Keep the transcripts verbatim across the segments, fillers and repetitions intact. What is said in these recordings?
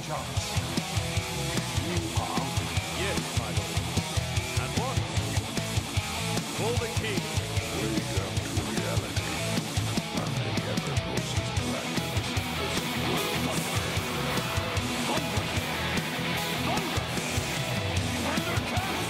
charge. You are? Yes, my lord. At once. For the king. Wake up to reality. Nothing ever poses practice in this world. Thunder! Thunder! Thundercats!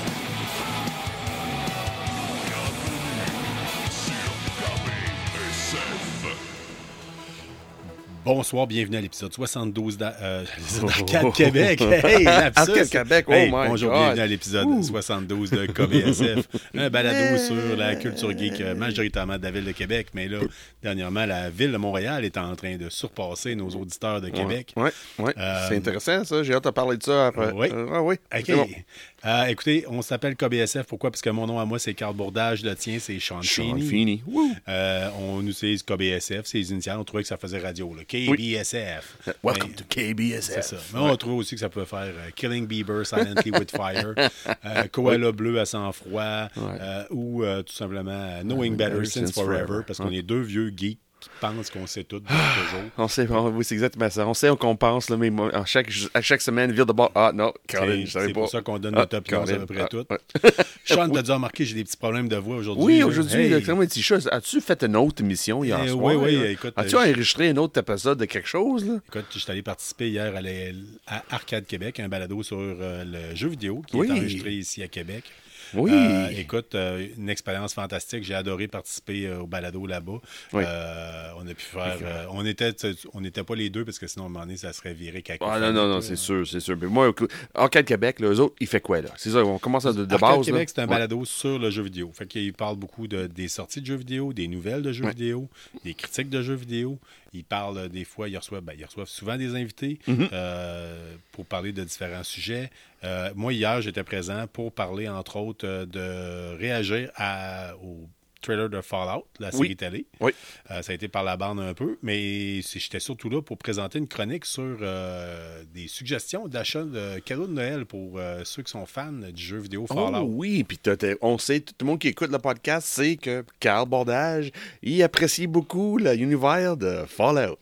Bonsoir, bienvenue à l'épisode soixante-douze d'A- euh, d'Arcade Québec. Hey, lapsus. Arcade Québec, oh Hey, my bonjour, God. bienvenue à l'épisode Ouh. soixante-douze de K B S F. Un balado sur la culture geek, euh, majoritairement de la ville de Québec. Mais là, dernièrement, la ville de Montréal est en train de surpasser nos auditeurs de Québec. Oui, ouais. Euh, C'est intéressant, ça. J'ai hâte de parler de ça après. oui. Euh, ah oui. OK. C'est bon. Euh, écoutez, on s'appelle K B S F. Pourquoi? Parce que mon nom à moi, c'est Carl Bourdage. Le tien, c'est Sean Sean Feeney. Feeney. Woo. Euh, on utilise K B S F, c'est les initiales. On trouvait que ça faisait radio. Là. K B S F. Welcome Mais- to K B S F. C'est ça. Mais on trouve aussi que ça peut faire euh, Killing Bieber, Silently with Fire, euh, Koala Bleu à sang-froid, euh, ou euh, tout simplement euh, Knowing Better Since Forever, parce qu'on Ouais. est deux vieux geeks qui pensent qu'on sait tout depuis toujours. On sait, on- oui, c'est exactement ça. On sait qu'on pense, là, mais moi, en chaque, à chaque semaine, vire de bord. Ah non, Caroline, C'est je savais c'est pas. pour ça qu'on donne Ah, notre opinion sur à peu près Caroline, tout. ah, ouais. Sean, t'as déjà remarqué, j'ai des petits problèmes de voix aujourd'hui. Oui, là. aujourd'hui, Hey. là, comment un petit chat, as-tu fait une autre émission hier Eh, soir? oui, oui, là? écoute, As-tu euh, enregistré un autre épisode de quelque chose, là? Écoute, je suis allé participer hier à, la- à Arcade Québec, un balado sur euh, le jeu vidéo qui Oui. est enregistré ici à Québec. Oui. Euh, écoute, euh, une expérience fantastique. J'ai adoré participer euh, au balado là-bas. Oui. Euh, on a pu faire. euh, on était, on n'était pas les deux parce que sinon, à un moment donné, ça serait viré caca. Ah non, non, non, c'est sûr, c'est sûr. Mais moi, Arcade Québec, là, eux autres, ils font quoi, là? C'est ça, on commence de, de Arcade base. Québec, là. c'est un Ouais. balado sur le jeu vidéo. Fait qu'il parle beaucoup de, des sorties de jeux vidéo, des nouvelles de jeux Ouais. vidéo, des critiques de jeux vidéo. Ils parlent euh, des fois, ils reçoivent, ben, ils reçoivent souvent des invités Mm-hmm. euh, pour parler de différents sujets. Euh, moi, hier, j'étais présent pour parler, entre autres, euh, de réagir à, au trailer de Fallout, la série Oui. télé. Oui. Euh, ça a été par la bande un peu, mais c'est- j'étais surtout là pour présenter une chronique sur euh, des suggestions d'achat de cadeaux de Noël pour euh, ceux qui sont fans du jeu vidéo Fallout. Oh oui, puis t'as- t'as- on sait, tout le monde qui écoute le podcast sait que Carl Bordage, il apprécie beaucoup l'univers de Fallout.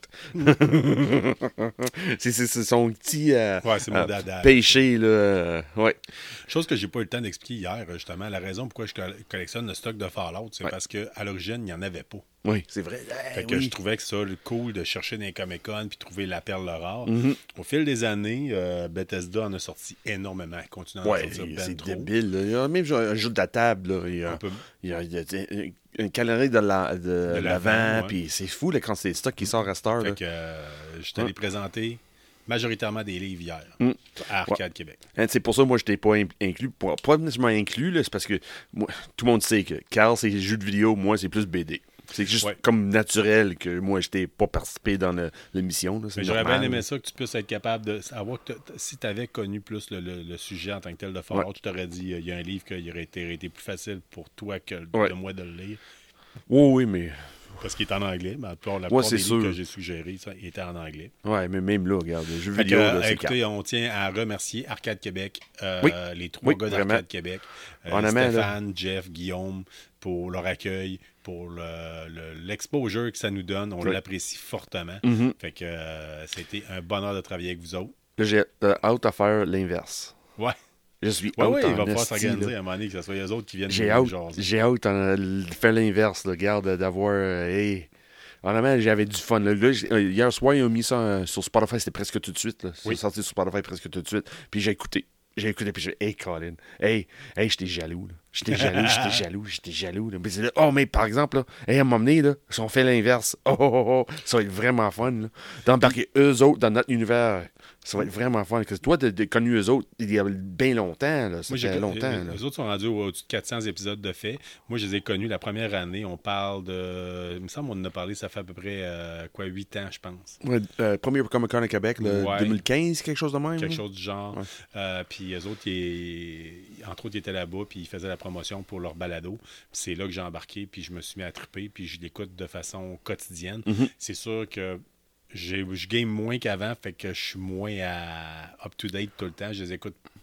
c'est, c'est- c'est son petit euh, Ouais, c'est mon euh, dada. péché, là. euh, ouais. Chose que j'ai pas eu le temps d'expliquer hier, justement. La raison pourquoi je coll- collectionne le stock de Fallout, c'est Ouais. parce qu'à l'origine, il n'y en avait pas. Oui, c'est vrai. Fait Eh que oui. je trouvais que ça, le cool de chercher dans les Comic-Con puis trouver la perle rare. Mhm. Au fil des années, euh, Bethesda en a sorti énormément. Il continue à en Ouais, sortir ben c'est trop. débile. Là. Il y a même un jeu de la table. Là. Il y a, On peut- il y a, il y a une calendrier de la- de, De l'avant. l'avant, ouais. Puis c'est fou là, quand c'est stock qui sort à cette heure. Fait là. que euh, je suis allé Ouais. présenter majoritairement des livres hier Mm. à Arcade Québec. Hein, c'est pour ça que moi, je t'ai pas in- inclus. Pas, pas nécessairement inclus, là, c'est parce que moi, tout le monde sait que Carl, c'est jeux de vidéo, moi, c'est plus B D. C'est juste Ouais. comme naturel que moi, je t'ai pas participé dans le- l'émission. là, c'est Mais j'aurais normal. bien aimé ça que tu puisses être capable de savoir que t- si tu avais connu plus le, le- le sujet en tant que tel de Fallout, Ouais. je t'aurais dit euh, il y a un livre qui aurait été, aurait été plus facile pour toi que Ouais. de moi de le lire. Oui, oui, mais. Parce qu'il est en anglais. Mais la plupart, la Ouais, plupart c'est des sûr. livres que j'ai suggérés, ça, il était en anglais. Ouais, mais même là, regarde, les jeux Fait que, vidéo, euh, là, c'est écoutez, Carl. on tient à remercier Arcade Québec, euh, Oui. les trois Oui, gars vraiment. d'Arcade Québec, euh, Honnêtement, là. Stéphane, Jeff, Guillaume, pour leur accueil, pour le- le- l'exposure que ça nous donne. On Oui. l'apprécie fortement. Mhm. Fait que euh, c'était un bonheur de travailler avec vous autres. Là, j'ai euh, hâte à faire l'inverse. Ouais. Je suis Ouais, out ouais, en il va falloir esti, s'organiser là. à un moment donné, que ce soit eux autres qui viennent J'ai nous hâte, jaser. j'ai hâte en- de faire l'inverse, là, regarde, d'avoir. euh, hey. Honnêtement, j'avais du fun. Là. Là, j'ai- euh, hier soir, ils ont mis ça euh, sur Spotify, c'était presque tout de suite. Là. C'est Oui. sorti sur Spotify presque tout de suite. Puis j'ai écouté. J'ai écouté, puis j'ai dit, hey, Colin, hey, hey, j'étais jaloux. là. J'étais jaloux, j'étais jaloux, j'étais jaloux. Là. Puis c'est là, oh, mais par exemple, là, hey, à un moment donné, là, si on fait l'inverse, oh, oh, oh, oh, ça va être vraiment fun. Là. D'embarquer eux autres dans notre univers, ça va être vraiment fun. Parce que toi, t'as t'as connu eux autres il y a bien longtemps. Là. Ça Moi, j'ai fait longtemps. Les, là. les autres sont rendus au- au-dessus de quatre cents épisodes de fait. Moi, je les ai connus la première année. On parle de. Il me semble qu'on en a parlé, ça fait à peu près euh, quoi, huit ans, je pense. Ouais, euh, premier Comic Con à Québec, le Ouais. deux mille quinze, quelque chose de même. Quelque là? chose du genre. Ouais. Euh, puis eux autres, ils- entre autres, ils étaient là-bas, puis ils faisaient la promotion pour leur balado. Puis c'est là que j'ai embarqué, puis je me suis mis à triper, puis je l'écoute de façon quotidienne. Mhm. C'est sûr que j'ai- je game moins qu'avant, fait que je suis moins à up-to-date tout le temps. Je les écoute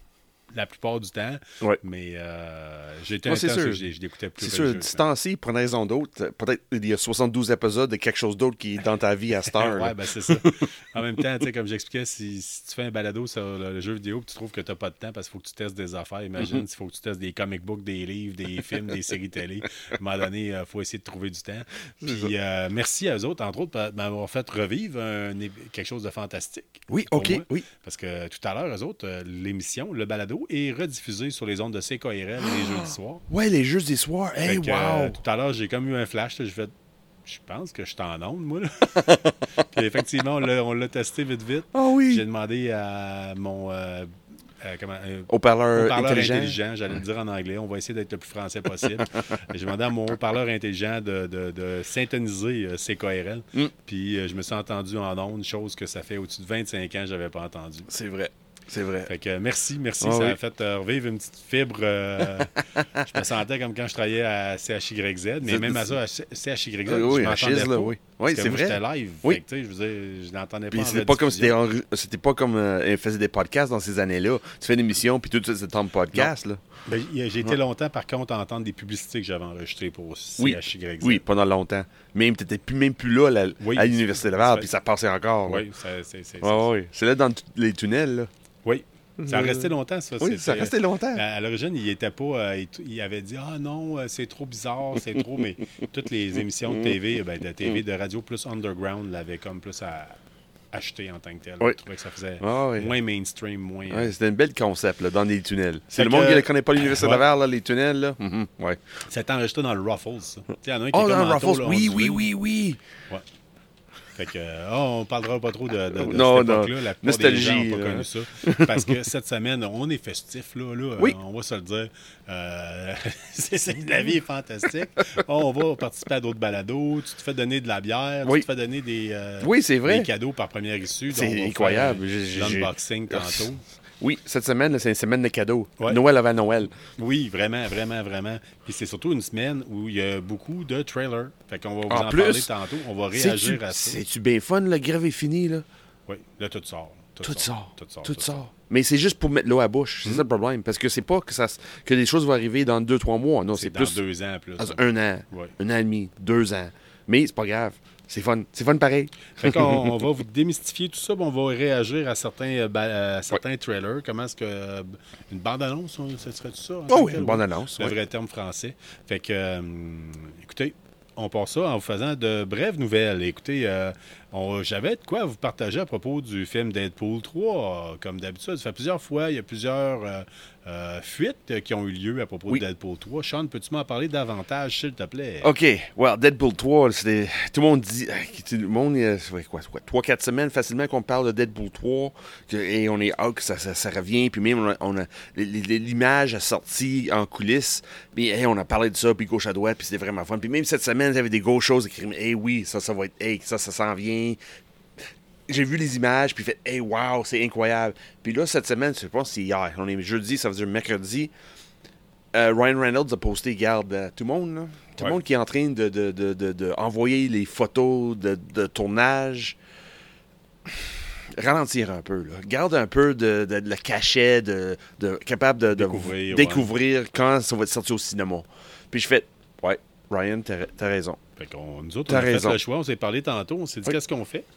la plupart du temps. Ouais. Mais euh, j'ai été Moi, un c'est temps sûr. que je, je l'écoutais plus C'est sûr, religieusement. ce temps-ci, pour une raison d'autre, peut-être il y a soixante-douze épisodes de quelque chose d'autre qui est dans ta vie à cette heure. Ouais, là. ben c'est ça. En même temps, tu sais, comme j'expliquais, si, si tu fais un balado sur le, le jeu vidéo et tu trouves que tu n'as pas de temps parce qu'il faut que tu testes des affaires, imagine Mm-hmm. s'il faut que tu testes des comic books, des livres, des films, des séries télé. À un moment donné, il faut essayer de trouver du temps. Puis euh, merci à eux autres, entre autres, de m'avoir fait revivre un- quelque chose de fantastique. Oui, pour OK, moi. oui. Parce que tout à l'heure, eux autres, euh, l'émission, le balado, est rediffusé sur les ondes de C K R L les jeudis soirs. Ouais, les jeux des soirs. Hey, Fait que, euh, wow! tout à l'heure, j'ai comme eu un flash. là, J'ai fait. Je pense que je suis en onde, moi. Là. Puis effectivement, on l'a, on l'a testé vite, vite. Ah oui! J'ai demandé à mon. euh, euh, comment, euh, Haut-parleur haut-parleur intelligent. intelligent. J'allais le dire en anglais. On va essayer d'être le plus français possible. J'ai demandé à mon haut-parleur intelligent de, de, de syntoniser euh, C K R L. Mm. Puis euh, je me suis entendu en onde, chose que ça fait au-dessus de vingt-cinq ans que je n'avais pas entendu. C'est vrai. C'est vrai. Fait que euh, merci, merci. Ah ça oui. a fait euh, revivre une petite fibre. euh, je me sentais comme quand je travaillais à C H Y Z, mais C'est- même à ça, à C H Y Z, Oui, oui, je à m'entendais Chiz, pas. là, oui. Oui, Parce que c'est moi, vrai. j'étais live. Oui. Fait que, tu sais, je veux dire, je l'entendais Puis pas en c'était pas comme si rediffusion. c'était enre- c'était pas comme euh, elle faisait des podcasts dans ces années-là. Tu fais une émission puis tout de suite c'est ton podcast là. Ben, y a- j'ai été Ouais. longtemps, par contre, à entendre des publicités que j'avais enregistrées pour Oui. C H Y Z. Oui, pendant longtemps. Même t'étais plus même plus là, là, Oui. à l'université Ça Laval fait- puis ça passait encore. là. Oui, ça- c'est c'est- Ouais, ouais, ouais. C'est là dans t- les tunnels là. Oui. Ça a resté longtemps, ça. Oui, C'était- ça restait longtemps. À, à l'origine, il était pas. euh, il, t- il avait dit ah non, euh, c'est trop bizarre, c'est trop. Mais toutes les émissions de T V, ben, de T V, de radio plus underground, l'avaient comme plus à acheter en tant que tel. Oui. Je trouvais que ça faisait Ah, oui. moins mainstream, moins. euh, Ouais, c'était un bel concept là, dans les tunnels. C'est Fait le que- monde qui ne connaît pas l'université Ouais. Laval là, les tunnels là. Mhm, ouais. C'était enregistré dans le Ruffles. ça. Tu sais, Il y en a un qui Oh, est comme dans en Ruffles. tôle Oui, ondulée. oui, oui, oui. Ouais. Fait que, euh, oh, on parlera pas trop de, de, de Non, cette non. époque-là. La plupart Nostalgie, des gens n'ont pas là. connu ça. Parce que cette semaine, on est festif, là. là Oui. On va se le dire. Euh, c'est, c'est- la vie est fantastique. Oh, on va participer à d'autres balados. Tu te fais donner de la bière. Oui. Tu te fais donner des, euh, Oui, c'est vrai. des cadeaux par première issue. C'est Donc, on va incroyable. faire, euh, J'ai- j'ai- l'unboxing tantôt. Oui, cette semaine, là, c'est une semaine de cadeaux. Ouais. Noël avant Noël. Oui, vraiment, vraiment, vraiment. Puis c'est surtout une semaine où il y a beaucoup de trailers. Fait qu'on va vous En en plus, parler tantôt. On va réagir C'est-tu à ça. c'est-tu bien fun, le grève est fini, là? Oui, là, tout sort. Tout sort. Tout sort. Tout sort. Mais c'est juste pour mettre l'eau à la bouche. C'est ça le problème. Parce que c'est pas que, ça, s- que les choses vont arriver dans deux, trois mois. Non, C'est, c'est dans plus deux ans plus. dans un an, Ouais. un an et demi, deux ans. Mais c'est pas grave. C'est fun. C'est fun pareil. Fait qu'on on va vous démystifier tout ça, puis on va réagir à certains, euh, ba- à certains trailers. Comment est-ce que. euh, une bande-annonce, on- ça serait tout ça? en tant Oh que oui, tel, une bande-annonce, Le oui. vrai terme français. Fait que, euh, écoutez, on part ça en vous faisant de brèves nouvelles. Écoutez, euh, on- j'avais de quoi vous partager à propos du film Deadpool trois. Comme d'habitude, ça fait plusieurs fois, il y a plusieurs euh, euh, fuites qui ont eu lieu à propos Oui. de Deadpool trois. Sean, peux-tu m'en parler davantage, s'il te plaît? OK. Well, Deadpool trois, c'était... tout le monde dit... Tout le monde, il y a quoi, quoi, trois quatre semaines facilement qu'on parle de Deadpool trois, que- et on est hâte que ça, ça, ça revient, puis même on a, on a- l- l- l'image a sorti en coulisses, puis hey, on a parlé de ça, puis gauche à droite, puis c'était vraiment fun. Puis même cette semaine, il y avait des grosses choses écrites, hey oui, ça, ça va être... Hey, ça, ça s'en vient. J'ai vu les images, puis fait, hey, wow, c'est incroyable. Puis là, cette semaine, je pense que c'est hier. On est jeudi, ça veut dire mercredi. Euh, Ryan Reynolds a posté, garde, euh, tout le monde, là, tout Ouais. le monde qui est en train de, de, de, de, de envoyer les photos de, de tournage. Ralentir un peu, là. Garde un peu de, de, de le cachet, de, de, capable de, de Découvrir, découvrir quand ça va être sorti au cinéma. Puis je fais, ouais, Ryan, t'as t'as raison. Fait qu'on, nous autres, T'as on a fait raison. le choix, on s'est parlé tantôt, on s'est dit Oui. qu'est-ce qu'on fait?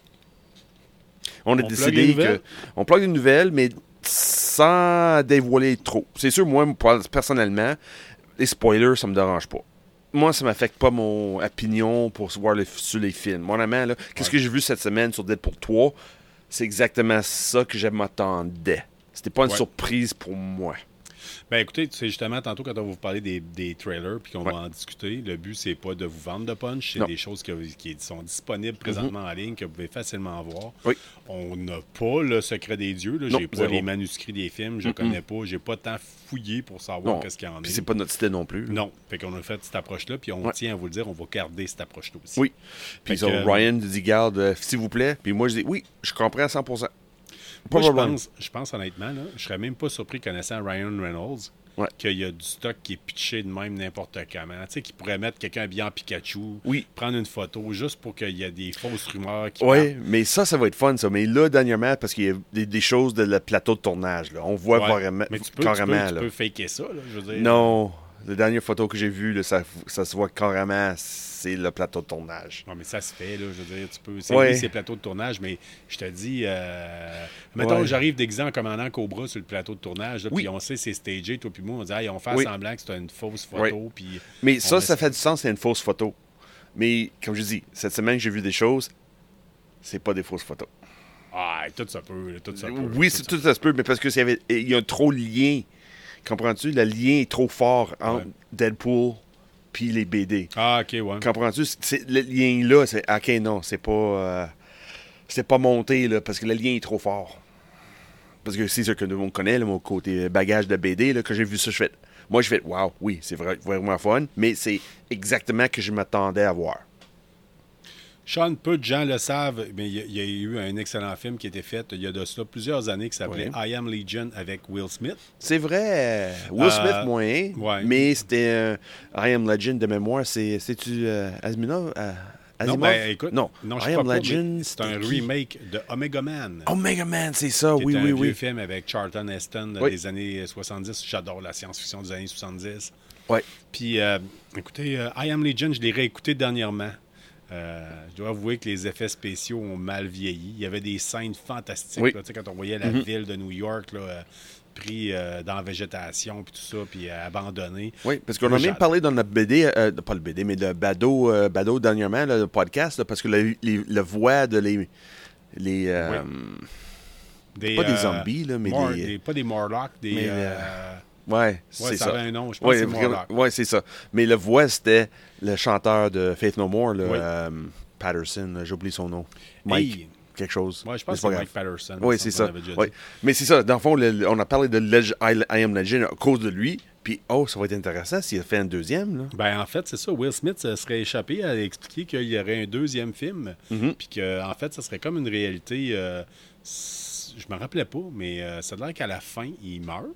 On a On plug les décidé nouvelles? que. On plug une nouvelle, mais sans dévoiler trop. C'est sûr, moi, personnellement, les spoilers, ça me dérange pas. Moi, ça m'affecte pas mon opinion pour voir le, sur les films. Honnêtement, là, qu'est-ce Ouais. que j'ai vu cette semaine sur Deadpool trois, c'est exactement ça que je m'attendais. C'était pas une Ouais. surprise pour moi. Ben écoutez, c'est justement tantôt quand on va vous parler des, des trailers puis qu'on Ouais. va en discuter, le but c'est pas de vous vendre de punch, c'est Non. des choses qui, qui sont disponibles présentement en ligne que vous pouvez facilement voir. Oui. On n'a pas le secret des dieux, là. Non, J'ai pas zéro. les manuscrits des films, je Mm-mm. connais pas, j'ai pas tant fouillé pour savoir Non. qu'est-ce qu'il y en Puis a. c'est pas notre style non plus. Non, fait qu'on a fait cette approche-là, puis on Ouais. tient à vous le dire, on va garder cette approche-là aussi. Oui. Puis Fait ça, que, euh, Ryan dit, garde, euh, s'il vous plaît. Puis moi, je dis, oui, je comprends à cent pour cent. Moi, je Probablement. pense, je pense honnêtement, là, je serais même pas surpris connaissant Ryan Reynolds Ouais. qu'il y a du stock qui est pitché de même n'importe comment. Tu sais, qu'il pourrait mettre quelqu'un habillé en Pikachu, Oui. prendre une photo juste pour qu'il y ait des fausses rumeurs qui Oui, mais ça, ça va être fun, ça. Mais là, dernièrement, parce qu'il y a des, des choses de le plateau de tournage, là. On voit Ouais. vraiment, Mais tu peux, carrément, tu peux, là. tu peux faker ça, là, je veux dire. Non, la dernière photo que j'ai vue, là, ça, ça se voit carrément, c'est le plateau de tournage. Non, mais ça se fait, là, je veux dire, tu peux... C'est Ouais. oui, c'est plateau de tournage, mais je te dis... Euh... Mettons, Ouais. j'arrive déguisé en commandant Cobra sur le plateau de tournage, là, Oui. puis on sait c'est stagé, toi puis moi, on dit, hey, on fait Oui. semblant que c'est une fausse photo, Oui. puis... Mais on ça, laisse- ça fait du sens, c'est une fausse photo. Mais, comme je dis, cette semaine, j'ai vu des choses, c'est pas des fausses photos. Ah, tout ça peut, là, tout ça peut. Oui, tout c'est ça tout ça se peut, mais parce que s'il y avait, il y a trop de lien. Comprends-tu? Le lien est trop fort entre Ouais. Deadpool puis les B D. Ah, OK, ouais. Comprends-tu? C'est- le lien là, c'est OK, non, c'est pas. euh, c'est pas monté, là, parce que le lien est trop fort. Parce que c'est ce que tout le monde connaît, là, mon côté bagage de B D, là, quand j'ai vu ça, je fais. Moi, je fais, waouh, oui, c'est vrai, vraiment fun, mais c'est exactement ce que je m'attendais à voir. Sean, peu de gens le savent, mais il y, a- il y a eu un excellent film qui a été fait il y a de cela plusieurs années qui s'appelait Ouais. I Am Legion avec Will Smith. C'est vrai, Will Euh, Smith moyen, ouais. mais c'était euh, I Am Legend de mémoire, c'est, c'est-tu euh, Asimov? euh, Non, Asimov? ben écoute, non, non je I crois Am pas, Legend, mais c'est un c'était qui? remake de Omega Man. Omega Man, c'est ça, qui oui, est oui, un vieux oui. film avec Charlton Heston Oui. des années soixante-dix. J'adore la science-fiction des années soixante-dix. Ouais. Puis, euh, écoutez, euh, I Am Legion, je l'ai réécouté dernièrement. Euh, je dois avouer que les effets spéciaux ont mal vieilli. Il y avait des scènes fantastiques. Oui. Là, tu sais, quand on voyait la Mhm. ville de New York là, euh, pris euh, dans la végétation, puis tout ça, puis euh, abandonné. Oui, parce qu'on a Moi, même j'ad- parlé dans notre B D, euh, pas le B D, mais le Bado, euh, Bado dernièrement, là, le podcast, là, parce que le, les- le voix de les. les euh, Des, pas des euh, zombies, là, mais Mor- des- des- Pas des Morlocks, des... Mais, euh, Ouais, ouais, c'est ça ça. avait un nom, je pense Oui, que c'est Morlock. ouais, c'est ça. Mais le voix, c'était le chanteur de Faith No More, là, Oui. euh, Patterson, là, j'ai oublié son nom. Mike, Hey. quelque chose. Ouais, je pense Mais que pas c'est grave. Mike Patterson. Oui, il c'est semble ça. qu'on avait déjà Oui. dit. Mais c'est ça. Dans le fond, le- on a parlé de Leg- I, I Am Legend à cause de lui. Puis, oh, ça va être intéressant s'il a fait un deuxième. Là. Ben, en fait, c'est ça. Will Smith se serait échappé à expliquer qu'il y aurait un deuxième film. Mhm. Puis que, en fait, ça serait comme une réalité. euh, s- je me rappelais pas, mais euh, ça a l'air qu'à la fin, il meurt.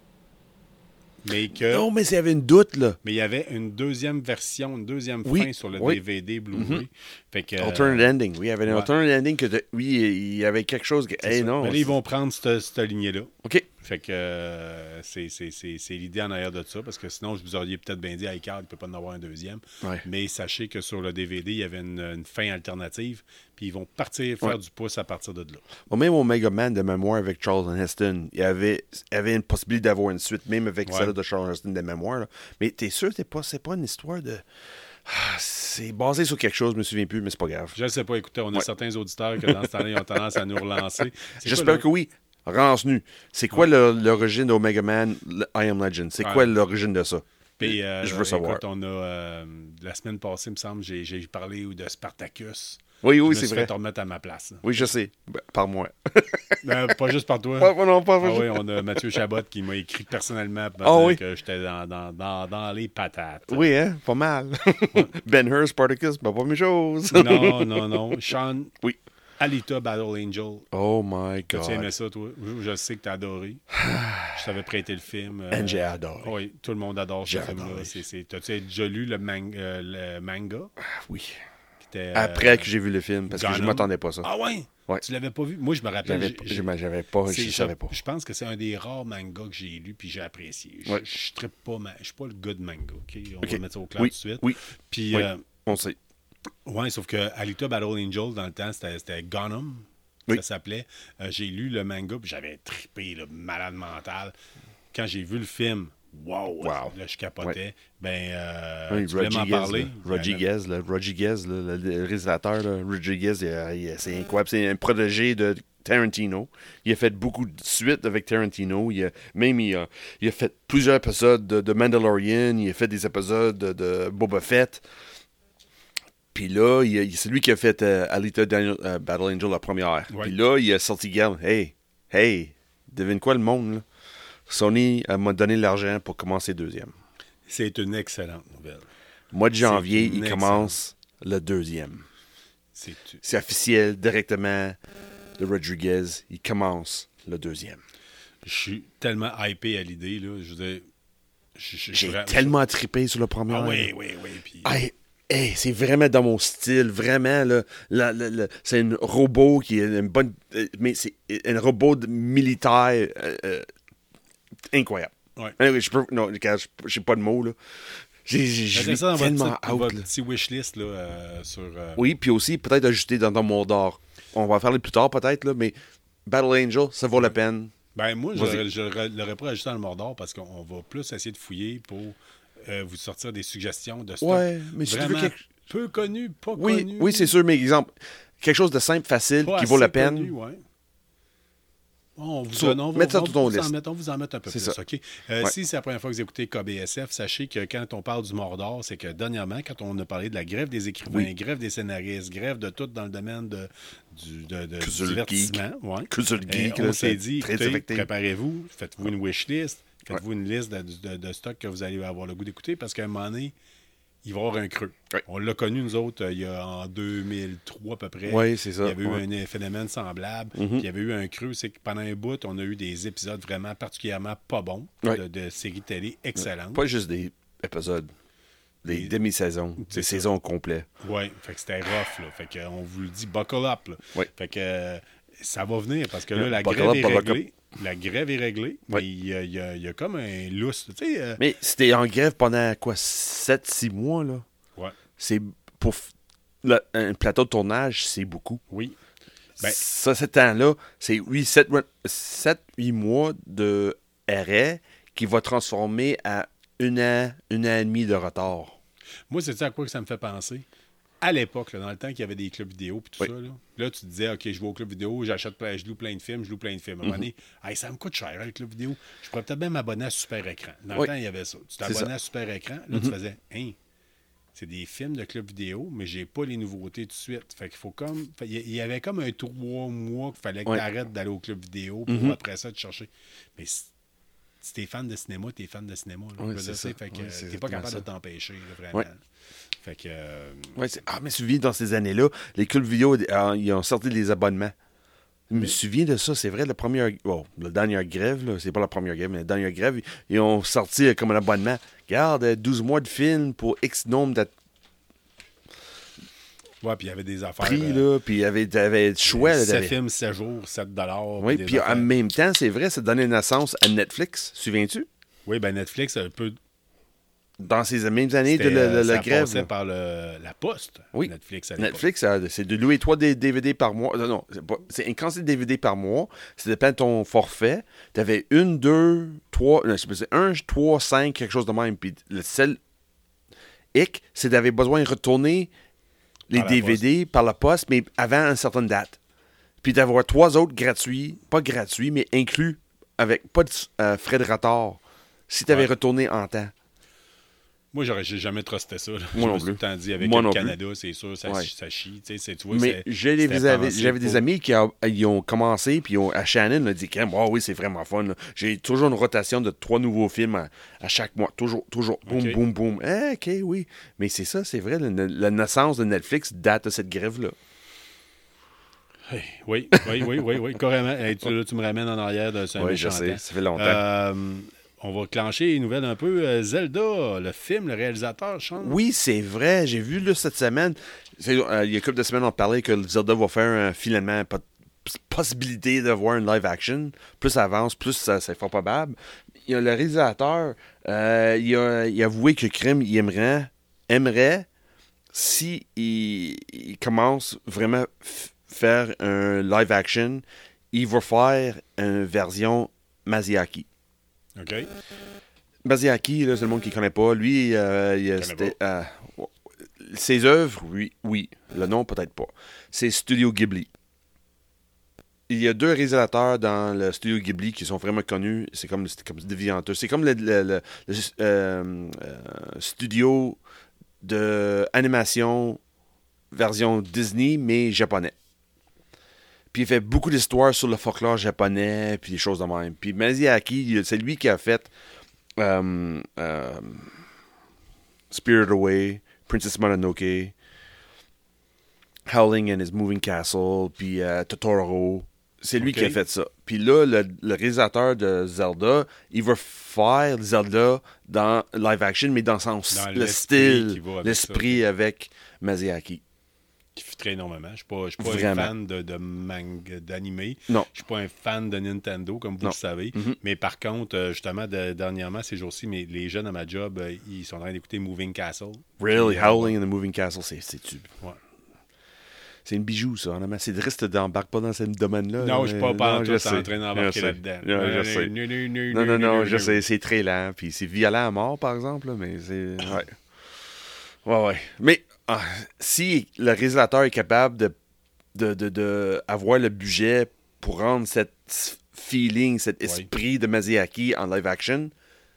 Mais que. Non, mais s'il y avait une doute, là. Mais il y avait une deuxième version, une deuxième Oui, fin sur le oui. D V D Blu-ray. Mhm. Fait que. Alternate ending. Oui, il y avait un ouais. alternate ending que, de- oui, il y avait quelque chose que. c'est Hey, ça. non. Mais là, ils vont prendre cette, cette lignée-là. OK. Fait que euh, c'est, c'est, c'est, c'est l'idée en arrière de ça, parce que sinon, je vous auriez peut-être bien dit, à Icar, il ne peut pas en avoir un deuxième. Ouais. Mais sachez que sur le D V D, il y avait une, une fin alternative, puis ils vont partir faire Ouais. du pouce à partir de là. Bon, même au Mega Man de mémoire avec Charlton Heston, il y avait, il y avait une possibilité d'avoir une suite, même avec Ouais. celle de Charlton Heston de mémoire. Là. Mais t'es sûr que c'est pas, c'est pas une histoire de. Ah, c'est basé sur quelque chose, je me souviens plus, mais c'est pas grave. Je ne sais pas, écoutez, on a Ouais. certains auditeurs que dans ce temps-là, ils ont tendance à nous relancer. C'est J'espère quoi, là? que oui. Rance-nu. C'est quoi le- l'origine d'Omega Man, le I Am Legend? C'est Ouais. quoi l'origine de ça? Puis, euh, Je veux savoir. Écoute, on a, euh, la semaine passée, il me semble, j'ai, j'ai parlé de Spartacus. Oui, Je oui, me c'est suis vrai. fait remettre à ma place. Oui, je sais. Ben, par moi. Ben, pas juste par toi. Pas- pas- non, pas- Ah oui, on a Mathieu Chabot qui m'a écrit personnellement pour me Ah dire oui? que j'étais dans, dans, dans, dans les patates. Oui, hein? Pas mal. Ben Hur, Spartacus, ben, pas mes choses. Non, non, non. Sean, Oui. Alita Battle Angel. Oh my T'as-tu aimé God. ça, toi? Je, je sais que t'as adoré. Je t'avais prêté le film. euh, And j'ai adoré. Oui, tout le monde adore ce J'ai film-là. adoré. C'est, c'est, t'as-tu déjà lu le, mang- euh, le manga? Oui. Qui était, Après euh, que j'ai vu le film, parce que je Gundam? m'attendais pas à ça. Ah ouais? Ouais. Tu l'avais pas vu? Moi, je me rappelle. J'avais, j'ai- j'avais, j'avais pas, C'est- je savais pas. Je pense que c'est un des rares mangas que j'ai lu puis j'ai apprécié. Je Ouais. je trippe pas, ma- je suis pas le gars de manga, OK? On OK. va mettre ça au clair Oui, tout de suite. oui, Puis, oui. euh, On sait. ouais, sauf que Alita Battle Angel, dans le temps, c'était, c'était Gundam, Oui. ça s'appelait. Euh, j'ai lu le manga puis j'avais trippé, là, malade mental. Quand j'ai vu le film, wow! Wow. Là, je capotais. Ben, euh, Oui, tu voulais m'en Rodriguez, parler? là. Rodriguez, là, Rodriguez, là, le, le réalisateur, là, Rodriguez, il a- il a- c'est incroyable. C'est un protégé de Tarantino. Il a fait beaucoup de suites avec Tarantino. Il a, même, il a, il a fait plusieurs épisodes de, de Mandalorian. Il a fait des épisodes de, de Boba Fett. Puis là, il a- c'est lui qui a fait euh, Alita Daniel, euh, Battle Angel la première. Ouais. Puis là, il a sorti Gal. Hey, hey, devine quoi le monde, là? Sony euh, m'a donné l'argent pour commencer deuxième. C'est une excellente nouvelle. Mois de janvier, une il excellente- commence le deuxième. C'est, C'est officiel directement. de Rodriguez, il commence le deuxième. Je suis tellement hypé à l'idée, là. Je veux dire, je- je- je- J'ai vra- tellement trippé sur le premier. Ah oui, oui, oui. Puis, Hey, hey, c'est vraiment dans mon style, vraiment. Là, La- la- la- c'est un robot qui est une bonne. euh, mais c'est un robot de- militaire euh, euh, incroyable. Ouais. Anyway, je peux, non, regarde, je j'ai pas de mots. Là. J'ai j'ai- j'ai mettez ça dans votre, tellement petite- out. votre là. petit wishlist là, euh, sur. euh, Oui, puis aussi, peut-être ajouter dans ton Mordor. On va en parler plus tard, peut-être, là, mais Battle Angel, ça vaut la peine. Ben, moi, Vas-y. je ne l'aurais pas ajouté dans le Mordor parce qu'on va plus essayer de fouiller pour euh, vous sortir des suggestions de stock. Ouais, mais si tu veux Vraiment quelque- peu connu, pas Oui, connu. oui, c'est sûr, mais exemple, quelque chose de simple, facile, pas qui vaut la assez peine. connu, ouais. On vous, Sur- en- on va- mettre ça on sur ton vous en liste. mettre- on vous en met un peu C'est plus, ça. OK? Euh, Ouais. Si c'est la première fois que vous écoutez K B S F, sachez que quand on parle du Mordor, c'est que dernièrement, quand on a parlé de la grève des écrivains, Oui. grève des scénaristes, grève de tout dans le domaine de, du, de, de- Que du sur le divertissement, ouais. Que sur le Euh, geek, on là, s'est c'est dit, très écoutez, affecté. préparez-vous, faites-vous une wishlist, faites-vous une liste de, de, de stock que vous allez avoir le goût d'écouter parce qu'à un moment donné, il va y avoir un creux. Ouais. On l'a connu, nous autres, euh, il y a en deux mille trois à peu près. Oui, c'est ça. Il y avait ouais. eu un phénomène semblable. Mhm. Puis il y avait eu un creux. C'est que pendant un bout, on a eu des épisodes vraiment particulièrement pas bons Ouais. de, de séries télé excellentes. Pas juste des épisodes, des Des- demi-saisons, C'est des ça. saisons complètes. Oui, fait que c'était rough. Là. Fait que, euh, on vous le dit, buckle up. Là. Ouais. Fait que euh, ça va venir parce que là, la Buckle grève up, est buckle réglée. La grève est réglée. Ouais. Mais il y, a- il y a- il y a comme un lousse. Tu sais, euh, Mais c'était en grève pendant quoi, sept six mois, là? ouais, C'est pour f- le- un plateau de tournage, c'est beaucoup. oui. Ben- ça, ce temps-là, c'est huit sept huit mois de arrêt qui va transformer à une an, une an et demi de retard. Moi, c'est ça à quoi que ça me fait penser. À l'époque, là, dans le temps qu'il y avait des clubs vidéo et tout Oui. ça, là, là, tu te disais, OK, je vais au club vidéo, j'achète plein, je loue plein de films, je loue plein de films. À un moment donné, hey, ça me coûte cher, hein, le club vidéo. Je pourrais peut-être même m'abonner à Super Écran. Dans Oui. le temps, il y avait ça. Tu C'est t'abonnais ça. à Super Écran, là, tu faisais, hein, c'est des films de club vidéo, mais j'ai pas les nouveautés tout de suite. Fait qu'il faut comme. fait- Il y avait comme un trois mois qu'il fallait que Oui. tu arrêtes d'aller au club vidéo pour Mhm. après ça te chercher. Mais si si t'es fan de cinéma, t'es fan de cinéma. Là, Oui, je veux c'est dire, ça. c'est- Fait que Oui, euh, c'est t'es pas exactement capable ça. de t'empêcher, là, vraiment. Oui. Fait que. euh, Ouais, c'est- ah, mais je me souviens, dans ces années-là, les clubs vidéo, euh, ils ont sorti des abonnements. Je me souviens de ça, c'est vrai, la première, bon, la dernière grève, là, c'est pas la première grève, mais la dernière grève, ils ont sorti euh, comme un abonnement. Regarde, euh, douze mois de film pour X nombre de Ouais, puis il y avait des affaires. prix, euh, là, puis il y avait, avait le choix. là, sept t'avais- films, sept jours, sept dollars. Oui, des puis en affaires. même temps, c'est vrai, ça donnait naissance à Netflix, souviens-tu? Oui, ben Netflix, un peu. Dans ces mêmes années de c'était, la, euh, la- la ça grève. passait là. par le, la poste, Oui. Netflix à l'époque. Netflix, ça, c'est de louer trois D V D par mois. Non, non, c'est pas, c'est, quand c'est D V D par mois, ça dépend de ton forfait. Tu avais une, deux, trois, non, c'est c'est un, trois, cinq, quelque chose de même. Puis le seul hic, c'est d'avoir besoin de retourner les Par la D V D par la poste, mais avant une certaine date. Puis d'avoir trois autres gratuits, pas gratuits, mais inclus, avec pas de euh, frais de retard, si tu avais Ouais. retourné en temps. Moi, j'aurais j'ai jamais trusté ça. là. Moi je non me suis plus. tout le temps dit, avec Moi le non plus. Canada, c'est sûr, ça, Ouais. ça chie. Tu sais, c'est- tu vois, Mais c'est- j'ai des- c'était j'avais pensé j'avais des pour- amis qui a- ils ont commencé, puis ils ont- à Shannon, on a dit, Crème, oh, oui, c'est vraiment fun. là. J'ai toujours une rotation de trois nouveaux films à, à chaque mois. Toujours, toujours. Boum, Ok. boum, boum. Eh, OK, oui. Mais c'est ça, c'est vrai. La, la naissance de Netflix date de cette grève-là. Hey, Oui, oui, oui, oui, oui, carrément. Hey, tu, là, tu me ramènes en arrière de ce Oui, méchant je sais. temps. Ça fait longtemps. Euh, on va clencher les nouvelles un peu. Euh, Zelda, le film, le réalisateur, Sean. Oui, c'est vrai. J'ai vu là, cette semaine. c'est, euh, il y a quelques semaines, on parlait que Zelda va faire un, finalement pas possibilité de voir une live action. Plus ça avance, plus ça, c'est fort probable. Il y a le réalisateur, euh, il, a, il a avoué que Crime, il aimerait, aimerait si il, il commence vraiment f- faire un live action, il va faire une version Miyazaki. OK. Miyazaki, là, c'est le monde qui ne connaît pas. Lui, euh, il a- Connais c'était, euh, ses œuvres, oui, oui. Le nom, peut-être pas. C'est Studio Ghibli. Il y a deux réalisateurs dans le Studio Ghibli qui sont vraiment connus. C'est comme, c'est comme Devianteux. C'est comme le, le- le- le, euh, euh, studio d'animation version Disney, mais japonais. Puis il fait beaucoup d'histoires sur le folklore japonais, puis des choses de même. Puis Miyazaki, c'est lui qui a fait euh, euh, Spirit Away, Princess Mononoke, Howling and His Moving Castle, puis euh, Totoro. C'est lui Ok. qui a fait ça. Puis là, le, le réalisateur de Zelda, il va faire Zelda dans live action, mais dans son Dans le l'esprit qui style, va avec l'esprit avec Miyazaki. Qui fit énormément. Je suis pas, je suis pas Vraiment. un fan de, de manga, d'anime. Non. Je suis pas un fan de Nintendo, comme vous Non. le savez. Mhm. Mais par contre, euh, justement, de- dernièrement, ces jours-ci, mais les jeunes à ma job, euh, ils sont en train d'écouter Moving Castle. Really, Puis, euh, Howling in the Moving Castle, c'est, c'est, tu- Ouais. c'est une bijou, ça. Honnêtement. C'est triste d'embarquer pas dans ce domaine-là. Non, je suis pas, mais- pas en non, tout je en sais. train d'embarquer Je sais. là-dedans. Non, je sais. Non, non, non, je sais. C'est très lent, puis c'est violent à mort, par exemple, là, mais c'est... Ouais. Ouais, ouais. Mais ah, si le réalisateur est capable de, de, de, de avoir le budget pour rendre cet feeling, cet esprit de Miyazaki en live action,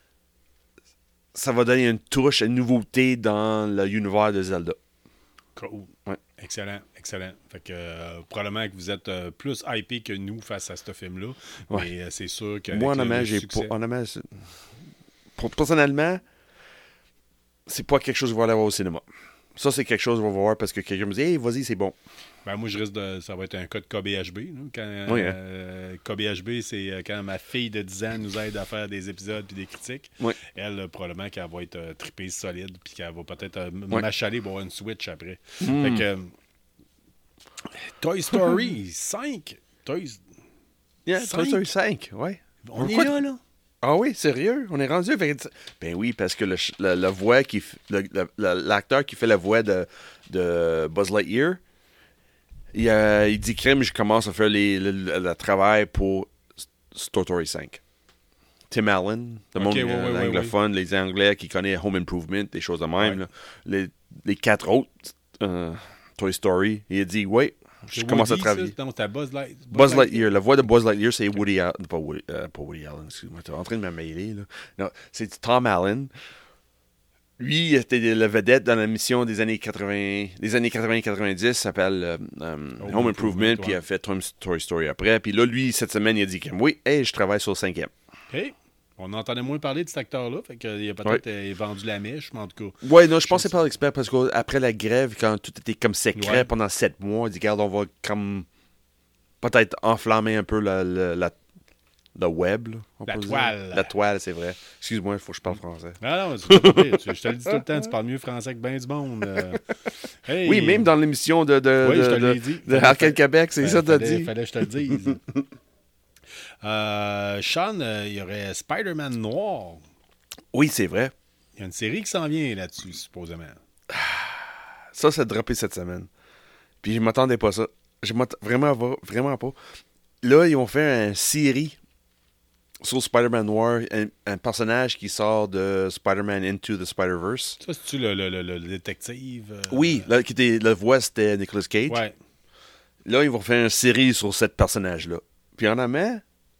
ça va donner une touche, une nouveauté dans l'univers de Zelda. Cool. Ouais. Excellent, excellent. Fait que euh, probablement que vous êtes euh, plus hypé que nous face à ce film-là. Ouais. Mais euh, c'est sûr que. Moi, honnêtement, j'ai pas. Honnêtement, c'est- pour- personnellement, c'est pas quelque chose que je vais aller voir au cinéma. Ça, c'est quelque chose que je vais voir parce que quelqu'un me dit, hey, vas-y, c'est bon. Ben, moi, je risque de. Ça va être un cas de K B H B. Là, quand, Oui, hein. euh, K B H B, c'est euh, quand ma fille de dix ans nous aide à faire des épisodes puis des critiques. Oui. Elle, euh, probablement qu'elle va être euh, trippée solide puis qu'elle va peut-être euh, m- Oui. m'achaler pour avoir une Switch après. Hmm. Fait que. euh, Toy Story cinq. Toy... Yeah, Cinq. Toy Story cinq, ouais. On Pourquoi est là, là. Ah oui, sérieux? On est rendu? Fait que- Ben oui, parce que le, ch- la, la voix qui... f- le- le- le- l'acteur qui fait la voix de, de Buzz Lightyear, il, euh, il dit crème, je commence à faire les, le, le- le travail pour S- Toy Story cinq. Tim Allen, le Ok, monde ouais, euh, ouais, ouais, anglophone, les Anglais qui connaissent Home Improvement, des choses de même. Ouais. là. Les, les quatre autres euh, Toy Story, il a dit, ouais, je C'est commence à Woody, travailler. ça? Non, c'était Buzz, Light... Buzz Lightyear, la voix de Buzz Lightyear, c'est Woody Allen. Pas Woody, euh, pas Woody Allen, excuse-moi, t'es en train de me mêler, là. Non, c'est Tom Allen. Lui, il était le vedette dans la mission des années quatre-vingts, des années quatre-vingts quatre-vingt-dix, s'appelle euh, euh, Home, Home Improvement, Improvement, puis il ouais. a fait Toy Toy Story après. Puis là, lui, cette semaine, il a dit que oui, hey, je travaille sur le cinquième. OK. On entendait moins parler de cet acteur-là. Fait qu'il a peut-être euh, vendu la mèche, mais en tout cas. Ouais, non, je pensais pas à l'expert parce qu'après la grève, quand tout était comme secret Ouais. pendant sept mois, il dit, regarde, on va comme peut-être enflammer un peu la, la, la, le web. Là, on La peut dire. toile. La toile, c'est vrai. Excuse-moi, il faut que je parle français. Ah non, c'est pas pire. Tu- Je te le dis tout le temps, tu parles mieux français que bien du monde. euh. Hey. Oui, même dans l'émission de, de, Oui, de, je te de, l'ai dit. de Arcade Québec, c'est Euh, ça que t'as fallait- dit. Fallait que je te le dise. euh, Sean, euh, il y aurait Spider-Man Noir. Oui, c'est vrai. Il y a une série qui s'en vient là-dessus, supposément. Ça, c'est droppé cette semaine. Puis je m'attendais pas à ça. Je m'attends vraiment pas, vraiment pas. Là, ils ont fait une série sur Spider-Man Noir, un, un personnage qui sort de Spider-Man Into the Spider-Verse. Ça, c'est-tu le, le, le, le détective? euh? Oui, là, qui était, la voix, c'était Nicolas Cage. Ouais. Là, ils vont faire une série sur ce personnage-là. Puis en amont,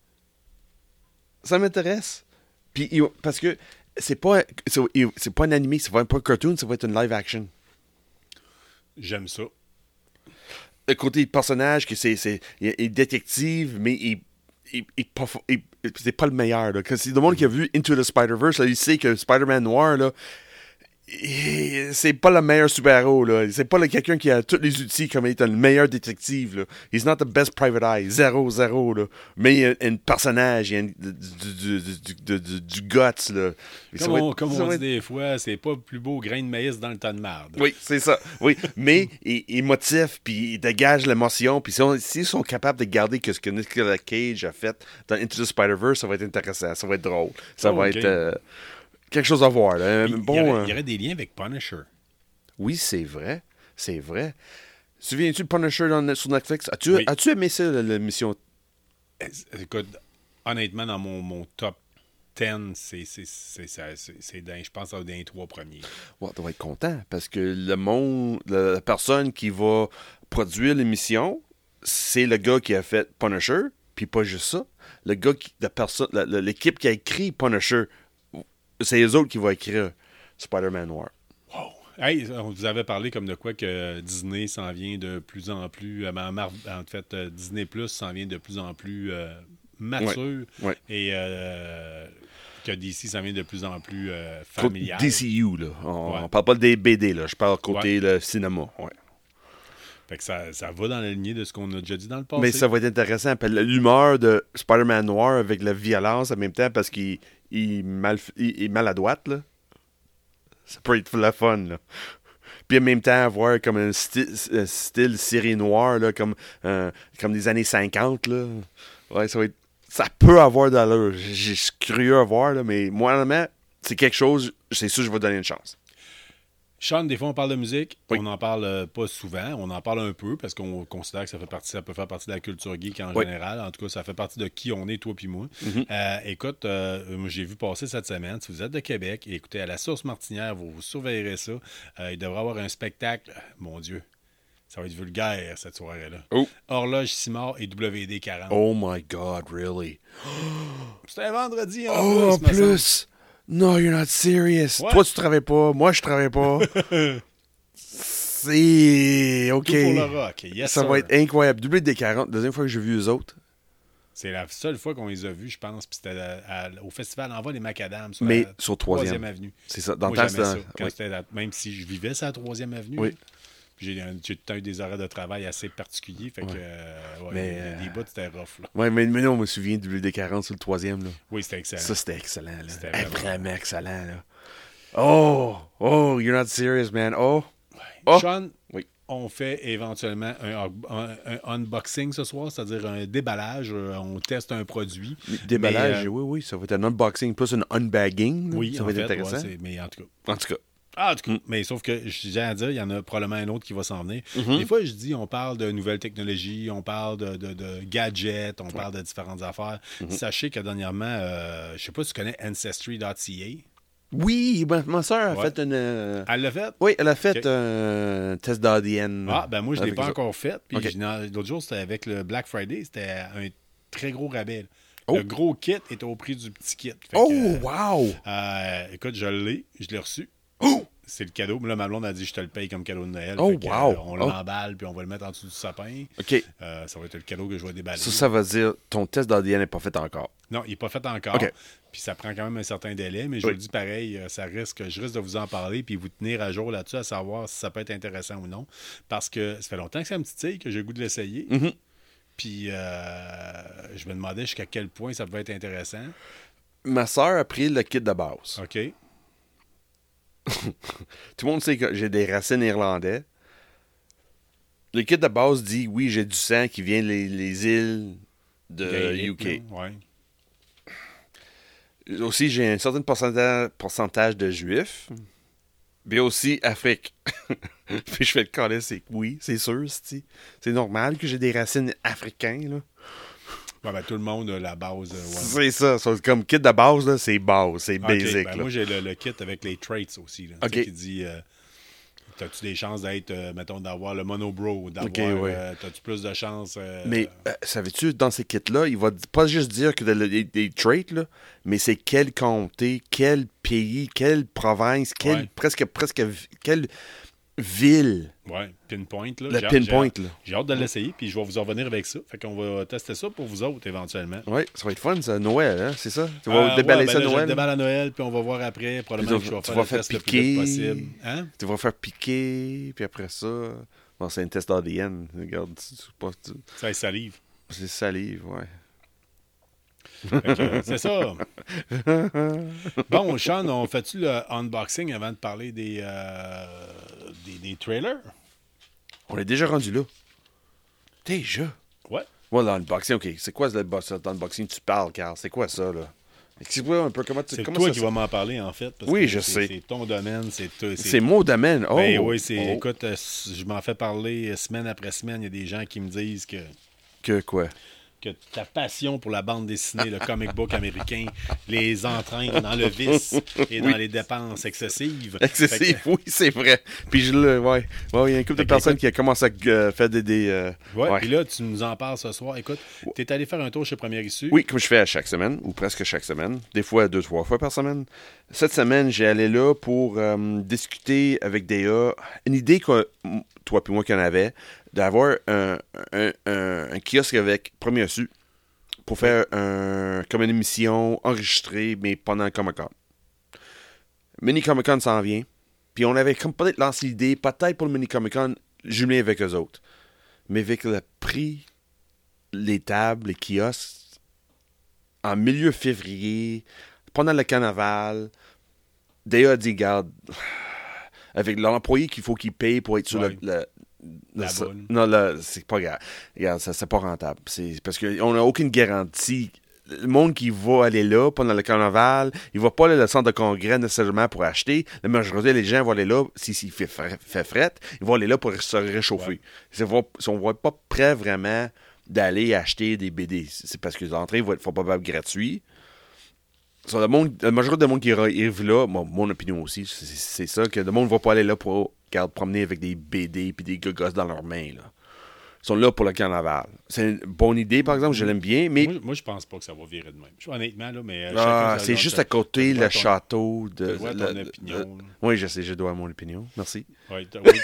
ça m'intéresse. Puis, ils- parce que c'est pas, c'est, c'est pas un animé, c'est pas un cartoon, ça va être une live action. J'aime ça. Le côté personnage, que c'est, c'est, il est détective, mais il, il, il, pas, il- c'est pas le meilleur. Là. Parce que le monde qui a vu Into the Spider-Verse, là, il sait que Spider-Man noir, là, il- c'est pas le meilleur super-héros. Là. C'est pas le, quelqu'un qui a tous les outils comme étant le meilleur détective. Là. He's not the best private eye. Zéro, zéro. Là. Mais il y a un personnage, il y a un- du, du, du, du, du, du guts. Là. Ça Comme va on, être- comme ça on va dit être- des fois, c'est pas le plus beau grain de maïs dans le tas de marde. Oui, c'est ça. Oui, mais il, il motive, puis il dégage l'émotion. Puis si on- s'ils sont capables de garder que ce que Nicolas Cage a fait dans Into the Spider-Verse, ça va être intéressant, ça va être drôle. Ça Oh, va ok. être euh, quelque chose à voir. Là. Puis, Bon, il, y aurait, euh, il y aurait des liens avec Punisher. Oui, c'est vrai. C'est vrai. Souviens-tu de Punisher dans- sur Netflix? As-tu, Oui. as-tu aimé ça, la- l'émission? Écoute, honnêtement, dans mon, mon top dix, c'est, c'est, c'est, c'est, c'est, c'est dans, je pense, dans les trois premiers. Ouais, tu vas être content parce que le monde, la la personne qui va produire l'émission, c'est le gars qui a fait Punisher, puis pas juste ça. Le gars, qui, la personne, la- la- l'équipe qui a écrit Punisher, c'est les autres qui vont écrire Spider-Man Noir. Wow! Hey, on vous avait parlé comme de quoi que Disney s'en vient de plus en plus. euh, Mar- Mar- en fait, euh, Disney Plus s'en vient de plus en plus euh, mature. Ouais, ouais. Et euh, que D C s'en vient de plus en plus euh, Côté familial. D C U, là. On, Ouais. on parle pas des B D, là. Je parle côté le cinéma. Ouais. Fait que ça, ça va dans la lignée de ce qu'on a déjà dit dans le passé. Mais ça va être intéressant. Puis l'humeur de Spider-Man noir avec la violence en même temps parce qu'il il mal, il, il est maladroite, là. Ça peut être la fun, là. Puis en même temps, avoir comme un style, un style série noire, là, comme, euh, comme des années cinquante, là. Ouais, ça va être... Ça peut avoir de l'allure. Je suis curieux à voir, là, mais moi, honnêtement, c'est quelque chose, c'est sûr que je vais donner une chance. Sean, des fois, on parle de musique. Oui. On n'en parle euh, pas souvent. On en parle un peu parce qu'on considère que ça fait partie, ça peut faire partie de la culture geek en Oui. général. En tout cas, ça fait partie de qui on est, toi puis moi. Mhm. Euh, écoute, euh, moi, j'ai vu passer cette semaine. Si vous êtes de Québec, et écoutez, à la Source Martinière, vous, vous surveillerez ça. Euh, il devrait y avoir un spectacle. Mon Dieu, ça va être vulgaire, cette soirée-là. Oh. Horloge Simard et W D quarante. Oh my God, really? C'était un vendredi en Oh, en plus, me semble. plus! No, you're not serious. Ouais. Toi, tu travailles pas. Moi, je travaille pas. C'est... OK. Tout pour le rock. Yes, Ça sir. va être incroyable. W D quarante, deuxième fois que j'ai vu eux autres. C'est la seule fois qu'on les a vus, je pense. Puis c'était à- à- au festival Envoi des Macadams sur Mais la sur troisième. avenue. C'est ça. Dans Moi, le temps, j'aimais c'était... ça. Quand oui. c'était la- Même si je vivais sur la troisième avenue. Oui. là. Puis J'ai, un- j'ai tout le temps eu des horaires de travail assez particuliers. Fait que, Ouais. euh, ouais, Mais, les, euh, les bouts, c'était rough. Là. Ouais, mais, mais non, on me souvient de W D quarante sur le troisième. Là. Oui, c'était excellent. Ça, c'était excellent. Là. C'était Eh, vraiment- vraiment excellent. Là. Oh! Oh, you're not serious, man. Oh! Ouais. Oh! Sean, Oui. on fait éventuellement un, un- un unboxing ce soir, c'est-à-dire un déballage. Euh, On teste un produit. Déballage, Mais, euh, oui, oui. Ça va être un unboxing plus un unbagging. là. Oui, ça en va être fait, intéressant. ouais, c'est- mais en tout cas. En tout cas. Ah, en tout cas, Mm. mais sauf que, j'ai à dire, il y en a probablement un autre qui va s'en venir. Mhm. Des fois, je dis, on parle de nouvelles technologies, on parle de, de- de gadgets, on parle de différentes affaires. Mhm. Sachez que dernièrement, euh, je sais pas si tu connais Ancestry point C Oui, ma, ma soeur a Ouais. fait une... euh, A. Elle l'a fait? Oui, elle a fait Ok. un test d'A D N. Ah, ben moi, je ne l'ai Avec pas ça. encore fait. Puis Ok. je n'en- l'autre jour, c'était avec le Black Friday, c'était un très gros rabais. là. Oh. Le gros kit est au prix du petit kit. Fait Oh, que, euh, wow! euh, écoute, je l'ai, je l'ai reçu. Oh! C'est le cadeau. Là, ma blonde a dit, je te le paye comme cadeau de Noël. Oh, Fait que, wow. euh, on Oh. l'emballe, puis on va le mettre en dessous du sapin. OK. Euh, ça va être le cadeau que je vais déballer. Ça, ça veut dire ton test d'A D N n'est pas fait encore. Non, il n'est pas fait encore. OK. Puis ça prend quand même un certain délai, mais je Oui. vous le dis pareil, euh, ça risque, je risque de vous en parler puis vous tenir à jour là-dessus, à savoir si ça peut être intéressant ou non. Parce que ça fait longtemps que c'est un petit tigre que j'ai le goût de l'essayer. Mhm. Puis euh, je me demandais jusqu'à quel point ça pouvait être intéressant. Ma soeur a pris le kit de base. OK. Tout le monde sait que j'ai des racines irlandais. Le kit de base dit, oui, j'ai du sang qui vient des les îles de Gaélique, U K. là. Ouais. Aussi, j'ai un certain pourcentage, pourcentage de juifs. Mais aussi Afrique. Puis je fais le calais, c'est oui, c'est sûr, c'est c'est normal que j'ai des racines africaines, là. Ouais, ben, tout le monde a la base. euh, ouais. C'est ça, ça, comme kit de base, là, c'est base, c'est OK, basic. ben, là. moi, j'ai le, le kit avec les traits aussi. Là, OK. Tu sais, qui dit euh, t'as-tu des chances d'être, euh, mettons, d'avoir le monobro, d'avoir. OK, ouais. euh, t'as-tu plus de chances. euh, Mais euh, savais-tu, dans ces kits-là, il va d- pas juste dire que des des- des traits, là, mais c'est quel comté, quel pays, quelle province, quelle, Ouais. presque, presque, vi- quelle ville, Ouais, pinpoint. Là. le J'ai hâte- pinpoint. J'ai, Là. j'ai hâte de l'essayer, puis je vais vous en revenir avec ça. Fait qu'on va tester ça pour vous autres, éventuellement. Oui, ça va être fun, ça, Noël, hein, c'est ça? Tu vas Euh, déballer ouais, ben ça là, Je Noël? le déballe à Noël, puis on va voir après. Probablement Puis que je vais tu faire vas le faire test le plus vite piquer. possible. Hein? Tu vas faire piquer, puis après ça... Bon, c'est un test d'A D N, regarde, tu- tu- pas- tu- Ça est salive. c'est salive, ouais. Fait que, euh, c'est ça. Bon, Sean, on fait-tu le unboxing avant de parler des, euh, des, des trailers? On est déjà rendu là. Déjà? Ouais. Ouais, l'unboxing, OK. C'est quoi le boss- l'unboxing? Tu parles, Carl. C'est quoi ça, là? Explique-moi un peu comment tu... C'est comment toi ça qui se- vas m'en parler, en fait. Parce Oui, que je c'est- sais. C'est ton domaine, c'est tout. C'est mon domaine. Oh! Ben oui, c'est, Oh. écoute, euh, je m'en fais parler semaine après semaine. Il y a des gens qui me disent que, Que quoi? que ta passion pour la bande dessinée, le comic book américain, les entraîne dans le vice et dans Oui. les dépenses excessives. Excessif, Fait oui, c'est vrai. Puis je le... Ouais. Ouais, il y a une couple Fait de que, personnes écoute- qui a commencé à euh, faire des... des euh, que- ouais, ouais. puis là, tu nous en parles ce soir. Écoute, tu es allé faire un tour chez Première Issue. Oui, comme je fais à chaque semaine, ou presque chaque semaine. Des fois, deux, trois fois par semaine. Cette semaine, j'ai allé là pour euh, discuter avec Déa. Une idée que m- toi et moi qu'on avait, d'avoir un, un, un, un kiosque avec Premier Su pour faire un, comme une émission enregistrée, mais pendant le Comic-Con. Mini Comic-Con s'en vient. Puis on avait comme peut-être lancé l'idée, peut-être pour le Mini Comic-Con, jumelé avec eux autres. mais avec le prix, les tables, les kiosques, en milieu février, pendant le carnaval, D A a dit, garde, avec l'employé qu'il faut qu'il paye pour être sur Ouais. le... le- La le- bonne. non, là, c'est pas grave. Regarde, ça, c'est pas rentable. C'est parce qu'on n'a aucune garantie. Le monde qui va aller là pendant le carnaval, il va pas aller au centre de congrès nécessairement pour acheter. La majorité des gens vont aller là, s'il si, si fait, fre- fait fret, ils vont aller là pour se réchauffer. Ouais. Ils vont- Ils sont vont pas prêts vraiment d'aller acheter des B D. C'est parce que les entrées vont être fort probablement gratuites. So, le monde, la majorité du monde qui arrive là, mon, mon opinion aussi, c'est, c'est ça, que le monde ne va pas aller là pour regarde, promener avec des B D et des gogos dans leurs mains. Là. Ils sont là pour le carnaval. C'est une bonne idée, par exemple, je l'aime bien, mais Moi, moi, je pense pas que ça va virer de même. Je- Honnêtement, là, mais. euh, ah, chacun, c'est ça- juste ça- à côté ça le doit ton- château de... ça doit ton le- opinion, le- là. oui, je sais, je dois mon opinion. Merci. Ouais, t'as oui.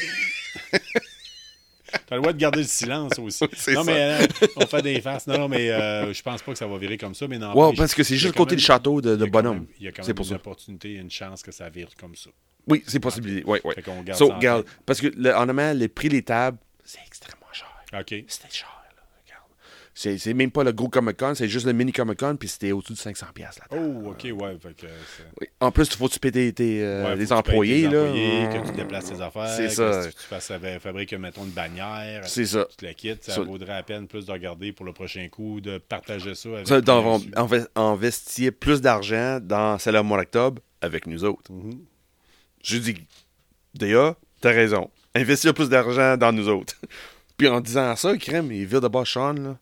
T'as le droit de garder le silence aussi. C'est non, ça. mais euh, on fait des faces. Non, non, mais euh, je pense pas que ça va virer comme ça. Mais non, Ouais, parce que c'est juste à côté du château de, de Bonhomme. Il y a quand C'est même pour une ça. opportunité, une chance que ça vire comme ça. Oui, c'est possible. Oui, oui. Fait qu'on garde So, ça en regarde, tête. parce que, le, en amont, les prix des tables, c'est extrêmement cher. OK. C'était cher, là. Regarde. C'est, c'est même pas le gros Comic-Con, c'est juste le mini Comic-Con, puis c'était au-dessus de cinq cents dollars la table. Oh, OK, ouais. Fait que, euh, c'est- Oui. En plus, il faut que tu payes tes, tes, euh, ouais, faut les que tu payes employés, tes là. employés, Hum. que tu déplaces tes affaires, C'est que ça. tu fasses fa- fabriquer, mettons, une bannière. C'est ça. Tu te la quittes, ça Ça- vaudrait la peine plus de regarder pour le prochain coup, de partager ça avec Ça, les dans- reçus. on va investir plus d'argent dans celle au mois d'octobre avec nous autres. Mhm. Je dis, D A, t'as raison. Investir plus d'argent dans nous autres. Puis en disant ça, crème, il vient de bas Sean, là.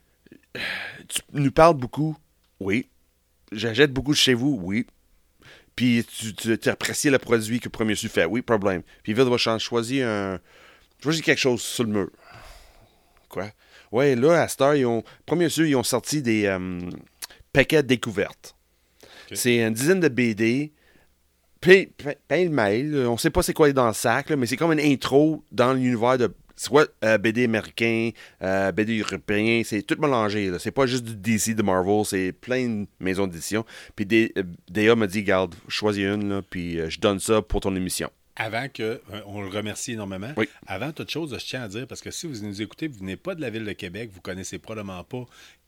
Tu nous parles beaucoup. Oui. J'achète beaucoup de chez vous. Oui. Puis tu, tu, tu apprécies le produit que le premier su fait. Oui, problème. Puis il vient de bas Sean, choisis un. Choisis quelque chose sur le mur. Quoi? Ouais, là, à cette heure, ils ont. Premier su, ils ont sorti des euh, paquets de découvertes. Ok. C'est une dizaine de B D. Puis, paye le mail. On sait pas c'est quoi dans le sac, là, mais c'est comme une intro dans l'univers de soit euh, B D américain, euh, B D européen, c'est tout mélangé. Là. C'est pas juste du D C, de Marvel, c'est plein de maisons d'édition. Puis D- euh, D A m'a dit, garde, choisis une, là, puis euh, je donne ça pour ton émission. Avant que, euh, on le remercie énormément. Oui. Avant toute chose, je tiens à dire, parce que si vous nous écoutez, vous venez pas de la ville de Québec, vous connaissez probablement pas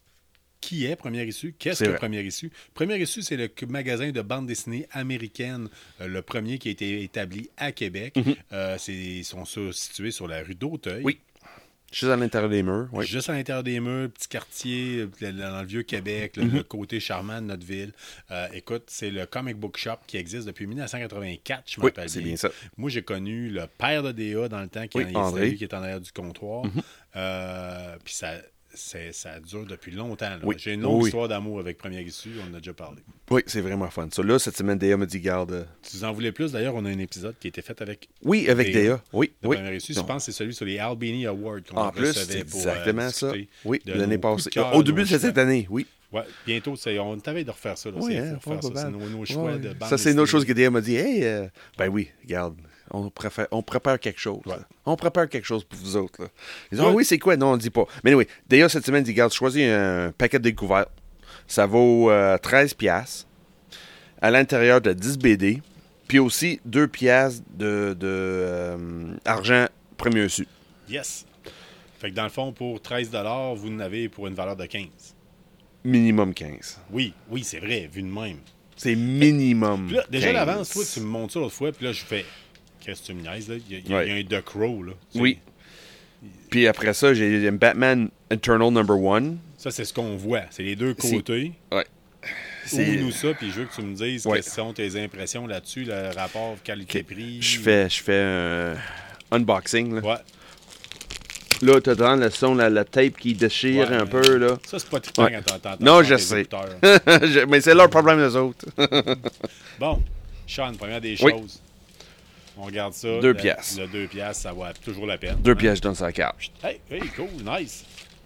qui est Première Issue, qu'est-ce C'est que vrai. Première Issue. Première Issue, c'est le c- magasin de bande dessinée américaine, euh, le premier qui a été établi à Québec. Euh, c'est, ils sont sur- situés sur la rue d'Auteuil. Oui. Juste à l'intérieur des murs. Oui. Juste à l'intérieur des murs, petit quartier, euh, dans le vieux Québec, le, Mm-hmm. le côté charmant de notre ville. Euh, écoute, c'est le comic book shop qui existe depuis dix-neuf cent quatre-vingt-quatre, je Oui, m'appelle c'est bien ça. Moi, j'ai connu le père de D A dans le temps, qui, Oui, en- André. c'est lui qui est en arrière du comptoir. Euh, Puis ça, c'est- ça dure depuis longtemps. là. Oui. J'ai une longue Oui. histoire d'amour avec Première Issue, on en a déjà parlé. Oui, c'est vraiment fun. Ça, là, cette semaine, D A m'a dit, garde. euh, Tu en voulais plus, d'ailleurs, on a un épisode qui a été fait avec Oui, avec D A. D A. Oui, de oui. Première Issue. Je Non. pense que c'est celui sur les Albini Awards qu'on En plus, recevait c'est pour, exactement euh, ça. discuter Oui, de l'année nos coups passée. de cœur, Au début nos de cette choix. année, oui. Ouais, bientôt, c'est, on t'avait de refaire ça. Là. Oui, c'est, hein, faut refaire ouais, ça. ben, C'est nos, nos choix ouais. de bande Ça, c'est une autre dessinée. chose que D A m'a dit. Hey, euh, ben oui, regarde, on, préfère, on prépare quelque chose. Ouais. là. On prépare quelque chose pour vous autres. Là. Ils disent, Ouais. ah oui, c'est quoi? Non, on ne dit pas. Mais oui, D A, cette semaine, dit, regarde, choisis un paquet de découvertes. Ça vaut euh, treize piastres. À l'intérieur de dix B D. Puis aussi deux piastres de, de euh, argent premier su. Yes. Fait que dans le fond, pour treize dollars, vous en avez pour une valeur de quinze. Minimum quinze. Oui, oui, c'est vrai, vu de même. C'est minimum Puis là, déjà à quinze. l'avance, toi, tu me montres ça l'autre fois, puis là, je fais. Qu'est-ce que tu me niaises, là? Il y a, il y a- Ouais. il y a un The Crow, là. Tu sais, Oui. Puis après ça, j'ai un Batman Eternal number one. Ça, c'est ce qu'on voit. C'est les deux C'est- côtés. Ouais. Ouvre-nous ça, puis je veux que tu me dises Ouais. quelles sont tes impressions là-dessus, le rapport qualité-prix. Je fais, je fais un unboxing. Là, Ouais. là tu entends le son, la, la tape qui déchire Ouais, un mais peu. Là. Ça, c'est pas trippant Ouais. quand t'entends Non, ça je dans tes sais. écouteurs. Je- Mais c'est leur problème, les autres. Bon, Sean, première des Oui. choses. On regarde ça. Deux le, piastres. Le deux piastres, ça vaut toujours la peine. Deux Hein? pièces dans sa carte. Hey, hey, cool, nice.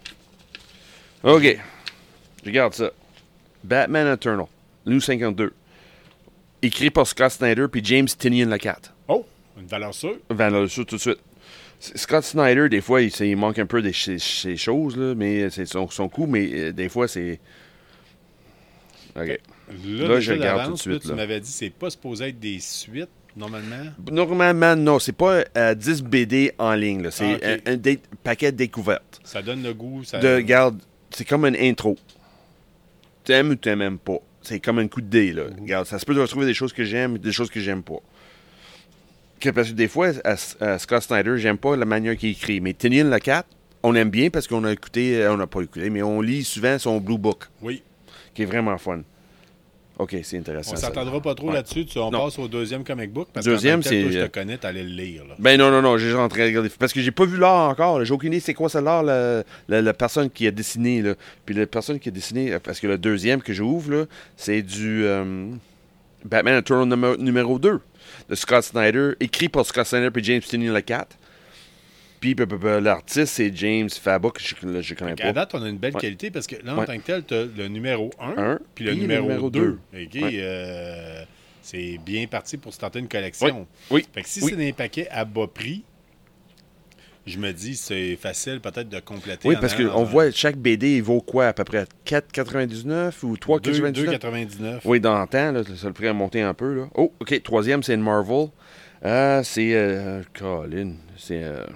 OK. Regarde ça. Batman Eternal. New cinquante-deux. Écrit par Scott Snyder puis James Tynion le quatre. Oh, une valeur sûre. Van là, ça tout de suite. S- Scott Snyder, des fois, il, c'est- il manque un peu de ces ces choses, là, mais c'est son, son coup, mais euh, des fois, c'est. OK. Là, Là, déjà je regarde d'avance, tout de suite, là, là. tu m'avais dit c'est pas supposé être des suites. normalement? Normalement, non. C'est pas euh, dix B D en ligne. là. C'est Ah, ok. un, un dé- paquet de découvertes. Ça donne le goût. Ça... De, regarde, c'est comme une intro. T'aimes ou t'aimes même pas. C'est comme un coup de dé, là. Regarde, ça se peut de retrouver des choses que j'aime et des choses que j'aime pas. Que- Parce que des fois, à, à Scott Snyder, j'aime pas la manière qu'il écrit. Mais Tinian le quatre, on aime bien parce qu'on a écouté, euh, on n'a pas écouté, mais on lit souvent son Blue Book, Oui. qui est vraiment fun. OK, c'est intéressant. On ça. s'entendra pas trop Ouais. là-dessus. Tu, on Non. passe au deuxième comic book. Parce Deuxième, que toi, c'est- je te connais, t'allais le lire. Là. Ben non, non, non, j'ai juste en train de regarder. Parce que j'ai pas vu l'art encore. là. J'ai aucune idée c'est quoi ça l'art, la, la, la personne qui a dessiné. Là. Puis la personne qui a dessiné, parce que le deuxième que j'ouvre, là, c'est du euh, Batman Eternal numéro, numéro deux de Scott Snyder, écrit par Scott Snyder et James Tynion le quatre. Puis peu, peu, peu, l'artiste, c'est James Fabok, que je, là, je connais À pas. date, on a une belle Ouais. qualité parce que là, en Ouais. tant que tel, tu as le numéro un, Un, puis le puis le numéro, numéro deux. deux. OK, Ouais. euh, c'est bien parti pour se tenter une collection. Oui. Fait que si Oui. c'est des paquets à bas prix, je me dis c'est facile peut-être de compléter. Oui, en parce allant qu'on dans voit chaque B D, il vaut quoi à peu près quatre quatre-vingt-dix-neuf ou trois deux quatre-vingt-dix-neuf? quatre-vingt-dix-neuf. Oui, dans le temps, là, ça le ferait monter un peu. Là. Oh, OK. Troisième, c'est une Marvel. Euh, c'est. Euh, Colin. C'est. Euh,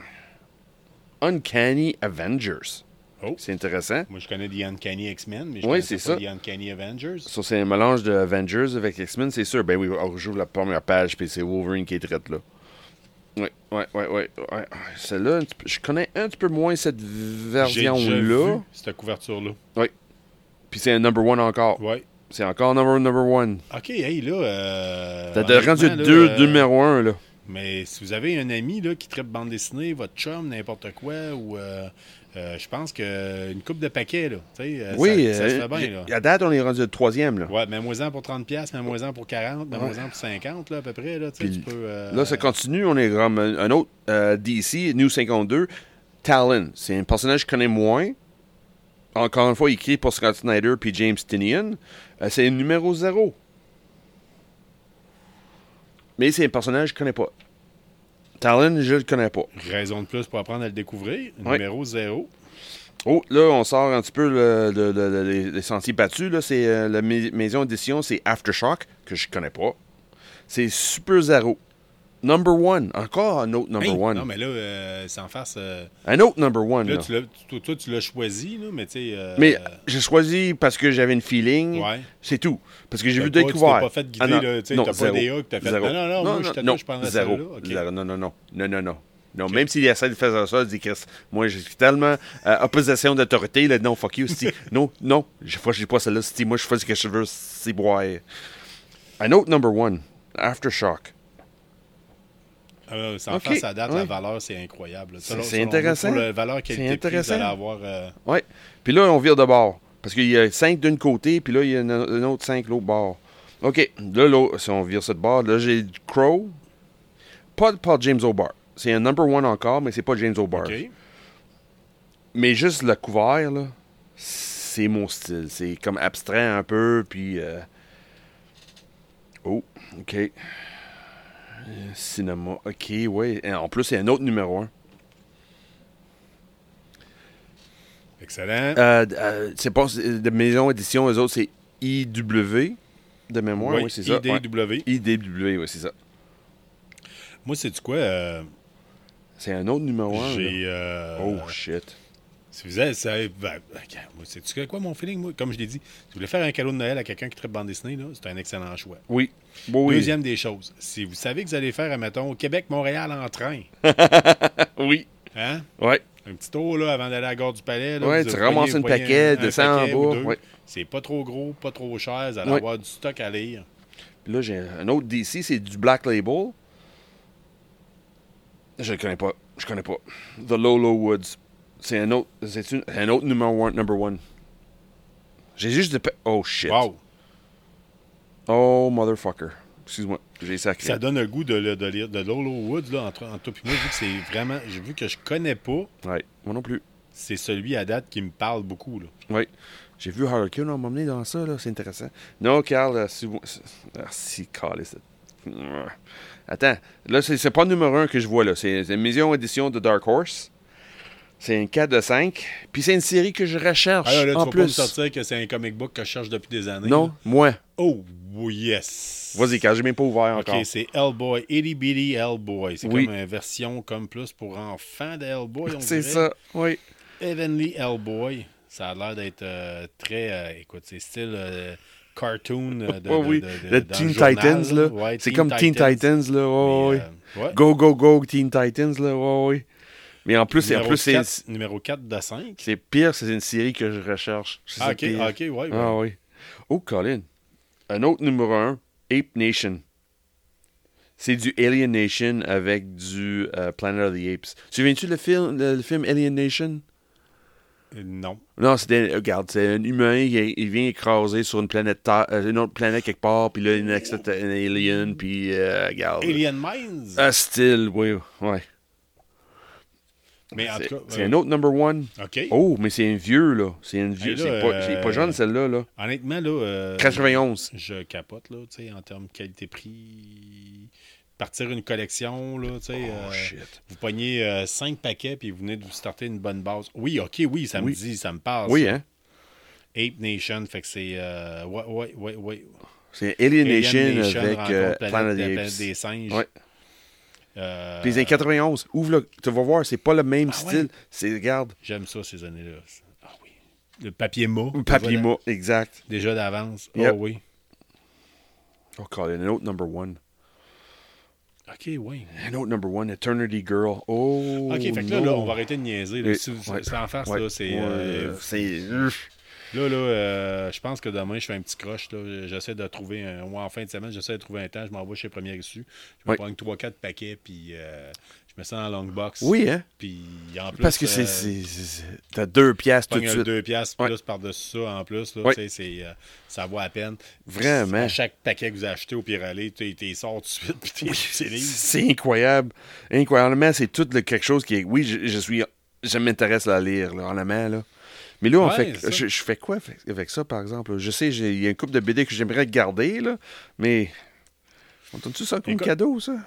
Uncanny Avengers. Oh. C'est intéressant. Moi, je connais The Uncanny X-Men, mais je Oui, connais c'est pas ça. The Uncanny Avengers. Ça, c'est un mélange de Avengers avec X-Men, c'est sûr. Ben oui, on joue la première page, puis c'est Wolverine qui est traite là. Oui, oui, oui, oui. Ouais. Celle-là, un petit peu- je connais un petit peu moins cette J'ai version-là. déjà vu cette couverture-là. Puis c'est un number one encore. Oui. C'est encore number, number one. OK, hey, là... Euh, T'as de rendu honnêtement, là, deux euh, numéro un, là. Mais si vous avez un ami là, qui traite bande dessinée, votre chum, n'importe quoi, ou euh, euh, je pense qu'une coupe de paquets, là, tu sais, euh, Oui, ça, ça se euh, fait bien. Là. à date, on est rendu le troisième, là. Ouais, mets-moi-en pour trente piastres, mets-moi-en pour quarante, mets-moi-en pour cinquante, là, à peu près. Là, tu sais, Puis tu peux, euh, Là, ça continue. On est comme un, un autre euh, D C, New cinquante-deux. Talon. C'est un personnage que je connais moins. Encore une fois, écrit par Scott Snyder puis James Tynion. Euh, c'est le numéro zéro. Mais c'est un personnage que je connais pas. Talon, je le connais pas. Raison de plus pour apprendre à le découvrir. Ouais. Numéro zéro. Oh, là, on sort un petit peu le, le- le- le- les, les sentiers battus. Là, c'est euh, la mai- maison édition, c'est Aftershock, que je connais pas. C'est Super Zero. Number one. Encore un autre number Hey, one. Non, mais là, euh, sans face. euh, Un autre number one. là, là. tu l'as- toi, toi, tu l'as choisi, là, mais tu sais. euh, Mais j'ai choisi parce que j'avais une feeling. Ouais. C'est tout. Parce que j'ai T'as vu pas- découvert. Tu t'es pas fait guider, Ah, non, là, tu sais, non, t'as pas zéro. des hooks, t'as fait. Zéro. Non, non, non, moi, j'étais là, je prendrais zéro. celle-là. OK. Zéro. Non, non, non. Non, non, non. Non, même s'il essaie de faire ça, je dis Chris, moi, j'ai tellement euh, opposition d'autorité, là, non, fuck you, c'ti. non, non, je ne pas celle-là, c'ti. Moi, je fais ce que je veux, c'est boire. Un autre number one, Aftershock. Euh, sans OK, face à date, ouais. la valeur, c'est incroyable. là. C'est- Selon- c'est selon moi, intéressant. Pour la valeur qualité C'est prix, vous intéressant. allez avoir... euh, Ouais. Puis là, on vire de bord. Parce qu'il y a cinq d'un côté, puis là, il y a un, un autre cinq l'autre bord. OK. Là, là, si on vire ça de bord, là, j'ai Crow. Pas par James O'Barr. C'est un number one encore, mais c'est pas James O'Barr. OK. Mais juste le couvert, là, c'est mon style. C'est comme abstrait un peu, puis... euh, Oh, OK. Euh, Cinéma. OK, ouais. Et en plus, c'est un autre numéro un. Excellent. Euh, euh, c'est pas de maison édition, eux autres, c'est I W de mémoire, oui, c'est ça. I D W. Ouais. I D W, oui, c'est ça. Moi, c'est du quoi? euh, C'est un autre numéro un. J'ai... euh, Oh, shit. Si vous avez... ça- ben, regarde, moi, c'est-tu quoi mon feeling, moi? Comme je l'ai dit, si vous voulez faire un cadeau de Noël à quelqu'un qui traite bande dessinée, là, c'est un excellent choix. Oui. Bon, oui. Deuxième des choses, si vous savez que vous allez faire, mettons, Québec-Montréal en train, Oui. hein? Ouais. Un petit tour là, avant d'aller à la gare du Palais. Là, Ouais, vous tu voyez- ramasses une voyez paquet, un- un descends en paquet ou bas, deux. ouais. C'est pas trop gros, pas trop cher. Vous allez Ouais. avoir du stock à lire. Puis là, j'ai un autre D C, c'est du Black Label. Je le connais pas. Je connais pas. The Lolo Woods. C'est un autre, c'est une- un autre numéro one, number one. J'ai juste de... pa- Oh, shit. Wow! Oh, motherfucker. Excuse-moi. J'ai sacré. Ça donne un goût de, de, de lire de Lolo Woods là, entre, entre toi et moi, vu que c'est vraiment. J'ai vu que je connais pas, Ouais, moi non plus. c'est celui à date qui me parle beaucoup. Là. Oui. J'ai vu Harlequin m'emmener dans ça, là. C'est intéressant. Non, Carl, euh, si vous... Ah, si, Carl, c'est... Attends. Là, c'est c'est pas le numéro un que je vois, là. C'est c'est une maison édition de Dark Horse. C'est un quatre de cinq. Puis c'est une série que je recherche, Alors là, tu en vas pas me plus. sortir que c'est un comic book que je cherche depuis des années. Non, là. moi. Oh, Oui, yes. Vas-y, Carl, j'ai même pas ouvert OK, encore. c'est Hellboy, Itty Bitty Hellboy. C'est Oui. comme une version comme plus pour enfants de Hellboy, on C'est dirait. ça, oui. Heavenly Hellboy. Ça a l'air d'être euh, très... euh, écoute, c'est style euh, cartoon euh, de, Ouais, de- oui, de- de- le dans Teen journal, Titans, là. Ouais, C'est comme Teen Titans, là. Ouais, Mais, ouais. euh, ouais. Go, go, go, Teen Titans, là. Ouais, ouais. Mais en plus, c'est- en Numéro, plus c'est, quatre, numéro quatre de cinq. c'est pire, c'est une série que je recherche. C'est Ah, ça OK, pire. ah, OK, ouais. ouais. Ah, oui. Oh, Colin. Un autre numéro un, Ape Nation. C'est du Alien Nation avec du euh, Planet of the Apes. Tu viens-tu le film, le, le film Alien Nation? Euh, Non. Non, c'est des- regarde, c'est un humain, il, il vient écraser sur une planète, Terre- euh, une autre planète quelque part, puis là, une, extra- un alien, puis euh, regarde. Alien Minds. Un style, oui, ouais. mais en C'est, tout cas... c'est euh, un autre number one. OK. Oh, mais c'est un vieux, là. C'est un vieux. Hey, là, c'est, pas, c'est pas euh, jeune, celle-là, là. Honnêtement, là... euh, quatre-vingt-onze. Je capote, là, tu sais, en termes de qualité-prix. Partir une collection, là, tu sais. Oh, euh, shit. Vous pognez cinq paquets, puis vous venez de vous starter une bonne base. Oui, OK, oui, ça me Oui. dit, ça me parle. Oui, ça. hein. Ape Nation, fait que c'est... Euh, ouais, ouais, ouais, ouais. C'est Alien, Alien Nation, avec rencontre euh, Planète- Planet of the Planète Apes. des singes. Ouais. Euh, Puis les années quatre-vingt-onze, ouvre là, tu vas voir, c'est pas le même Ah ouais? style. C'est, regarde, J'aime ça, ces années-là. Ah oui. Le papier mât. papier déjà mât, exact. d'a- Déjà d'avance. Ah Yep. oui. Oh, Colin, un autre number one. OK, oui. Un autre number one, Eternity Girl. Oh, OK, fait que là, non. là, on va arrêter de niaiser. Là. Et- Si vous- ouais. c'est en face, Ouais. là, c'est... Ouais, euh, c'est... Là, là, euh, je pense que demain, je fais un petit croche. Là. J'essaie de trouver un. Ou en fin de semaine, j'essaie de trouver un temps. Je m'envoie chez Premier Issu. Je me Oui. prends trois quatre paquets, puis euh, je mets ça dans la long box. Oui, hein? Puis en plus. Parce que c'est, euh, c'est, c'est- c'est- T'as deux piastres tout de pogne un suite. deux piastres Ouais. plus par-dessus ça en plus. Là, Oui. tu sais, c'est, euh, ça vaut à peine. Vraiment. À chaque paquet que vous achetez au pire aller, tu t'es sors tout de suite, puis t'es utilises. C'est incroyable. Incroyablement, c'est tout le- quelque chose qui est... Oui, je, je suis... Je m'intéresse à lire, là, honnêtement, là. Mais là, on Ouais, fait, ça. je, je fais quoi avec, avec ça, par exemple? Je sais, j'ai- il y a une couple de B D que j'aimerais garder, là, mais... On donne-tu ça comme Écoute- cadeau, ça?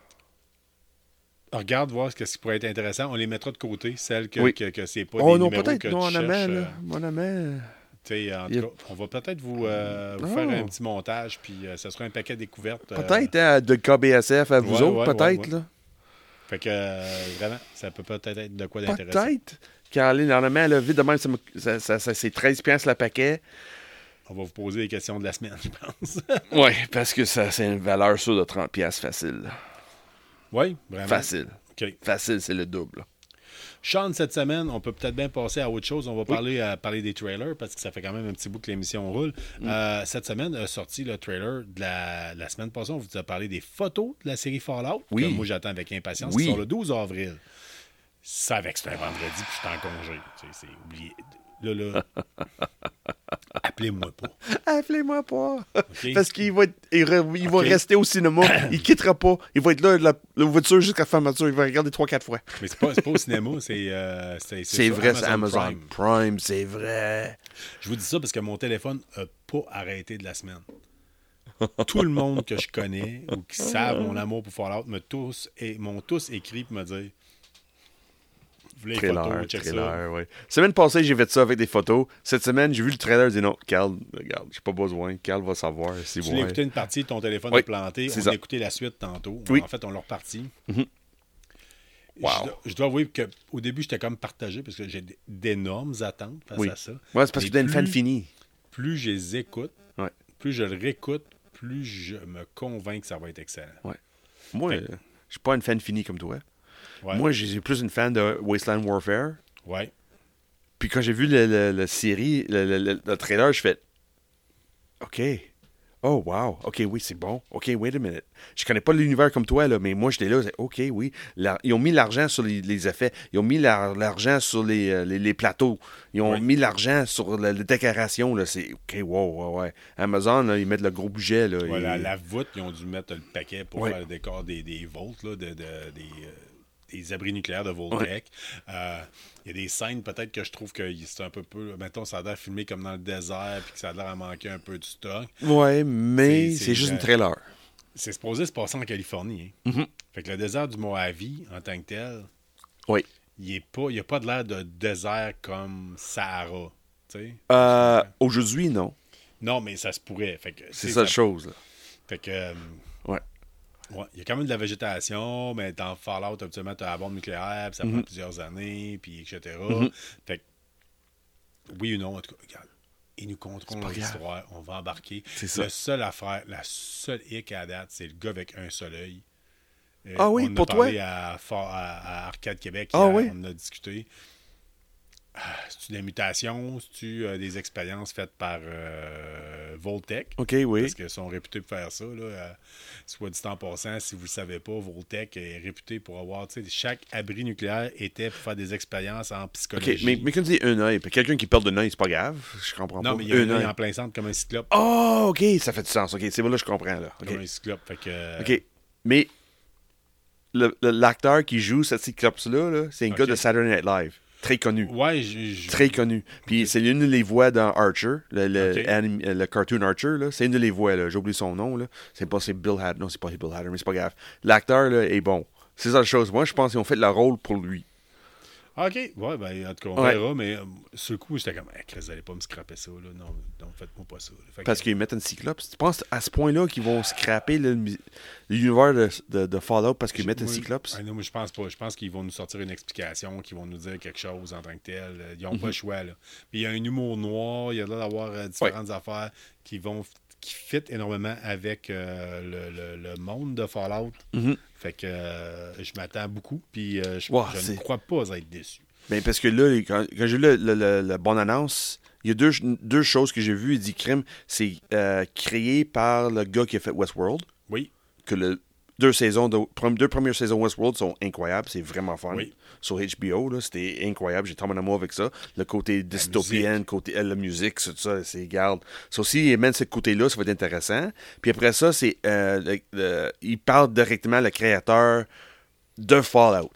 Regarde voir ce qui pourrait être intéressant. On les mettra de côté, celles que, Oui. que, que c'est pas Oh des non, numéros peut-être, que non, tu en amant, cherches. là. euh, En amant. Tu sais, en tout Il y a- cas, on va peut-être vous, euh, vous Oh. faire un petit montage, puis euh, ce sera un paquet découverte. euh, Peut-être, hein, de K B S F à vous Ouais, autres, ouais, peut-être, ouais, ouais. là. Fait que, euh, vraiment, ça peut peut-être être de quoi d'intéressant. Peut-être. Caroline, en amont, là, vite de même, ça, me- ça, ça- ça- c'est treize piastres le paquet. On va vous poser les questions de la semaine, je pense. Oui, parce que ça, c'est une valeur sûre de trente piastres facile. là. Oui, vraiment. Facile. OK. Facile, c'est le double. Sean, cette semaine, on peut peut-être bien passer à autre chose. On va parler, euh, parler des trailers parce que ça fait quand même un petit bout que l'émission roule. Mm. Euh, cette semaine a sorti le trailer de la, la semaine passée. On vous a parlé des photos de la série Fallout. Oui. Que moi, j'attends avec impatience. Oui. Sur le douze avril. Ça avec que c'est un vendredi puis je suis en congé. Tu sais, c'est oublié. Là, là, appelez-moi pas. Appelez-moi pas. OK? Parce qu'il va, être, il, re- il va Ok. rester au cinéma. Il quittera pas. Il va être là, la, la voiture jusqu'à la fermeture. Il va regarder trois quatre fois. Mais c'est pas, c'est pas au cinéma, c'est... euh, c'est, C'est sur vrai, c'est Amazon Prime. Prime. C'est vrai. Je vous dis ça parce que mon téléphone n'a pas arrêté de la semaine. Tout le monde que je connais ou qui savent mon amour pour Fallout me tous et m'ont tous écrit pour me dire vous voulez les Trailer, photos, check ça. trailer, oui. Semaine passée, j'ai fait ça avec des photos. Cette semaine, j'ai vu le trailer. J'ai dit non, Carl, regarde, j'ai pas besoin. Carl va savoir. C'est Tu bon. l'as écouté une partie, ton téléphone Oui, est planté. c'est On ça. a écouté la suite tantôt. Oui. En fait, on l'a reparti. Mhm. Je Wow. dois- Je dois avouer qu'au début, j'étais comme partagé parce que j'ai d- d'énormes attentes face Oui. à ça. Ouais, c'est parce Mais que t'es une fan plus- finie. Plus je les écoute, Ouais. plus je le réécoute, plus je me convainc que ça va être excellent. Moi, Fait- euh, je suis pas une fan finie comme toi. Ouais. Moi, j'ai plus une fan de Wasteland Warfare. Ouais. Puis quand j'ai vu le, le- la série, le, le- le- le trailer, je fais OK. Oh, wow. OK, oui, c'est bon. OK, wait a minute. Je connais pas l'univers comme toi, là, mais moi, j'étais là. c'est, OK, oui. La- ils ont mis l'argent sur les, les effets. Ils ont mis la- l'argent sur les, euh, les, les plateaux. Ils ont Oui. mis l'argent sur la, la décoration. Là. C'est OK, wow, ouais, ouais. Amazon, là, ils mettent le gros budget. Là, Ouais, et- la, la voûte, ils ont dû mettre le paquet pour Ouais. faire le décor des, des Volts, là, de, de- des, euh, des abris nucléaires de Voltec. Euh, Il y a des scènes, peut-être, que je trouve que c'est un peu peu. Mettons, ça a l'air filmé comme dans le désert, puis que ça a l'air à manquer un peu du stock. Ouais, mais C'est- c'est c'est juste la- une trailer. C'est supposé se passer en Californie. Hein. Mhm. Fait que le désert du Mojave, en tant que tel, Oui. il est pas, il n'y a pas de l'air de désert comme Sahara. Tu sais? Euh, aujourd'hui, non. Non, mais ça se pourrait. Fait que, C'est tu sais, ça la chose, là. Fait que. euh, Ouais. Ouais, il y a quand même de la végétation, mais dans Fallout, habituellement, tu as la bombe nucléaire, puis ça Mhm. prend plusieurs années, puis et cetera. Mhm. Fait que, oui ou non, en tout cas, regarde, ils nous contrôlent C'est pas grave. l'histoire, on va embarquer. C'est ça. Le seul affaire, la seule hic à date, c'est le gars avec un seul œil. Euh, Ah oui, on pour a parlé toi? à, Fa- à, à Arcade Québec, Ah hier, oui? on en a discuté. Ah, c'est-tu des mutations? C'est-tu euh, des expériences faites par euh, Voltec? OK, oui. Parce qu'ils sont réputés pour faire ça. Là. Euh, soit dit en passant, si vous ne le savez pas, Voltec est réputé pour avoir... tu sais, chaque abri nucléaire était pour faire des expériences en OK, psychologie. mais, mais quand tu dis un œil, puis quelqu'un qui perd un œil, c'est pas grave. Je comprends non, pas. mais il y a un un œil œil. en plein centre comme un cyclope. Oh, OK, ça fait du sens. OK, c'est bon, là, je comprends, là. OK. Comme un cyclope. Fait que, euh, OK. Mais le- le- l'acteur qui joue cette cyclope-là, là, c'est un OK. gars de Saturday Night Live. Très connu. Ouais, je... je- Très connu. Puis c'est une des voix dans Archer, le, le, OK. anim- le cartoon Archer, là. C'est une des voix, là. J'ai oublié son nom, là. C'est pas c'est Bill Hader. Non, c'est pas Bill Hader, mais c'est pas grave. L'acteur, là, est bon. C'est ça la chose. Moi, je pense qu'ils ont fait le rôle pour lui. OK, ouais, ben, en tout cas, on Ouais. verra, mais euh, sur le coup, j'étais comme, hey, Chris, vous allez pas me scraper ça, là. Non, non, faites-moi pas ça. Fait que- Parce qu'ils mettent une cyclope. Tu penses à ce point-là qu'ils vont scraper le- l'univers de, de, de Fallout parce qu'ils mettent une Moi, cyclope? ah non, moi, je pense pas. Je pense qu'ils vont nous sortir une explication, qu'ils vont nous dire quelque chose en tant que tel. Ils n'ont pas le choix, là. Puis il y a un humour noir, il y a là d'avoir euh, différentes affaires qui vont qui fit énormément avec euh, le, le- le monde de Fallout. Mhm. Fait que euh, je m'attends beaucoup, puis euh, je, Ouais, je c'est- ne crois pas être déçu. Ben, parce que là, quand, quand j'ai vu le, le, le- la bonne annonce, il y a deux, deux choses que j'ai vues. Il dit crime, c'est euh, créé par le gars qui a fait Westworld. Oui, Que le, deux saisons, de, prom- deux premières saisons Westworld sont incroyables. C'est vraiment fun. Oui. Sur H B O, là, c'était incroyable. J'ai tombé en amour avec ça. Le côté dystopien, le côté euh, la musique, tout ça, c'est garde. Ça aussi, il mène ce côté-là, ça va être intéressant. Puis après ça, c'est euh, le- le- il parle directement le créateur de Fallout.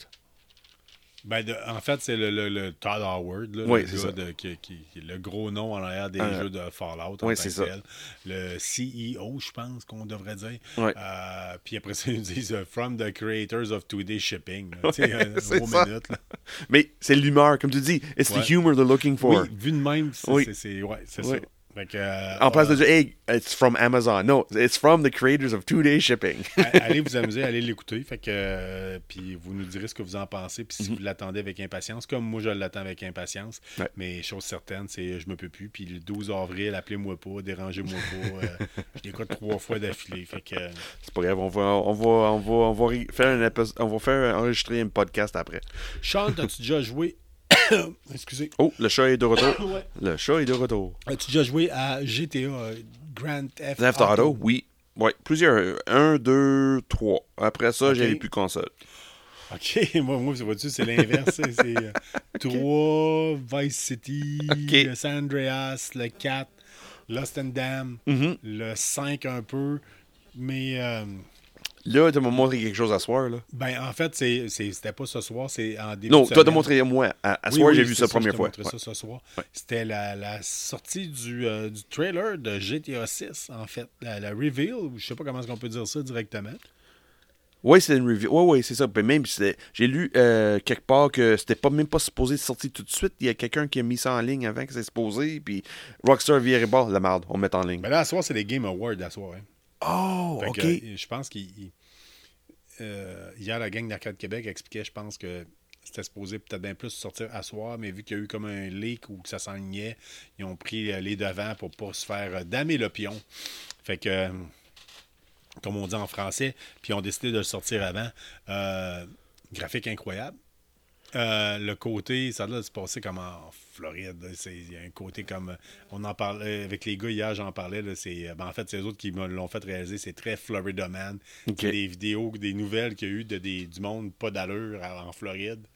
ben de- en fait, c'est le, le, le Todd Howard, là, Oui, le, c'est gars ça. de- qui, qui- qui est le gros nom en arrière des Euh, jeux de Fallout. en oui, tant c'est que ça. tel. Le C E O, je pense qu'on devrait dire. Ouais. Euh, puis après ça, ils nous disent euh, From the creators of two-day shipping. là. Tu sais, un c'est gros ça. minute. là. Mais c'est l'humeur, comme tu dis. It's Ouais. the humor they're looking for. Oui, vu de même, c'est Oui. c'est- c'est- ouais, c'est Oui. ça. Fait que, euh, En place euh, de dire, hey, it's from Amazon. No, it's from the creators of two-day shipping. allez vous amuser, allez l'écouter. Fait que, euh, puis vous nous direz ce que vous en pensez. Puis si Mhm. vous l'attendez avec impatience, comme moi je l'attends avec impatience. Ouais. Mais chose certaine, c'est je me peux plus. Puis le douze avril, appelez-moi pas, dérangez-moi pas. euh, je l'écoute trois fois d'affilée. Fait que, euh, C'est pas grave, on va, on va, on va, on va ri- faire un épi- on va faire enregistrer un podcast après. Sean, as-tu déjà joué Excusez. Oh, le chat est de retour. Ouais. Le chat est de retour. As-tu déjà joué à G T A euh, Grand Theft, Theft Auto, oui. Ouais, plusieurs. Un, deux, trois. Après ça, Ok. j'avais plus de console. OK, moi, moi vois-tu, c'est l'inverse. c'est c'est, euh, trois, Vice City, Ok. le San Andreas, le quatre, Lost and Damned, Mhm. le cinq un peu. Mais, euh, Là, tu m'as montré quelque chose à soir, là. ben, en fait, c'est, c'est- c'était pas ce soir, c'est en début Non, de toi, t'as semaine. montré moi. À, à Oui, soir, oui, j'ai vu c'est ça la je première t'ai fois. montré Ouais. ça ce soir. Ouais. C'était la, la sortie du, euh, du trailer de G T A six, en fait. La, la reveal, ou je sais pas comment est-ce qu'on peut dire ça directement. Oui, c'est une review. Oui, oui, c'est ça. Puis même, c'était- j'ai lu euh, quelque part que c'était pas même pas supposé sortir tout de suite. Il y a quelqu'un qui a mis ça en ligne avant que c'est supposé. Puis Rockstar virait bas, la merde, on met en ligne. Mais là, à soir, c'est les Game Awards, à soir. Hein. Oh, Fait OK. que, euh, je pense qu'il. il- euh, hier, la gang d'Arcade Québec expliquait, je pense que c'était supposé peut-être bien plus sortir à soir, mais vu qu'il y a eu comme un leak ou que ça s'enlignait, ils ont pris euh, les devants pour pas se faire euh, damer le pion. Fait que, euh, comme on dit en français, puis ils ont décidé de le sortir avant. Euh, graphique incroyable. Euh, le côté, ça a l'air de se passer comme en Floride. là. C'est- Il y a un côté comme. On en parlait avec les gars hier, j'en parlais. Là, c'est, ben, en fait, c'est eux autres qui me l'ont fait réaliser. C'est très Florida Man. Ok. C'est des vidéos, des nouvelles qu'il y a eu de des, du monde pas d'allure à- en Floride.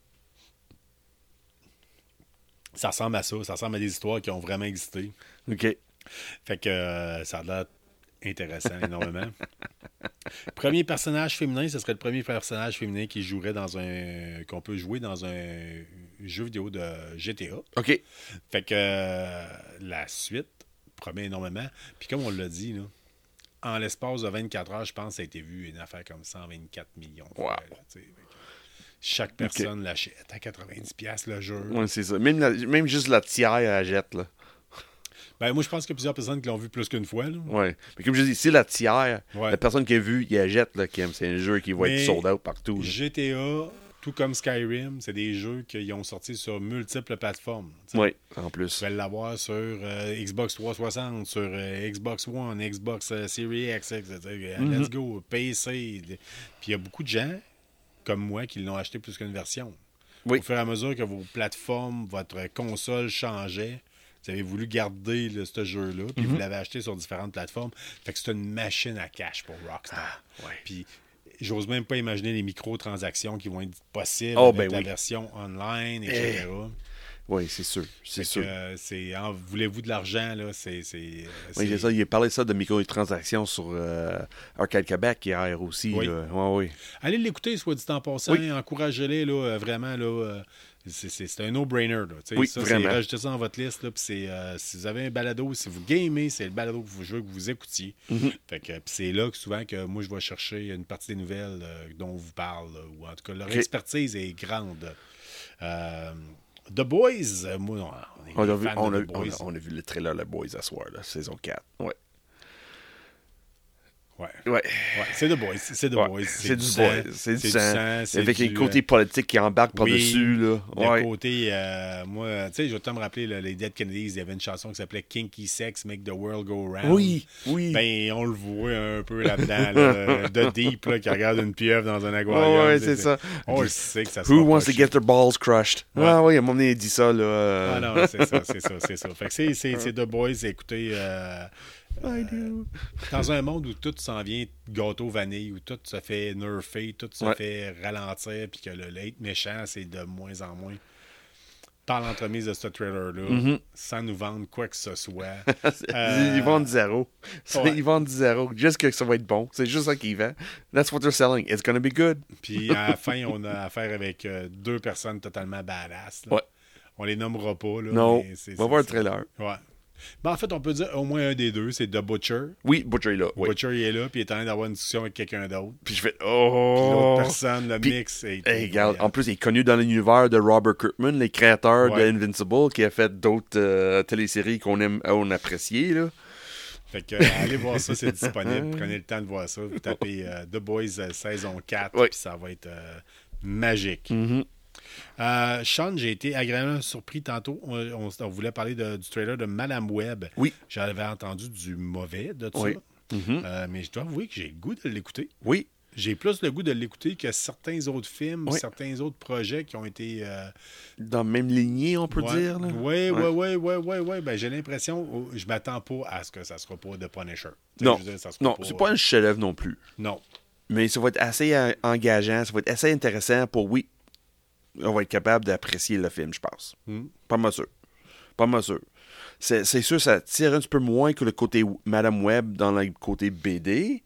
Ça ressemble à ça. Ça ressemble à des histoires qui ont vraiment existé. OK. Fait que euh, ça a l'air intéressant énormément. Premier personnage féminin, ce serait le premier personnage féminin qui jouerait dans un. Qu'on peut jouer dans un jeu vidéo de G T A. OK. Fait que euh, la suite promet énormément. Puis comme on l'a dit, là, en l'espace de vingt-quatre heures, je pense que ça a été vu une affaire comme cent vingt-quatre millions de fois. Wow. là, tu sais. Fait que chaque personne l'achète à quatre-vingt-dix dollars le jeu. Ouais, c'est ça. Même, la- même juste la tiers, elle jette, là. Ben, moi, je pense qu'il y a plusieurs personnes qui l'ont vu plus qu'une fois. Là. Ouais. Mais comme je dis, c'est la tiers. Ouais. La personne qui a vu, il achète, là, qui aime. C'est un jeu qui va Mais être sold out partout. Là. G T A, tout comme Skyrim, c'est des jeux qui ont sorti sur multiples plateformes. T'sais. Oui, en plus. Tu vas l'avoir sur euh, Xbox trois cent soixante, sur euh, Xbox One, Xbox euh, Series X, X euh, Mm-hmm. let's go, P C. Puis il y a beaucoup de gens, comme moi, qui l'ont acheté plus qu'une version. Oui. Au fur et à mesure que vos plateformes, votre console changeait, vous avez voulu garder là, ce jeu-là, puis Mm-hmm. vous l'avez acheté sur différentes plateformes. Fait que c'est une machine à cash pour Rockstar. Ah, ouais. Puis j'ose même pas imaginer les microtransactions qui vont être possibles Oh, avec ben la oui. version online, et cetera. Oui, c'est sûr. C'est Fait sûr. que, euh, c'est, hein, voulez-vous de l'argent, là, c'est... c'est, Oui, c'est- c'est ça. Il a parlé ça de microtransactions sur euh, Arcade Québec hier aussi. Oui. Là. Ouais, oui. Allez l'écouter, soit dit en passant, Oui. encouragez-les, là, euh, vraiment, là... euh, C'est, c'est, c'est un no-brainer. Là. Tu sais, Oui, ça, vraiment. c'est, rajoutez ça dans votre liste. Là, puis c'est, euh, si vous avez un balado, si vous gamez, c'est le balado que vous jouez, que vous écoutiez. Mm-hmm. Fait que, puis c'est là que souvent que moi, je vais chercher une partie des nouvelles euh, dont on vous parle. Là, ou en tout cas, leur Ok. expertise est grande. Euh, The Boys, euh, moi, on est On a, des vu, fans on, de a, The on, Boys. a, on a vu le trailer The Boys à soir, là, saison quatre. Ouais. Ouais. Ouais. Ouais, c'est The Boys. C'est The Ouais. Boys. C'est du sang, boys. C'est du sang. c'est Avec du, les côtés euh, politiques qui embarquent par-dessus. Là. Le Ouais. côté, euh, moi, tu sais, je vais te me rappeler, là, les Dead Kennedys, il y avait une chanson qui s'appelait Kinky Sex, Make the World Go Round. Oui, oui. Ben, on le voit un peu là-dedans, là, de Deep, là, qui regarde une pieuvre dans un aquarium. Ouais, ouais, tu sais, c'est ça. On le sait que ça se Who wants to get their balls crushed? Ouais. Ah oui, à un moment donné, il dit ça. Là, euh. Ah non, c'est ça, c'est ça, c'est ça. Fait que c'est, c'est, c'est The Boys, écoutez... Euh, I do. dans un monde où tout s'en vient gâteau vanille, où tout se fait nerfer, tout se Ouais. fait ralentir, puis que le late méchant, c'est de moins en moins. Par l'entremise de ce trailer-là, Mm-hmm. sans nous vendre quoi que ce soit. C'est- Euh, Ils vendent zéro. C'est- ouais. Ils vendent zéro. Juste que ça va être bon. C'est juste ça qu'ils vendent. That's what they're selling. It's gonna be good. Puis à la fin, on a affaire avec euh, deux personnes totalement badass. là. Ouais. On les nommera pas. Là, Non. mais c'est- Va c'est- voir le c'est- trailer. Ouais. Ben, en fait, on peut dire au moins un des deux, c'est The Butcher. Oui, Butcher est là. Oui. Butcher, il est là, puis il est en train d'avoir une discussion avec quelqu'un d'autre. Puis je fais Puis oh. l'autre personne, le Puis- mix, est. Hey, regarde, en plus, il est connu dans l'univers de Robert Kirkman, les créateurs Ouais. de Invincible, qui a fait d'autres euh, téléséries qu'on aime, on apprécie. Là. Fait que, euh, allez voir ça, c'est disponible. Prenez le temps de voir ça. Vous tapez euh, The Boys euh, saison quatre, Ouais. puis ça va être euh, magique. Mhm. Euh, Sean, j'ai été agréablement surpris tantôt. On, on- on voulait parler de- du trailer de Madame Web. Oui. J'avais entendu du mauvais de ça. Oui. Mhm. Euh, mais je dois avouer que j'ai le goût de l'écouter. Oui. J'ai plus le goût de l'écouter que certains autres films, Oui. certains autres projets qui ont été. euh, Dans la même lignée, on peut ouais. dire. Là. Oui, Ouais. oui, oui, oui, oui, oui. Ben, j'ai l'impression, oh, je m'attends pas à ce que ça sera pas de Punisher. Tu sais, Non, je veux dire, ça sera non c'est pas un chef-d'œuvre non plus. Non. Mais ça va être assez euh, engageant, ça va être assez intéressant pour, oui, on va être capable d'apprécier le film, je pense. Hmm. Pas mal sûr. Pas mal sûr. C'est, c'est sûr, ça tire un petit peu moins que le côté Madame Web dans le côté B D.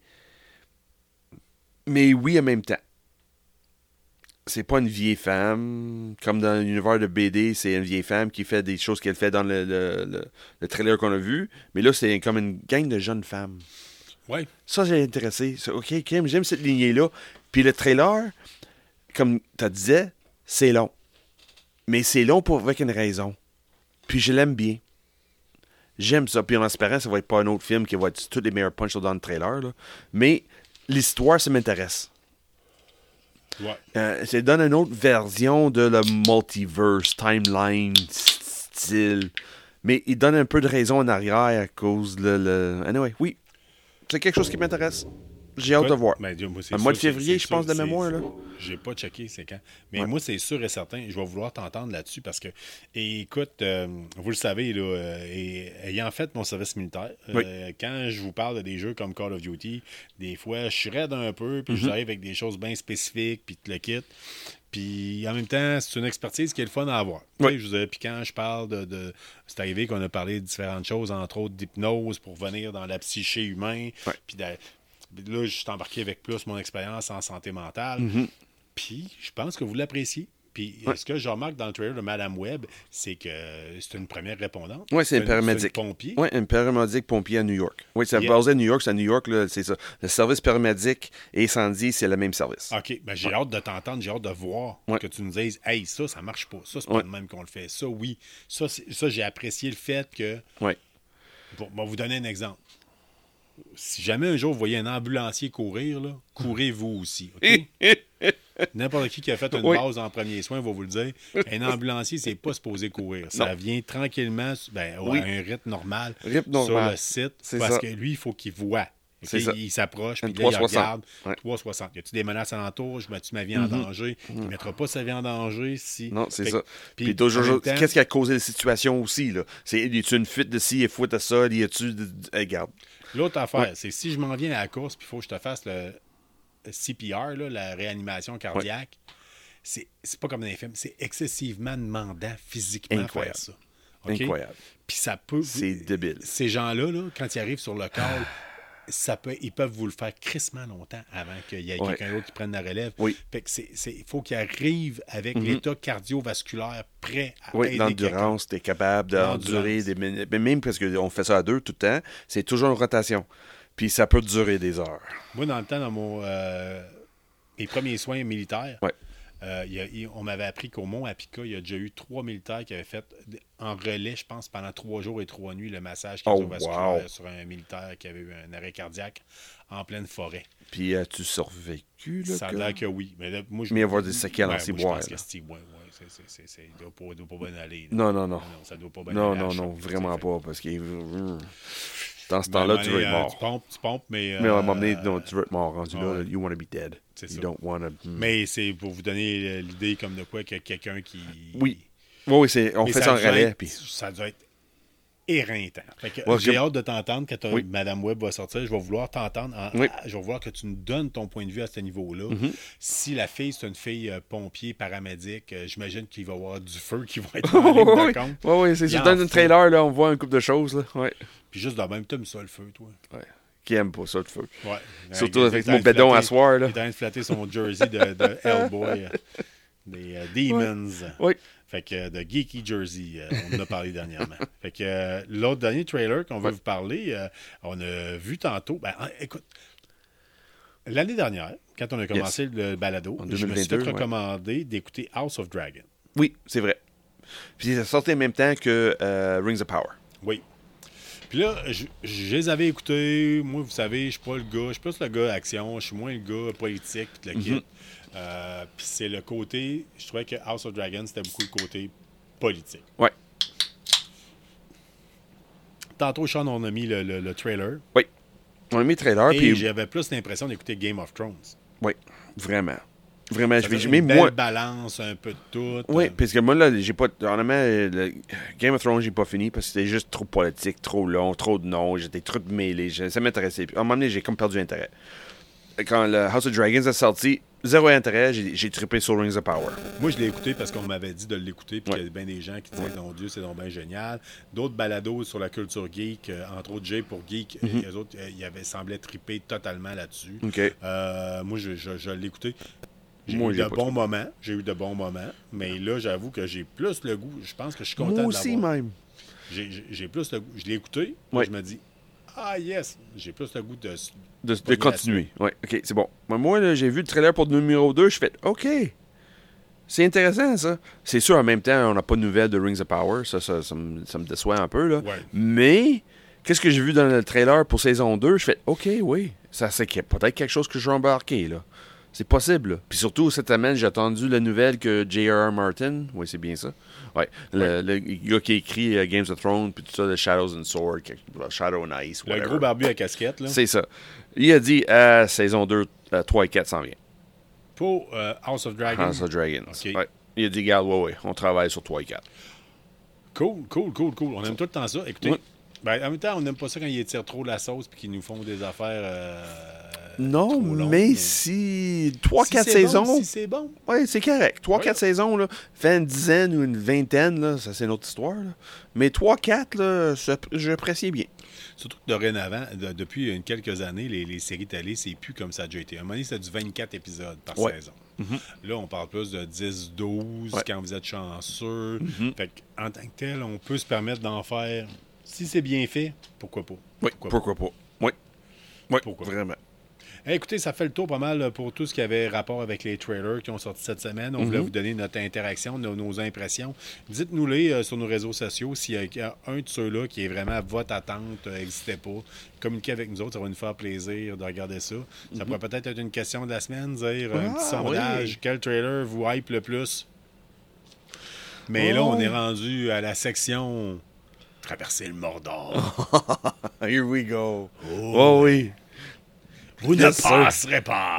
Mais oui, en même temps. C'est pas une vieille femme. Comme dans l'univers de B D, c'est une vieille femme qui fait des choses qu'elle fait dans le, le, le, le trailer qu'on a vu. Mais là, c'est comme une gang de jeunes femmes. Oui. Ça, j'ai intéressé. Ça, OK, OK, j'aime cette lignée-là. Puis le trailer, comme tu disais, c'est long. Mais c'est long pour avec une raison. Puis je l'aime bien. J'aime ça. Puis en espérant, ça va être pas un autre film qui va être tous les meilleurs punchs dans le trailer. Là. Mais l'histoire, ça m'intéresse. Ouais. Euh, ça donne une autre version de le multiverse, timeline, style. Mais il donne un peu de raison en arrière à cause de le... Anyway, oui. C'est quelque chose qui m'intéresse. J'ai hâte de voir. Ben, Dieu, moi, c'est Un sûr, mois de c'est- février, c'est je pense, sûr, de c'est- mémoire, là. J'ai pas checké c'est quand. Mais Ouais. moi, c'est sûr et certain, je vais vouloir t'entendre là-dessus parce que, et écoute, euh, vous le savez, là, euh, et, ayant fait mon service militaire, euh, Oui. quand je vous parle de des jeux comme Call of Duty, des fois, je suis raide un peu, puis Mm-hmm. je arrive avec des choses bien spécifiques, puis te le quitte. Puis en même temps, c'est une expertise qui est le fun à avoir. Tu Oui. sais, je veux dire, puis quand je parle de, de- C'est arrivé qu'on a parlé de différentes choses, entre autres d'hypnose pour venir dans la psyché humaine. Ouais. Puis de- là, je suis embarqué avec plus mon expérience en santé mentale. Mhm. Puis je pense que vous l'appréciez. Puis Ouais. ce que je remarque dans le trailer de Madame Web, c'est que c'est une première répondante. Oui, c'est un une- paramédic. C'est une pompier. Oui, un paramédic pompier à New York. Oui, c'est Yeah. basé à New York. C'est à New York, là, c'est ça. Le service paramédic et incendie, c'est le même service. OK, ben j'ai hâte de t'entendre, j'ai hâte de voir Ouais. que tu nous dises hey, ça, ça marche pas. Ça, c'est Ouais. pas de même qu'on le fait. Ça, oui. Ça, c'est- ça j'ai apprécié le fait que Oui. Pour, on va vous donner un exemple. Si jamais un jour vous voyez un ambulancier courir, là, courez-vous aussi. OK? N'importe qui qui a fait une Oui. base en premier soin va vous le dire. Un ambulancier, c'est pas supposé courir. Ça Non. vient tranquillement, ben, Oui. à un rythme normal, Rythme sur normal. le site. C'est Parce ça. que lui, il faut qu'il voit. OK? C'est ça. Il s'approche, Un puis là, il trois cent soixante. regarde. Ouais. trois cent soixante. Y a-tu des menaces alentour? Je mets-tu ma vie en danger? Il ne mettra pas sa vie en danger si. Non, c'est Fait ça. que- Puis, Puis, toujours, en même temps- qu'est-ce qui a causé la situation aussi, là? C'est, y a-tu une fuite de ci, y a-tu de ça, y a-tu de... de- Regarde. L'autre affaire, Ouais. c'est si je m'en viens à la course, puis il faut que je te fasse le C P R, là, la réanimation cardiaque, c'est, c'est pas comme dans les films, c'est excessivement demandant physiquement Incroyable. faire ça. OK? Incroyable. Puis ça peut. C'est débile. Ces gens-là, là, quand ils arrivent sur le call, ça peut, ils peuvent vous le faire crissement longtemps avant qu'il y ait Ouais. quelqu'un d'autre qui prenne la relève. Oui. Fait que c'est, c'est, il faut qu'ils arrivent avec l'état cardiovasculaire prêt à Oui, aider l'endurance, tu es capable d'endurer L'endurance. des minutes. Mais même parce qu'on fait ça à deux tout le temps, c'est toujours une rotation. Puis ça peut durer des heures. quelqu'un. Moi, dans le temps, dans mon, euh, mes premiers soins militaires, Ouais. Euh, il y a- il- on m'avait appris qu'au Mont Apica, il y a déjà eu trois militaires qui avaient fait en relais, je pense, pendant trois jours et trois nuits, le massage Oh, cardiovasculaire wow. sur un militaire qui avait eu un arrêt cardiaque en pleine forêt. Puis as-tu survécu, là? Ça a que- l'air que oui. Mais, là, moi, je, Mais il va y avoir des séquelles en Ouais, moi, ciboire, Je pense là. que c'est ouais, ouais, c'est, c'est, c'est, c'est- il doit pas, il doit pas bien aller. là. Non, non, non. ça doit pas bien Non, aller à non, la non, chute, vraiment tu sais, pas. Parce que dans ce fait- temps-là, Ben, tu veux être euh, mort. Tu pompes, tu pompes, mais... Mais à un euh, moment donné, non, tu veux être mort. Rendu ah là, ouais. you want to be dead. C'est You ça. don't want to... Mais c'est pour vous donner euh, l'idée comme de quoi que quelqu'un qui... Oui. Oui, oui, c'est... on Mais fait ça en doit relais. être- Puis... Ça doit être éreintant. Fait que Ouais, j'ai j'ai- hâte de t'entendre quand Oui. Madame Webb va sortir. Je vais vouloir t'entendre. en- Oui. Je vais vouloir que tu nous donnes ton point de vue à ce niveau-là. Mm-hmm. Si la fille, c'est une fille euh, pompier, paramédic, euh, j'imagine qu'il va y avoir du feu qui va être en ligne de oui, compte. oui, oui, c'est Il ça. en Dans le faut. trailer, là, on voit un couple de choses. Là. Ouais. Puis juste de même, t'aimes ça le feu, toi. Ouais. Qui aime pas ça, le feu. Ouais. Surtout Il est avec en mon train de bédon à flatter- soir, là. Il est en train de flatter son jersey de, de Hellboy. euh, des euh, Demons. Oui. Fait que euh, de Geeky Jersey, euh, on en a parlé dernièrement. Fait que euh, l'autre dernier trailer qu'on veut Ouais. vous parler, euh, on a vu tantôt. Ben, hein, écoute, l'année dernière, quand on a commencé le balado, En je me suis fait deux mille vingt-deux, ouais. recommander d'écouter House of Dragon. Oui, c'est vrai. Puis ça sortait en même temps que euh, Rings of Power. Oui. Puis là, je, je les avais écoutés. Moi, vous savez, je suis pas le gars. Je suis plus le gars action. Je suis moins le gars politique. Puis le kit. Mhm. Euh, puis c'est le côté. Je trouvais que House of Dragon, c'était beaucoup le côté politique. Ouais. Tantôt, Sean, on a mis le, le- le trailer. Oui. On a mis le trailer, Et puis... j'avais plus l'impression d'écouter Game of Thrones. Oui, vraiment. Vraiment, je Ça vais... faisait Même une belle moi... balance, un peu de tout. Oui, Euh, parce que moi, là, j'ai pas... Honnêtement, euh, le Game of Thrones, j'ai pas fini parce que c'était juste trop politique, trop long, trop de noms, j'étais trop mêlé, je- ça m'intéressait. Puis, à un moment donné, j'ai comme perdu intérêt. Quand le House of Dragons est sorti, zéro intérêt, j'ai, j'ai trippé sur Rings of Power. Moi, je l'ai écouté parce qu'on m'avait dit de l'écouter, puis Ouais. qu'il y a bien des gens qui disaient, mon Dieu, c'est donc bien génial. D'autres balados sur la culture geek, euh, entre autres Jay pour Geek, Mhm. les autres, euh, ils avaient semblé triper totalement là-dessus. OK. Euh, moi, je, je, je l'ai écouté. J'ai Moi, eu j'ai de pas bons trippé. moments. J'ai eu de bons moments. Mais là, j'avoue que j'ai plus le goût. Je pense que je suis content Moi de aussi, l'avoir. même. J'ai, j'ai- j'ai plus le goût. Je l'ai écouté. puis Ouais. Je me dis, ah yes, j'ai plus le goût de... De, de Pas continuer. Oui, OK, c'est bon. Moi, moi là, j'ai vu le trailer pour le numéro deux, je fais OK. C'est intéressant, ça. C'est sûr, en même temps, on n'a pas de nouvelles de Rings of Power. Ça, ça, ça, me, ça me déçoit un peu, là. Ouais. Mais, qu'est-ce que j'ai vu dans le trailer pour saison deux? Je fais OK, oui. Ça, c'est que- peut-être quelque chose que je vais embarquer, là. C'est possible, là. Puis surtout, cette semaine, j'ai entendu la nouvelle que J R R. Martin, oui, c'est bien ça. Ouais. Le, le gars qui a écrit euh, Games of Thrones, puis tout ça, The Shadows and Sword, quelque- Shadow and Ice, Le whatever. gros barbu à casquette, là. C'est ça. Il a dit, euh, saison deux, euh, trois et quatre s'en vient. Pour euh, House of Dragon. House of Dragons. OK. Ouais. Il a dit, regarde, ouais, ouais, on travaille sur trois et quatre. Cool, cool, cool, cool. On aime tout le temps ça. Écoutez, Ouais. ben, en même temps, on n'aime pas ça quand ils étirent trop la sauce puis qu'ils nous font des affaires. euh, Non, trop longues, mais si trois Si quatre c'est saisons, bon, si c'est bon. ouais, c'est correct. trois quatre Ouais. saisons, là, fait une dizaine ou une vingtaine, là, ça c'est une autre histoire. Là. Mais trois quatre, là, ça- j'appréciais bien. Surtout que dorénavant, de- depuis une quelques années, les, les séries télé, c'est plus comme ça a déjà été. À un moment donné, c'était du vingt-quatre épisodes par Ouais. saison. Là, on parle plus de dix douze Ouais. quand vous êtes chanceux. Fait en tant que tel, on peut se permettre d'en faire. Si c'est bien fait, pourquoi pas? Oui, Pourquoi pourquoi, pas? Oui. Oui, Pourquoi? vraiment. Hey, écoutez, ça fait le tour pas mal pour tout ce qui avait rapport avec les trailers qui ont sorti cette semaine. On Mm-hmm. voulait vous donner notre interaction, nos, nos impressions. Dites-nous-les euh, sur nos réseaux sociaux s'il y a un de ceux-là qui est vraiment votre attente, euh, n'hésitez pas. Communiquez avec nous autres, ça va nous faire plaisir de regarder ça. Ça pourrait peut-être être une question de la semaine, dire un Ah, petit sondage. oui. Quel trailer vous hype le plus? Mais là, on Oh. est rendu à la section Traverser le Mordor. Here we go. Oh, oui. Vous Yes, ne sir. passerez pas.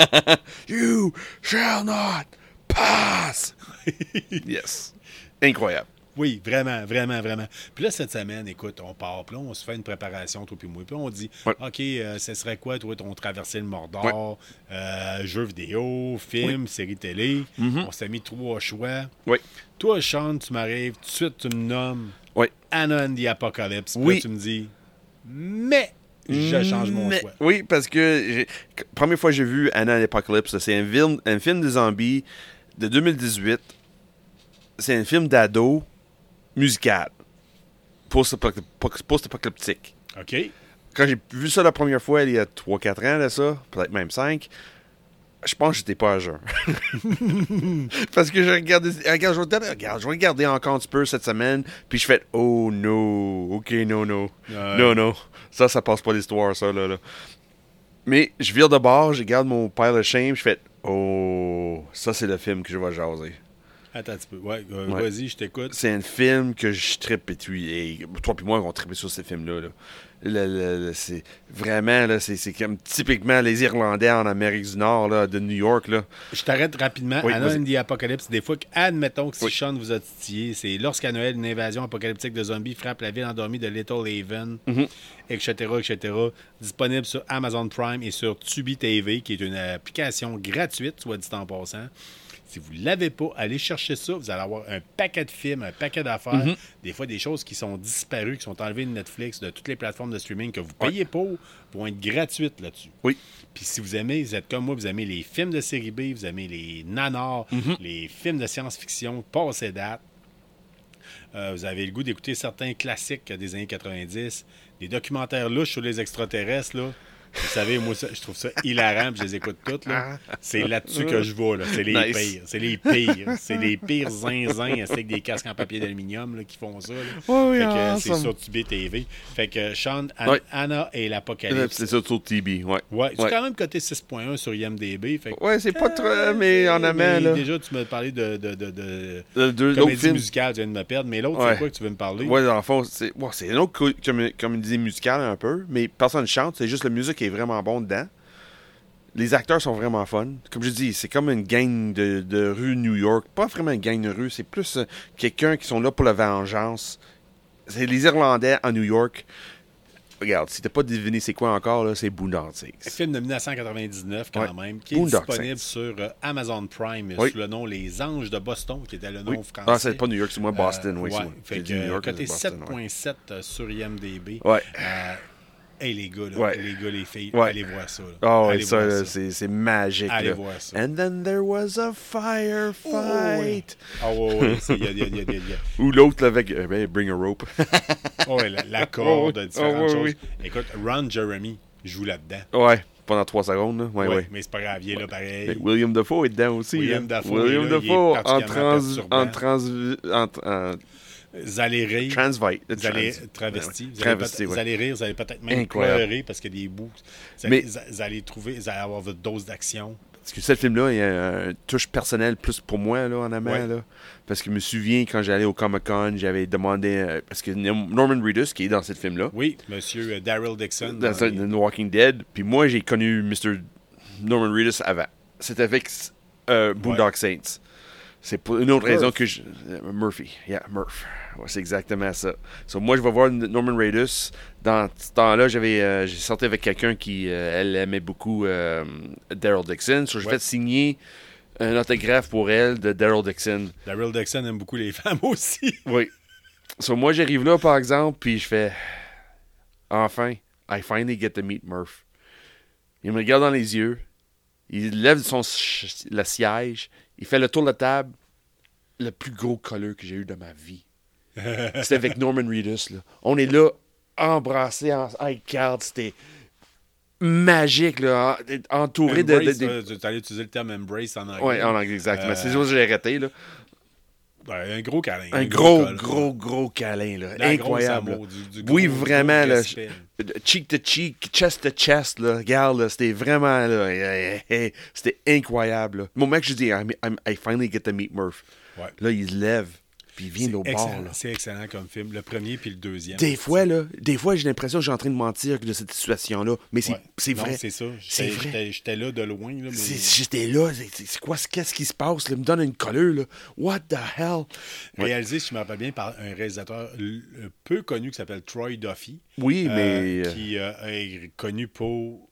You shall not pass. Yes. Incroyable. Oui, vraiment, vraiment, vraiment. Puis là, cette semaine, écoute, on part, puis là, on se fait une préparation, toi puis moi. Puis on dit, Ouais. OK, euh, ce serait quoi, toi, ton traversé le Mordor, euh, jeux vidéo, film, série télé. On s'est mis trois choix. Oui. Toi, Sean, tu m'arrives, tout de suite, tu me nommes Oui. Anna and the Apocalypse. Puis Oui. là, tu me dis, mais je change mon Mais- choix. Oui, parce que j'ai- première fois que j'ai vu Anna and Apocalypse, c'est un film, un film de zombies de deux mille dix-huit. C'est un film d'ado musical. Post-apoc- Post-apocalyptique. OK. Quand j'ai vu ça la première fois, il y a trois quatre ans, là, ça, peut-être même cinq, je pense que j'étais pas à jeun. Parce que j'ai regardé, regarde, je vais regarder, regarde, je vais regarder encore un petit peu cette semaine, puis je fais « Oh no, ok, no, no, Ouais. non, non, ça, ça passe pas l'histoire, ça, là, là. » Mais je vire de bord, je regarde mon pile of shame, je fais « Oh, ça, c'est le film que je vais jaser. » Attends un petit peu. Ouais, euh, Ouais. vas-y, je t'écoute. C'est un film que je trippe et tu et toi puis moi on trippé sur ce film-là. Là. Le- le- le- c'est vraiment là, c'est, c'est comme typiquement les Irlandais en Amérique du Nord là, de New York là. Je t'arrête rapidement. Oui, Anna vas-y. and the Apocalypse, des fois, que, admettons que si Oui. Sean vous a titillé, c'est lorsqu'à Noël, une invasion apocalyptique de zombies frappe la ville endormie de Little Haven, Mhm. et cetera, et cetera. Disponible sur Amazon Prime et sur Tubi T V, qui est une application gratuite, soit dit en passant. Si vous ne l'avez pas, allez chercher ça. Vous allez avoir un paquet de films, un paquet d'affaires. Mhm. Des fois, des choses qui sont disparues, qui sont enlevées de Netflix, de toutes les plateformes de streaming que vous payez pour, vont être gratuites là-dessus. Oui. Puis si vous aimez, vous êtes comme moi, vous aimez les films de série B, vous aimez les nanars, Mhm. les films de science-fiction, passé date. Euh, vous avez le goût d'écouter certains classiques des années quatre-vingt-dix, des documentaires louches sur les extraterrestres, là. Vous savez, moi, ça, je trouve ça hilarant, puis je les écoute toutes, là. C'est là-dessus que je vais, là. C'est les Nice. pires. C'est les pires. C'est les pires zinzins avec des casques en papier d'aluminium, là, qui font ça, là. Ouais, oui, Fait que, euh, awesome. c'est sur Tubi T V. Fait que, Sean, An- Ouais. Anna et l'Apocalypse. C'est ça sur T B, ouais. Ouais, c'est Ouais. quand même coté six point un sur I M D B. Fait que- Ouais, c'est pas trop mais en amont mais là. déjà, tu m'as parlé de, de, de, de Le deux- L'autre comédie film. musicale, tu viens de me perdre. Mais l'autre, Ouais. c'est quoi que tu veux me parler? Ouais, dans le fond, c'est, ouais, c'est une autre co- com- comédie musicale un peu, mais personne chante, c'est juste la musique qui est vraiment bon dedans. Les acteurs sont vraiment fun. Comme je dis, c'est comme une gang de, de rue New York. Pas vraiment une gang de rue, c'est plus euh, quelqu'un qui sont là pour la vengeance. C'est les Irlandais en New York. Regarde, si t'as pas deviné c'est quoi encore, là, c'est Boondock Un film de dix-neuf cent quatre-vingt-dix-neuf, quand Ouais. même, qui est Boondock disponible Saints. sur euh, Amazon Prime Oui. sous le nom Les Anges de Boston, qui était le nom Oui. français. Ah, c'est pas New York, c'est moi Boston, Euh, oui. c'est ouais. moi. Fait J'ai que, dit New York, côté c'est sept Boston, ouais. point sept euh, sur I M D B. Ouais. Euh, hey, les gars, là, Ouais. les gars, les filles, Ouais. allez voir ça. là. Ah ouais, Allez ça, voir là, ça. c'est, c'est magique. Allez là. voir ça. And then there was a firefight. Ah ouais, ouais, c'est- il y a- il y a- il y a- il y a- Ou l'autre là, avec euh, ben, Bring a Rope. Oh, ouais, la, la corde, Oh, oui. différentes Oh, oui, choses. oui. Écoute, Ron Jeremy joue là-dedans. Ouais, pendant trois secondes. Là. Ouais, Ouais, ouais. mais c'est pas grave, il est là pareil. Mais William Dafoe est dedans aussi. William là. Dafoe William est là, il est Dafoe en, particulièrement trans, perturbant. en, trans, en, en Vous allez rire. transvite. Vous allez Trans- travesti. ouais, Vous, allez travesti, peut- vous ouais. allez rire, vous allez peut-être même Incroyable. pleurer parce qu'il y a des bouts. Vous allez, Mais- vous allez trouver, vous allez avoir votre dose d'action. Parce que ce film-là, il y a une touche personnelle plus pour moi, là, en amont, Ouais. là. Parce que je me souviens, quand j'allais au Comic-Con, j'avais demandé... euh, parce que Norman Reedus, qui est dans ce film-là, Oui, monsieur euh, Daryl Dixon. dans dans les- The Walking Dead, puis moi, j'ai connu mister Norman Reedus avant. C'était avec euh, Boondock Saints. C'est pour une autre Murph. raison que je... euh, Murphy. Yeah, Murph. Ouais, c'est exactement ça. So, moi, je vais voir Norman Reedus. Dans ce temps-là, j'avais, euh, j'ai sorti avec quelqu'un qui, euh, elle aimait beaucoup euh, Daryl Dixon. So, je Ouais. vais signer un autographe pour elle de Daryl Dixon. Daryl Dixon aime beaucoup les femmes aussi. Oui. So, moi, j'arrive là, par exemple, puis je fais... Enfin, I finally get to meet Murph. Il me regarde dans les yeux. Il lève son ch- le siège. Il fait le tour de la table. Le plus gros colleux que j'ai eu de ma vie. C'était avec Norman Reedus. Là. On est là, embrassés en high card. C'était... magique, là, en- entouré de... de, Embrace, de- euh, tu allais utiliser le terme embrace en anglais. Ouais, en anglais, exactement. Euh, C'est ça que j'ai arrêté, là. Ben, un gros câlin. Un gros, câlin. gros, gros câlin, là. La Incroyable. grosse amour, là. du- du Oui, gros- vraiment, gros là. respect. Cheek to cheek, chest to chest, là. Regarde, là, c'était vraiment, là, eh, eh, eh, c'était incroyable, là. Le moment que je dis, I, I, I finally get to meet Murph. Ouais. Là, il se lève, puis il vient de l'autre bord, Excellent. là. C'est excellent comme film. Le premier puis le deuxième. Des fois, là, des fois, j'ai l'impression que j'ai en train de mentir de cette situation-là. Mais c'est Ouais. c'est Non, vrai. c'est ça. C'est J'étais- vrai. J'étais j'étais là de loin. Là, mais... C'est- J'étais là, c'est- c'est c'est quoi, qu'est-ce qui se passe? Là? Il me donne une colleur, là. What the hell? Ouais. Réalisé, si je me rappelle bien, par un réalisateur l- peu connu qui s'appelle Troy Duffy. Oui, euh, mais... euh, qui euh, est connu pour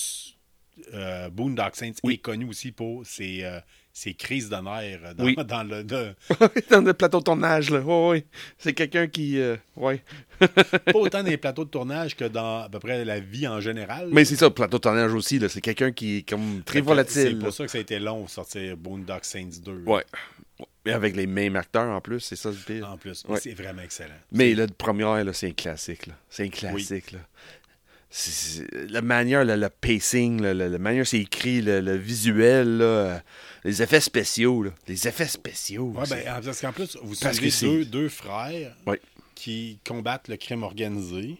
euh, Boondock Saints Oui. et connu aussi pour ses, euh, ses crises de nerfs dans, Oui. dans le. de- dans le plateau de tournage, là. Oui, oui. C'est quelqu'un qui... euh, ouais. pas autant dans les plateaux de tournage que dans à peu près la vie en général. Mais c'est ça, le plateau de tournage aussi, là. C'est quelqu'un qui est comme très Fait que volatile. C'est là. pour ça que ça a été long de sortir Boondock Saints deux. Ouais. Et avec les mêmes acteurs en plus, c'est ça le pire. En plus, Ouais. c'est vraiment excellent. Mais là, le premier, là, c'est un classique, là. C'est un classique, là. C'est- c'est- la manière, là, le pacing, là, la, la manière c'est écrit, le, le visuel, là, euh, les effets spéciaux, là. Les effets spéciaux. Ouais, c'est- ben, parce qu'en plus, vous Parce suivez que c'est- deux, deux frères Ouais. qui combattent le crime organisé.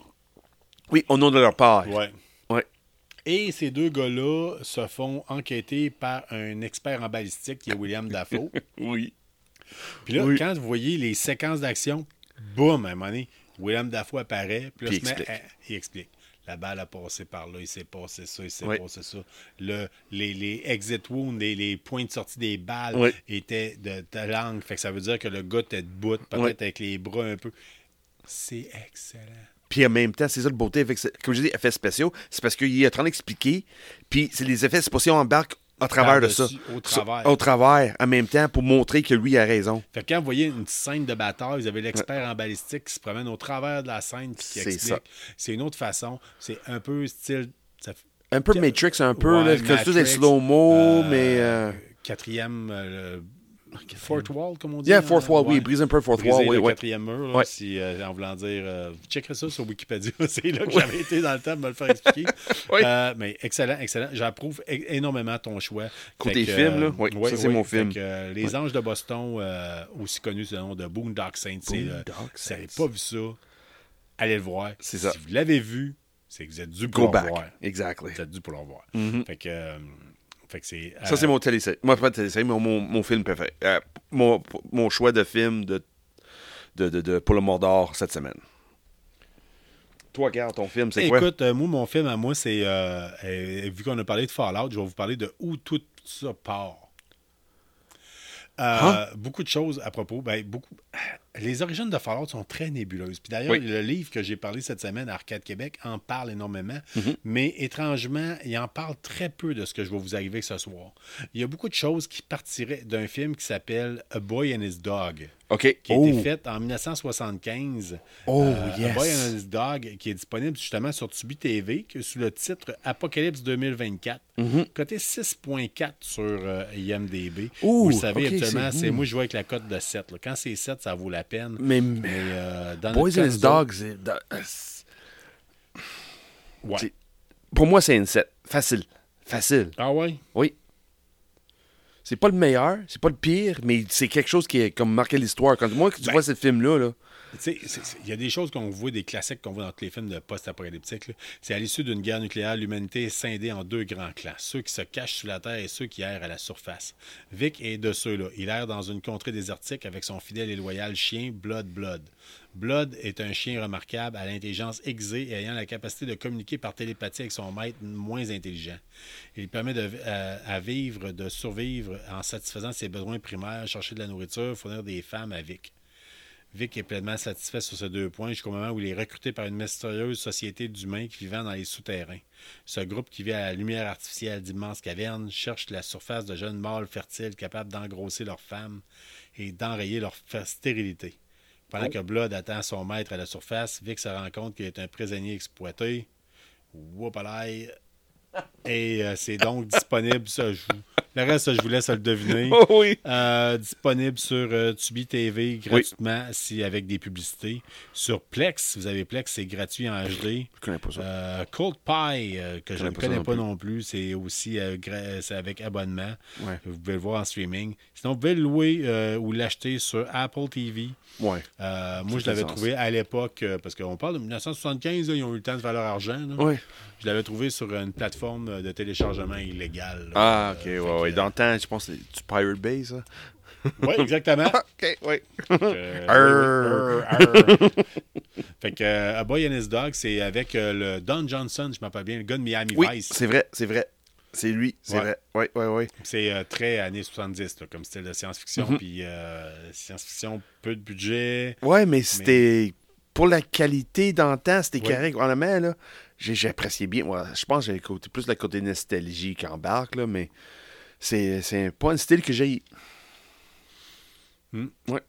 Oui, au nom de leur père. Ouais. Ouais. Et ces deux gars-là se font enquêter par un expert en balistique qui est William Dafoe. Oui. Puis là, Oui. quand vous voyez les séquences d'action, boum, à un moment donné, William Dafoe apparaît, puis là, Puis se met explique. à- il explique. La balle a passé par là, il s'est passé ça, il s'est Oui. passé ça. Le, les, les exit wounds, les, les points de sortie des balles Oui. étaient de ta langue. Fait que ça veut dire que le gars était debout, peut-être Oui. avec les bras un peu. C'est excellent. Puis en même temps, c'est ça le beauté avec, ce- comme je dis, effets spéciaux, c'est parce qu'il est en train d'expliquer, puis c'est les effets spéciaux embarquent à travers de ça. Par-dessus, au travers. Au travers, en même temps, pour montrer que lui a raison. Fait que quand vous voyez une scène de bataille, vous avez l'expert en balistique qui se promène au travers de la scène qui C'est explique. ça. C'est une autre façon. C'est un peu style. Ça fait- Un peu Matrix, un peu, Ouais, là, comme tout des Matrix, slow-mo, euh, mais... euh, Quatrième. euh, Fourth wall, comme on dit. Yeah, hein? fourth wall, oui, Ouais. brise un peu fourth Briser wall, oui, le oui. quatrième mur, là, Ouais. si, euh, en voulant dire. Euh, vous checkerez ça sur Wikipédia. C'est là que j'avais été dans le temps de me le faire expliquer. Oui. Euh, mais excellent, excellent. J'approuve é- énormément ton choix. Côté Fait que, film, là, euh, oui, ouais, ça, c'est ouais. mon Fait film. que, euh, Les Anges de Boston, euh, aussi connu sous le nom de Boondock Saints. c'est, euh, Boondock Si vous n'avez Saints. pas vu ça, allez le voir. C'est ça. Si vous l'avez vu, c'est que vous êtes dû pour Go le back. revoir. Exactly. Vous êtes dû pour le revoir. Mhm. Fait que, euh, fait que c'est. Ça, euh, c'est mon télésérie. Moi, pas télésérie, mais mon, mon film préféré. Euh, mon, mon choix de film de, de, de, de, pour le Mordor cette semaine. Toi, Carl, ton film, c'est quoi? Écoute, euh, moi, mon film à moi, c'est. euh, euh, vu qu'on a parlé de Fallout, je vais vous parler de où tout ça part. Euh, Hein? Beaucoup de choses à propos. Ben, beaucoup. Les origines de Fallout sont très nébuleuses. Puis d'ailleurs, Oui. le livre que j'ai parlé cette semaine à Arcade Québec en parle énormément. Mhm. Mais étrangement, il en parle très peu de ce que je vais vous arriver ce soir. Il y a beaucoup de choses qui partiraient d'un film qui s'appelle A Boy and His Dog, OK. qui a Oh, été fait en dix-neuf cent soixante-quinze. oh Euh, A Boy and yes. His Dog, qui est disponible justement sur Tubi T V, que sous le titre Apocalypse deux mille vingt-quatre. Mhm. Côté six virgule quatre sur euh, I M D B. Ouh, Vous le savez, ok, habituellement, c'est- c'est hmm. moi, je joue avec la cote de sept. là. Quand c'est sept, ça vaut la peine. Mais, Mais euh, dans Boys notre cas, and nous His autres- Dogs, c'est- da- euh, c'est- Ouais. c'est- pour moi, c'est une sept. Facile. Facile. Ah ouais? Oui. C'est pas le meilleur, c'est pas le pire, mais c'est quelque chose qui est comme marqué l'histoire. Quand moi, que tu Ben, vois ce film-là, là, Tu sais, c'est- c'est- il y a des choses qu'on voit, des classiques qu'on voit dans tous les films de post-apocalyptique. là. C'est à l'issue d'une guerre nucléaire, l'humanité est scindée en deux grands clans. Ceux qui se cachent sous la terre et ceux qui errent à la surface. Vic est de ceux-là. Il erre dans une contrée désertique avec son fidèle et loyal chien Blood Blood. Blood est un chien remarquable à l'intelligence aiguisée et ayant la capacité de communiquer par télépathie avec son maître moins intelligent. Il permet de, euh, à vivre, de survivre en satisfaisant ses besoins primaires, chercher de la nourriture, fournir des femmes à Vic. Vic est pleinement satisfait sur ces deux points jusqu'au moment où il est recruté par une mystérieuse société d'humains qui vivent dans les souterrains. Ce groupe qui vit à la lumière artificielle d'immenses cavernes cherche la surface de jeunes mâles fertiles capables d'engrosser leurs femmes et d'enrayer leur fa- stérilité. Pendant Oh. que Blood attend son maître à la surface, Vic se rend compte qu'il est un prisonnier exploité. Whoopalaï. Et euh, c'est donc disponible. Ça, je vous- Le reste, je vous laisse le deviner. Oh oui. Euh, disponible sur euh, Tubi T V gratuitement, si avec des publicités. Sur Plex, si vous avez Plex, c'est gratuit en H D. Je connais pas ça. Euh, Cold Pie, euh, que je connais ne pas ça connais non pas plus. non plus, c'est aussi euh, gra- c'est avec abonnement. Ouais. Vous pouvez le voir en streaming. Sinon, vous pouvez le louer euh, ou l'acheter sur Apple T V. Ouais. Euh, moi, Ça je fait l'avais sens. trouvé à l'époque, euh, parce qu'on parle de dix-neuf cent soixante-quinze, là, ils ont eu le temps de faire leur argent. là. Ouais. Je l'avais trouvé sur une plateforme de téléchargement illégale. là. Ah, ok, Euh, fait ouais, que, ouais. Dans le temps, je pense que c'est du Pirate Bay, ça. Oui, exactement. Ok, ouais. Euh, Arr. oui, oui, arr. Fait que euh, A Boy and His Dog, c'est avec euh, le Don Johnson, je m'appelle bien, le gars de Miami Oui, Vice. c'est vrai, c'est vrai. C'est lui, c'est Ouais. vrai. Oui, oui, oui. C'est euh, très années soixante-dix là, comme style de science-fiction. Mhm. Puis euh, science-fiction, peu de budget. Ouais, mais c'était. Pour la qualité dans le temps, c'était Oui. correct. Honnêtement, là, j'ai, j'ai apprécié bien. Ouais, je pense que j'ai écouté plus le côté nostalgie qu'embarque, là, mais c'est, c'est pas un style que j'ai. Hmm. Ouais.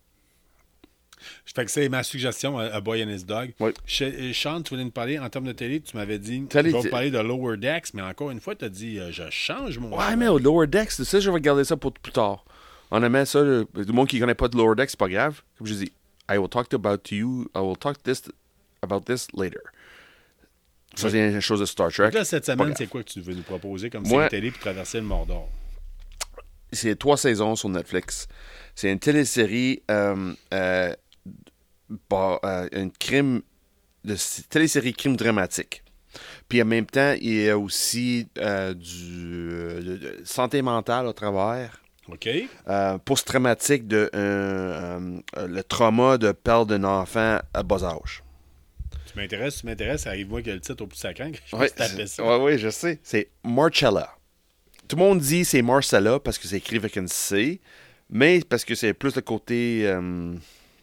Fait que c'est ma suggestion, A A Boy and His Dog. Oui. Ch- Sean, tu voulais nous parler en termes de télé, tu m'avais dit, Télé- je vais vous parler de Lower Decks, mais encore une fois, tu as dit, euh, je change mon Ouais, choix. mais au Lower Decks, ça, je vais garder ça pour plus tard. Honnêtement, ça, le, le monde qui connaît pas de Lower Decks, c'est pas grave. Comme je dis, I will talk about you, I will talk this, about this later. Ça, Oui. c'est une chose de Star Trek. Donc là, cette Pas semaine, grave. c'est quoi que tu veux nous proposer comme Moi- série télé pour traverser le Mordor? C'est trois saisons sur Netflix. C'est une télésérie, euh, euh, bah, euh, une crime, de télésérie crime dramatique. Puis en même temps, il y a aussi euh, du euh, de- de santé mentale au travers. OK? Euh, post-traumatique de euh, euh, le trauma de perdre d'un enfant à bas âge. Tu m'intéresses, tu m'intéresses, arrive-moi que le titre au plus sacrant, que je Oui, puisse taper ça. ouais, ouais, je sais. C'est Marcella. Tout le monde dit c'est Marcella parce que c'est écrit avec une C, mais parce que c'est plus le côté euh,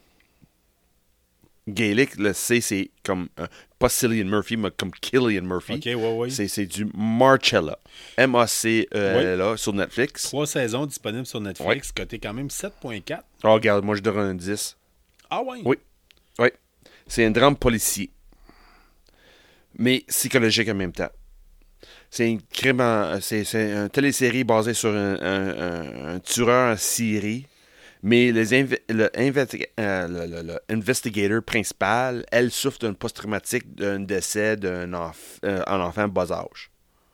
gaélique. Le C, c'est comme, euh, pas Cillian Murphy, mais comme Killian Murphy. OK, ouais, ouais. C'est, c'est du Marcella. M A C E L A sur Netflix. Trois saisons disponibles sur Netflix, coté quand même sept virgule quatre. Oh, regarde, moi je donne un dix. Ah ouais? Oui. Oui. C'est un drame policier. Mais psychologique en même temps. C'est une crime en- c'est, c'est une télésérie basée sur un, un- un- un tueur en Syrie. Mais les inve- le, investi- euh, le- le- le investigator principal, elle souffre d'un post-traumatique d'un décès d'un enf- euh, un enfant bas âge.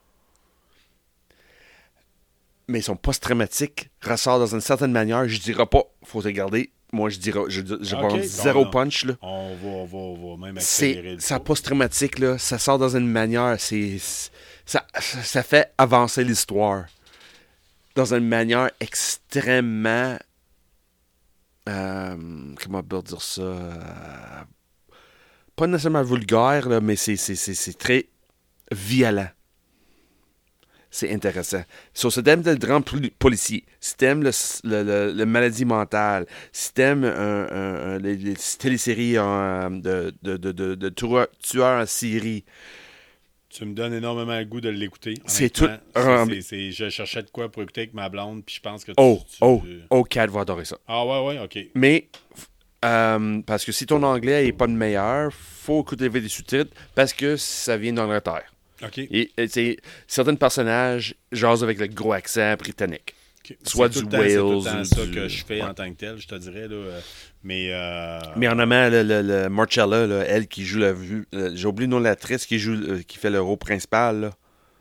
Mais son post-traumatique ressort dans une certaine manière. Je dirais pas, faut regarder. Moi, je dirais, je, je Ok, prends bon, zéro non. punch, là. On va, on va, on va même accélérer C'est le sa pas. post-traumatique, là, ça sort dans une manière, c'est ça, ça fait avancer l'histoire dans une manière extrêmement euh, comment on peut dire ça euh, pas nécessairement vulgaire, là, mais c'est, c'est, c'est, c'est très violent. C'est intéressant. Sur ce thème de drame poli- policier, si t'aimes le, le, le, le maladie mentale, si t'aimes un, un, un, les, les téléséries en, de, de, de, de, de tueurs, tueurs en Syrie, Tu me donnes énormément le goût de l'écouter. C'est honnêtement. tout- C'est- euh, c'est- c'est- je cherchais de quoi pour écouter avec ma blonde, puis je pense que tu... oh, tu- oh, oh, Kat va adorer ça. Ah ouais, ouais, OK. Mais, euh, parce que si ton anglais n'est pas le meilleur, faut écouter avec des sous-titres parce que ça vient d'Angleterre. OK. Et, et c'est certains personnages jasent avec le gros accent britannique. OK. Soit C'est tout du le temps- c'est tout le Wales temps ou ça du- que je fais ouais. en tant que tel, je te dirais. Là, euh, mais... euh, Mais en amont, le, le, le Marcella, là, elle qui joue la vue, euh, j'ai oublié le nom de l'actrice qui joue, euh, qui fait le rôle principal. Là.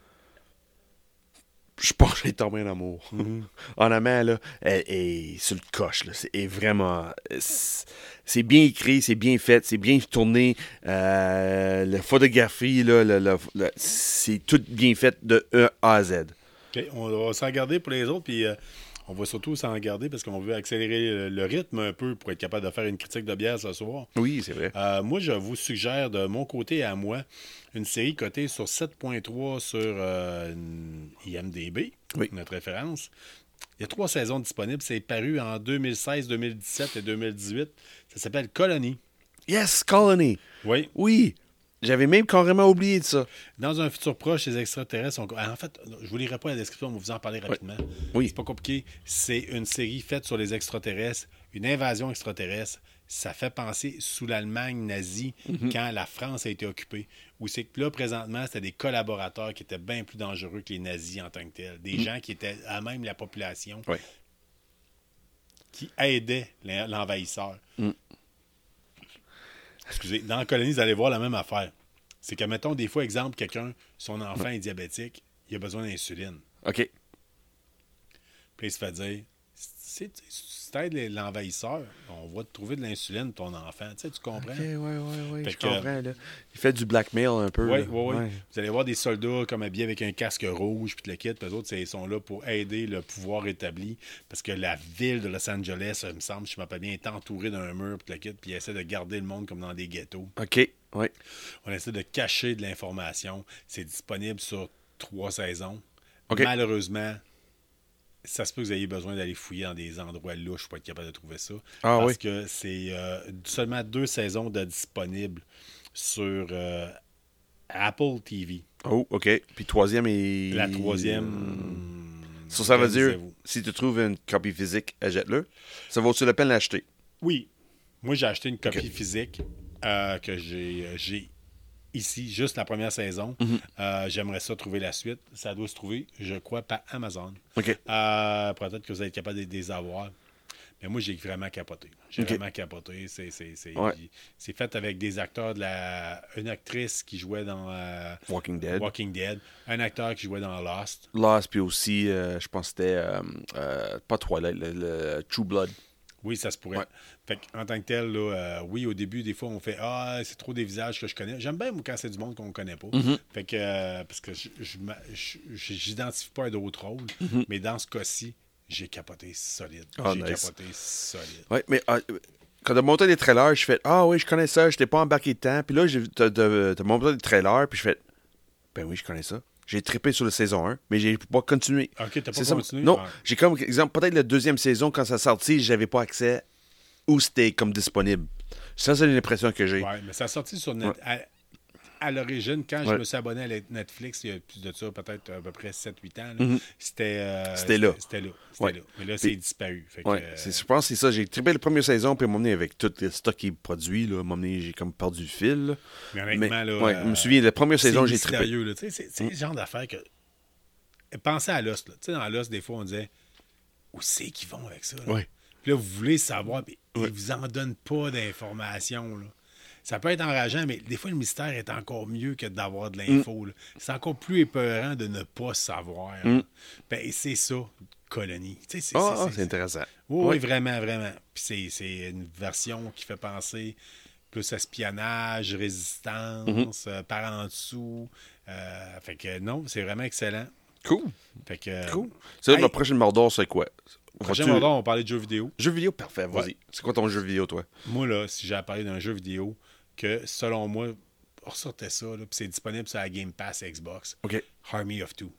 Je pense que j'ai tombé en amour. En amont, là, elle est sur le coche. Là. C'est elle est vraiment. C'est, c'est bien écrit, c'est bien fait, c'est bien tourné. Euh, la photographie, là, le- le- le- c'est tout bien fait de E à Z. OK, on va s'en garder pour les autres, puis euh, on va surtout s'en garder parce qu'on veut accélérer le, le rythme un peu pour être capable de faire une critique de bière ce soir. Oui, c'est vrai. Euh, moi, je vous suggère de mon côté à moi une série cotée sur sept virgule trois sur euh, I M D B, Oui. notre référence. Il y a trois saisons disponibles. C'est paru en deux mille seize, deux mille dix-sept et deux mille dix-huit. Ça s'appelle Colony. Yes, Colony. Oui. Oui. J'avais même carrément oublié de ça. Dans un futur proche, les extraterrestres sont... En fait, je vous lirai pas la description, on va vous en parler rapidement. Oui. C'est pas compliqué. C'est une série faite sur les extraterrestres, une invasion extraterrestre. ça fait penser sous l'Allemagne nazie quand la France a été occupée. Où c'est que là, présentement, c'était des collaborateurs qui étaient bien plus dangereux que les nazis en tant que tels. Des gens qui étaient à même la population, Ouais. qui aidaient l'en- l'envahisseur. Mm. Excusez, dans la colonie, vous allez voir la même affaire. C'est que, mettons, des fois, exemple, quelqu'un, son enfant est diabétique, il a besoin d'insuline. OK. Puis il se fait dire, si tu si t'aides les- l'envahisseur, on va te trouver de l'insuline, ton enfant. Tu sais, tu comprends? OK, ouais, ouais, ouais. Fait Je que- comprends, là. Il fait du blackmail un peu. Oui, là. oui, oui. Ouais. Vous allez voir des soldats comme habillés avec un casque rouge, puis le kit, puis eux autres, c'est- ils sont là pour aider le pouvoir établi, parce que la ville de Los Angeles, il me semble, je ne m'appelle bien, est entourée d'un mur, puis le kit, puis ils essaient de garder le monde comme dans des ghettos. OK, ouais. On essaie de cacher de l'information. C'est disponible sur trois saisons. OK. Malheureusement, ça se peut que vous ayez besoin d'aller fouiller dans des endroits louches pour être capable de trouver ça. Ah parce oui? que c'est euh, seulement deux saisons de disponibles sur euh, Apple T V. Oh, OK. Puis troisième et... La troisième... Ça, ça veut dire, organisez-vous. si tu trouves une copie physique, achète-le. Ça vaut-tu la peine d'acheter? Oui. Moi, j'ai acheté une copie OK. physique euh, que j'ai euh, j'ai ici, juste la première saison. Mhm. Euh, J'aimerais ça trouver la suite. Ça doit se trouver, je crois, par Amazon. OK. Euh, Peut-être que vous êtes capable de les avoir. Mais moi, j'ai vraiment capoté. J'ai OK. vraiment capoté. C'est c'est- c'est- Ouais. c'est fait avec des acteurs de la. Une actrice qui jouait dans euh, Walking Dead. Walking Dead, un acteur qui jouait dans Lost. Lost, puis aussi, euh, je pense que c'était, euh, euh, pas Twilight, le, le True Blood. Oui, ça se pourrait. Ouais. Fait en tant que tel, là, euh, oui, au début, des fois, on fait Ah, c'est trop des visages que je connais. J'aime bien, moi, quand c'est du monde qu'on ne connaît pas. Mm-hmm. Fait que, euh, parce que je je m'a- je- je- j'identifie pas à d'autres rôles, mais dans ce cas-ci, j'ai capoté solide. Mm-hmm. Ah, j'ai nice. capoté solide. Ouais, mais euh, quand t'as monté les trailers, je fais ah oui, je connais ça, je t'ai pas embarqué de temps. Puis là, j'ai- t'as t'as- t'as monté les trailers, puis je fais ben oui, je connais ça. J'ai trippé sur la saison un, mais j'ai pas continué. Ok, t'as pas C'est ça. continué? Non, Ah. j'ai comme exemple, peut-être la deuxième saison, quand ça sortit, j'avais pas accès ou c'était comme disponible. Ça, c'est l'impression que j'ai. Ouais, mais ça a sorti sur Net. À, à l'origine, quand je Ouais. me suis abonné à la- Netflix, il y a plus de ça, peut-être à peu près sept huit ans, là, Mhm. c'était, euh, C'était là. C'était là. C'était Ouais. là. Mais là, c'est Puis- disparu. Fait que, Ouais, euh, c'est- je pense que c'est ça. J'ai trippé la première saison, puis à un moment donné, avec tout le stock qui est produit, là, à un moment donné, j'ai comme perdu le fil. là. mais Mais, honnêtement, là. ouais, euh, je me souviens, la première c'est saison, j'ai trippé. mystérieux, là. Tu sais, C'est c'est le genre d'affaire que. Pensez à Lost. Là. Tu sais, dans Lost, des fois, on disait où c'est qu'ils vont avec ça? Là? Ouais. Puis là, vous voulez savoir, mais Ouais. ils vous en donnent pas d'informations. Là. Ça peut être enrageant, mais des fois, le mystère est encore mieux que d'avoir de l'info. là. C'est encore plus épeurant de ne pas savoir. là. Mm. Ben, c'est ça, Colonie. Tu sais, c'est Ah, c'est- ah, c'est intéressant. oui, Ouais. vraiment, vraiment. Puis c'est, c'est une version qui fait penser plus espionnage, résistance, euh, par en dessous. Euh, fait que non, c'est vraiment excellent. Cool. Fait que. Cool. Ça, Hey. la prochaine Mordor, c'est quoi? Prochain Vas-tu- Mordor, on va parler de jeux vidéo. Jeu vidéo, parfait, vas-y. Ouais. C'est quoi ton jeu vidéo, toi? Moi, là, si j'ai à parler d'un jeu vidéo que, selon moi, on ressortait ça, là, puis c'est disponible sur la Game Pass Xbox. OK. Army of Two.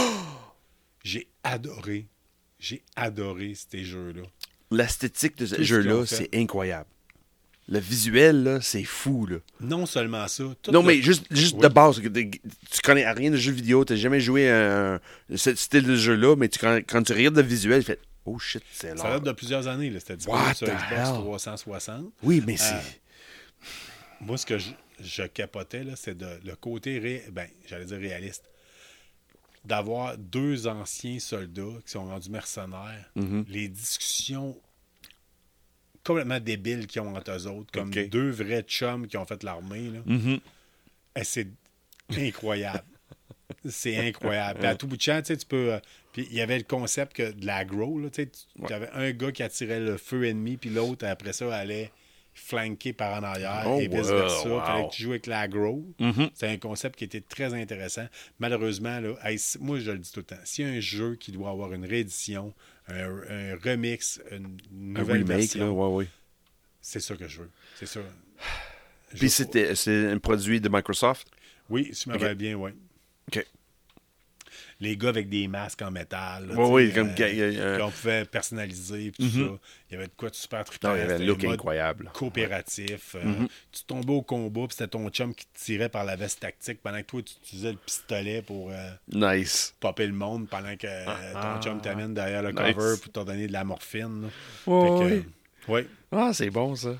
J'ai adoré. J'ai adoré ces jeux-là. L'esthétique de Tout ce ce qu'ils jeu-là, ont fait. c'est incroyable. Le visuel, là, c'est fou, là. Non seulement ça. tout Non, le- mais juste, juste Oui. de base, que tu tu connais rien de jeu vidéo, tu n'as jamais joué à un, ce style de jeu-là, mais tu, quand, quand tu regardes le visuel, tu fais « Oh shit, c'est Ça là. date de plusieurs années. là. C'était disponible What sur the Xbox hell? trois cent soixante. Oui, mais c'est... Euh, Moi, ce que je, je capotais, là, c'est de, le côté, ré- ben, j'allais dire réaliste, d'avoir deux anciens soldats qui sont rendus mercenaires, Mhm. les discussions complètement débiles qu'ils ont entre eux autres, comme Ok. deux vrais chums qui ont fait l'armée. là. Mhm. Et c'est incroyable. C'est incroyable. Puis à tout bout de champ, tu sais, tu peux. euh, puis il y avait le concept que de l'agro, là, tu sais, tu Ouais. avais un gars qui attirait le feu ennemi, puis l'autre, après ça, allait flanquer par en arrière Oh, et vice-versa. wow. Il fallait que tu joues avec l'agro. Mhm. C'est un concept qui était très intéressant. Malheureusement, là, hey, si- moi, je le dis tout le temps, s'il y a un jeu qui doit avoir une réédition, un, un remix, une Un nouvelle remake, version, là, ouais, ouais. c'est ça que je veux. C'est ça. Je Puis veux c'était c'est un produit de Microsoft? pas- Oui, si je me Ok. rappelle bien, oui. OK. Les gars avec des masques en métal. là, Ouais, tu oui, sais, comme euh, qu'il y a- il y a- qu'on pouvait personnaliser, puis tout Mhm. ça. Il y avait de quoi de super trippant. Non, il y avait un C'était look le mode incroyable. coopératif. Euh, Mhm. Tu tombais au combat, puis c'était ton chum qui te tirait par la veste tactique pendant que toi, tu utilisais le pistolet pour euh, Nice. popper le monde pendant que euh, Ah, ton chum t'amène derrière le nice. cover pour te donner de la morphine. là. Ouais, Fait que, ouais. euh, ouais. Ah, c'est bon, ça.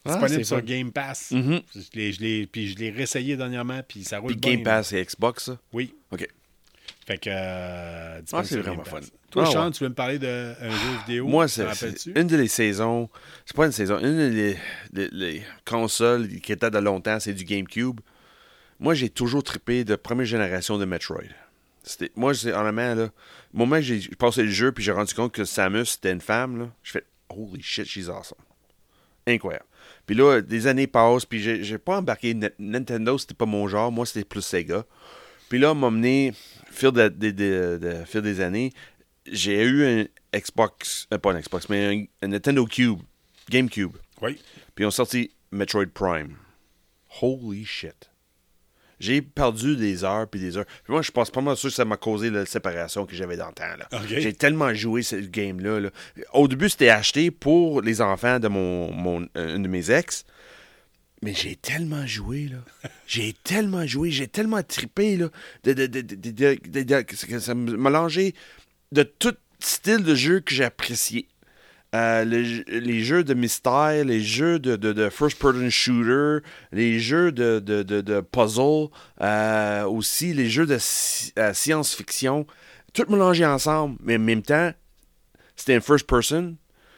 Ah, disponible c'est sur fun. Game Pass. Mhm. Je l'ai- je l'ai- puis je l'ai réessayé dernièrement, puis ça roule Puis bien. Game Pass et Xbox, ça? Oui. OK. Fait que. Euh, Ah, disponible c'est sur vraiment Game Pass. fun. Toi, Ah, Sean, ouais. tu veux me parler d'un jeu vidéo? Moi, t'en c'est rappelles-tu? c'est une des saisons. C'est pas une saison. Une des les, les consoles qui était de longtemps, c'est du GameCube. Moi, j'ai toujours trippé de première génération de Metroid. C'était, moi, c'est honnêtement, là, au moment que j'ai passé le jeu puis j'ai rendu compte que Samus, c'était une femme, là, je fais « Holy shit, she's awesome ». Incroyable. Puis là, des années passent, puis j'ai, j'ai pas embarqué N- Nintendo, c'était pas mon genre. Moi, c'était plus Sega. Puis là, m'a mené, fil de, de, de, de- fil des années, j'ai eu un Xbox, euh, pas un Xbox, mais un, un Nintendo Cube, GameCube. Oui. Puis ils ont sorti Metroid Prime. Holy shit. J'ai perdu des heures puis des heures. Puis moi, je pense pas mal sûr que ça m'a causé la séparation que j'avais dans le temps. Là. OK. J'ai tellement joué ce game-là. Là. Au début, c'était acheté pour les enfants de mon, mon euh, une de mes ex. Mais j'ai tellement joué, là. J'ai tellement joué, j'ai tellement trippé, là. De, de, de, de, de, de- de- de- que ça me mélangeait de tout style de jeu que j'appréciais. Euh, le- les jeux de mystère, les jeux de, de, de first-person shooter, les jeux de, de, de, de puzzle, euh, aussi les jeux de sci- euh, science-fiction, tout mélangé ensemble, mais en même temps, c'était un first-person.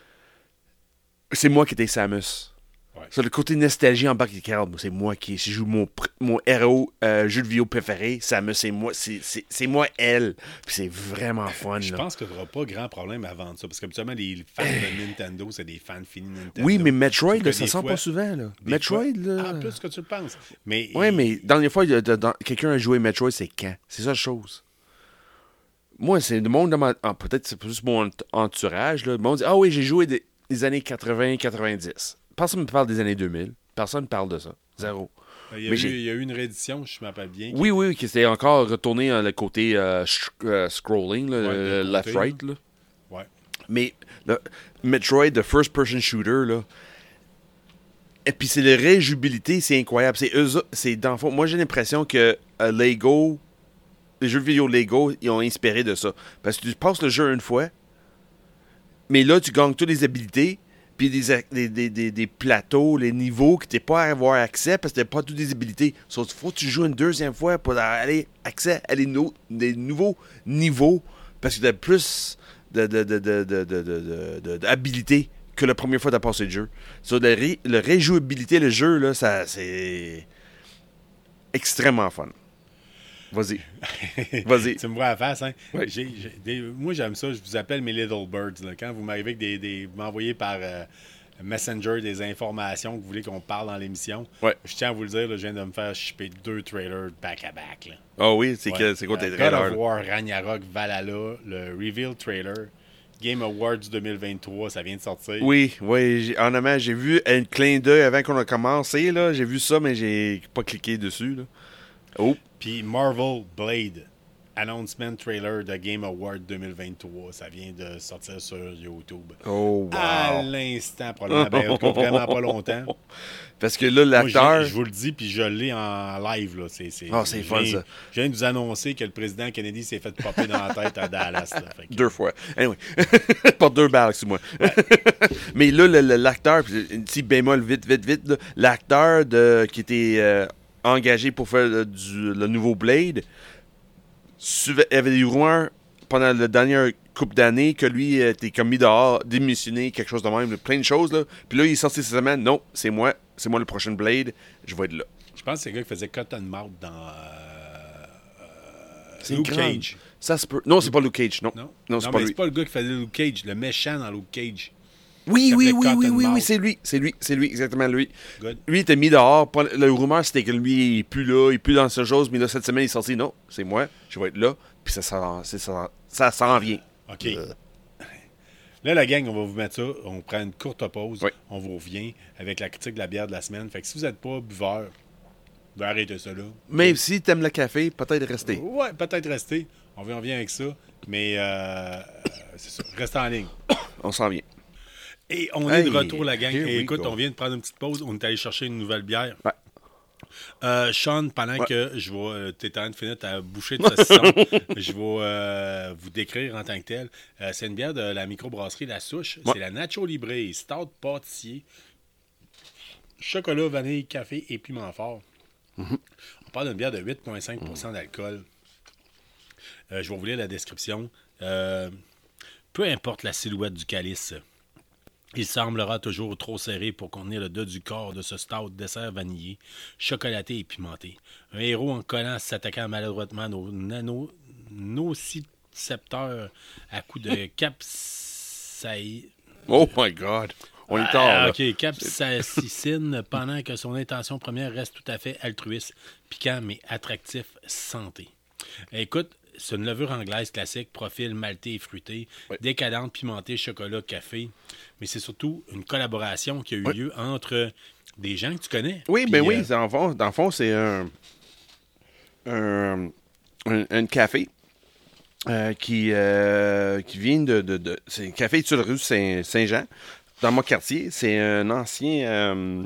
C'est moi qui étais Samus. Ouais. C'est le côté nostalgie en bas qui regarde. C'est moi qui si je joue mon, pr- mon héros euh, jeu de vidéo préféré. Samus, c'est moi, c'est, c'est, c'est moi elle. Puis c'est vraiment fun. Je là. pense que tu n'auras pas grand problème à vendre ça. Parce qu'habituellement, les fans de Nintendo, c'est des fans finis de Nintendo. Oui, mais Metroid, Sauf que là, ça des sent fois- pas souvent. Là. des Metroid, fois- là. Ah, plus que tu le penses. Mais, Oui, mais dernière fois, il y a de- dans- quelqu'un a joué Metroid, c'est quand? C'est ça la chose. Moi, c'est le monde de ma... ah, peut-être c'est plus mon ent- entourage. Là. Le monde dit, ah oui, j'ai joué des, des années quatre-vingts quatre-vingt-dix. Personne ne me parle des années deux mille. Personne ne parle de ça. Zéro. il y, a mais eu, j'ai- il y a eu une réédition, je m'appelle bien. qui- Oui, oui, qui s'était encore retourné euh, le côté euh, sh- euh, scrolling, là, Ouais, le le côté, left-right. Là. Ouais. Mais le Metroid, the first-person shooter, là. Et puis c'est la réjoubilité, c'est incroyable. C'est eux, autres- c'est dans le fond. Moi, j'ai l'impression que euh, Lego, les jeux vidéo Lego, ils ont inspiré de ça. Parce que tu passes le jeu une fois, mais là, tu gagnes toutes les habilités, puis des, ac- des, des, des, des plateaux, les niveaux que tu n'es pas à avoir accès parce que tu n'as pas toutes les habilités. Sauf qu'il faut que tu joues une deuxième fois pour aller accès à des, no- des nouveaux niveaux parce que tu as plus de, de, de, de, de, de, de- de- d'habilités que la première fois que tu as passé le jeu. Sur le, ré, le réjouabilité, le jeu, là, ça, c'est extrêmement fun. Vas-y. Vas-y. Tu me vois à la face, hein? Oui. J'ai- j'ai des- moi, j'aime ça. Je vous appelle mes Little Birds. Là. Quand vous m'arrivez avec des, des. Vous m'envoyez par euh, Messenger des informations que vous voulez qu'on parle dans l'émission. Ouais. Je tiens à vous le dire, là, je viens de me faire shipper deux trailers back-à-back. là. Ah oui, c'est, Ouais. que, c'est quoi tes Euh, God trailers? of là? War, Ragnarok, Valhalla, le Reveal trailer, Game Awards deux mille vingt-trois, ça vient de sortir. Oui, oui, j'ai, honnêtement, j'ai vu un clin d'œil avant qu'on a commencé, là. J'ai vu ça, mais j'ai pas cliqué dessus, là. Oh, Puis Marvel Blade, announcement trailer de Game Awards deux mille vingt-trois, ça vient de sortir sur YouTube. oh, À wow. l'instant, probablement, ben, en tout cas, vraiment pas longtemps. Parce que là, Moi, je, l'acteur... je vous le dis, puis je l'ai en live. Là. C'est, c'est, Ah, c'est je fun, viens- ça. Je viens de vous annoncer que le président Kennedy s'est fait popper dans la tête à Dallas. Là. Fait que- Deux fois. Anyway. Pas deux balles, excuse-moi. Mais là, le- le- l'acteur, puis un petit bémol vite, vite, vite, là, l'acteur de, qui était euh, engagé pour faire le, du, le nouveau Blade, suivait- il y avait des rumeurs pendant la dernière couple d'années que lui était comme mis dehors, démissionné, quelque chose de même, plein de choses. Là. Puis là, il est sorti cette semaine. Non, c'est moi, c'est moi le prochain Blade, je vais être là. Je pense que c'est le gars qui faisait Cotton Mouth dans euh, C'est Luke grand. Cage. Ça se peut. Non, c'est pas Luke Cage, non. Non, Non, c'est pas mais lui. c'est pas le gars qui faisait Luke Cage, le méchant dans Luke Cage. Oui, Ça oui, s'appelait oui, oui, oui, Cottonmouth. oui, c'est lui, c'est lui, c'est lui, exactement lui. Good. Lui, il était mis dehors. Pas- Le rumeur, c'était que lui, il est plus là, il est plus dans ce chose, mais là, cette semaine, il est sorti. Non, c'est moi, je vais être là, puis ça s'en, c'est ça, ça s'en vient. OK. Euh, Là, la gang, on va vous mettre ça. On prend une courte pause. Oui. On vous revient avec la critique de la bière de la semaine. Fait que si vous n'êtes pas buveur, vous arrêtez ça là. Même si t'aimes le café, peut-être rester. Ouais, peut-être rester. On vient, on vient avec ça. Mais euh, euh, c'est ça. Restez en ligne. On s'en vient. Et on Hey, est de retour, la gang. here Et we écoute, go. on vient de prendre une petite pause. On est allé chercher une nouvelle bière. Ouais. Euh, Sean, pendant Ouais. que je vais, tu es en train de finir ta bouchée de saucisson, je vais euh, vous décrire en tant que tel. Euh, c'est une bière de la microbrasserie La Souche. Ouais. C'est la Nacho Libre, Stout pâtissier. chocolat, vanille, café et piment fort. Mm-hmm. On parle d'une bière de huit virgule cinq pour cent d'alcool. Euh, je vais vous lire la description. Euh, peu importe la silhouette du calice, il semblera toujours trop serré pour contenir le dos du corps de ce stout dessert vanillé, chocolaté et pimenté. Un héros en collant s'attaquant maladroitement nos nano, nocicepteurs à coups de capsaï... Oh my God! On est tard, Ah, là. OK, capsaïcine, pendant que son intention première reste tout à fait altruiste, piquant mais attractif, santé. Écoute, c'est une levure anglaise classique, profil maltais et fruité, oui. décadente, pimentée, chocolat, café. Mais c'est surtout une collaboration qui a eu oui. lieu entre des gens que tu connais. Oui, puis, ben euh, oui, dans le fond, dans le fond c'est un, un, un, un café euh, qui, euh, qui vient de... de, de c'est un café sur la rue Saint, Saint-Jean, dans mon quartier. C'est un ancien... Euh,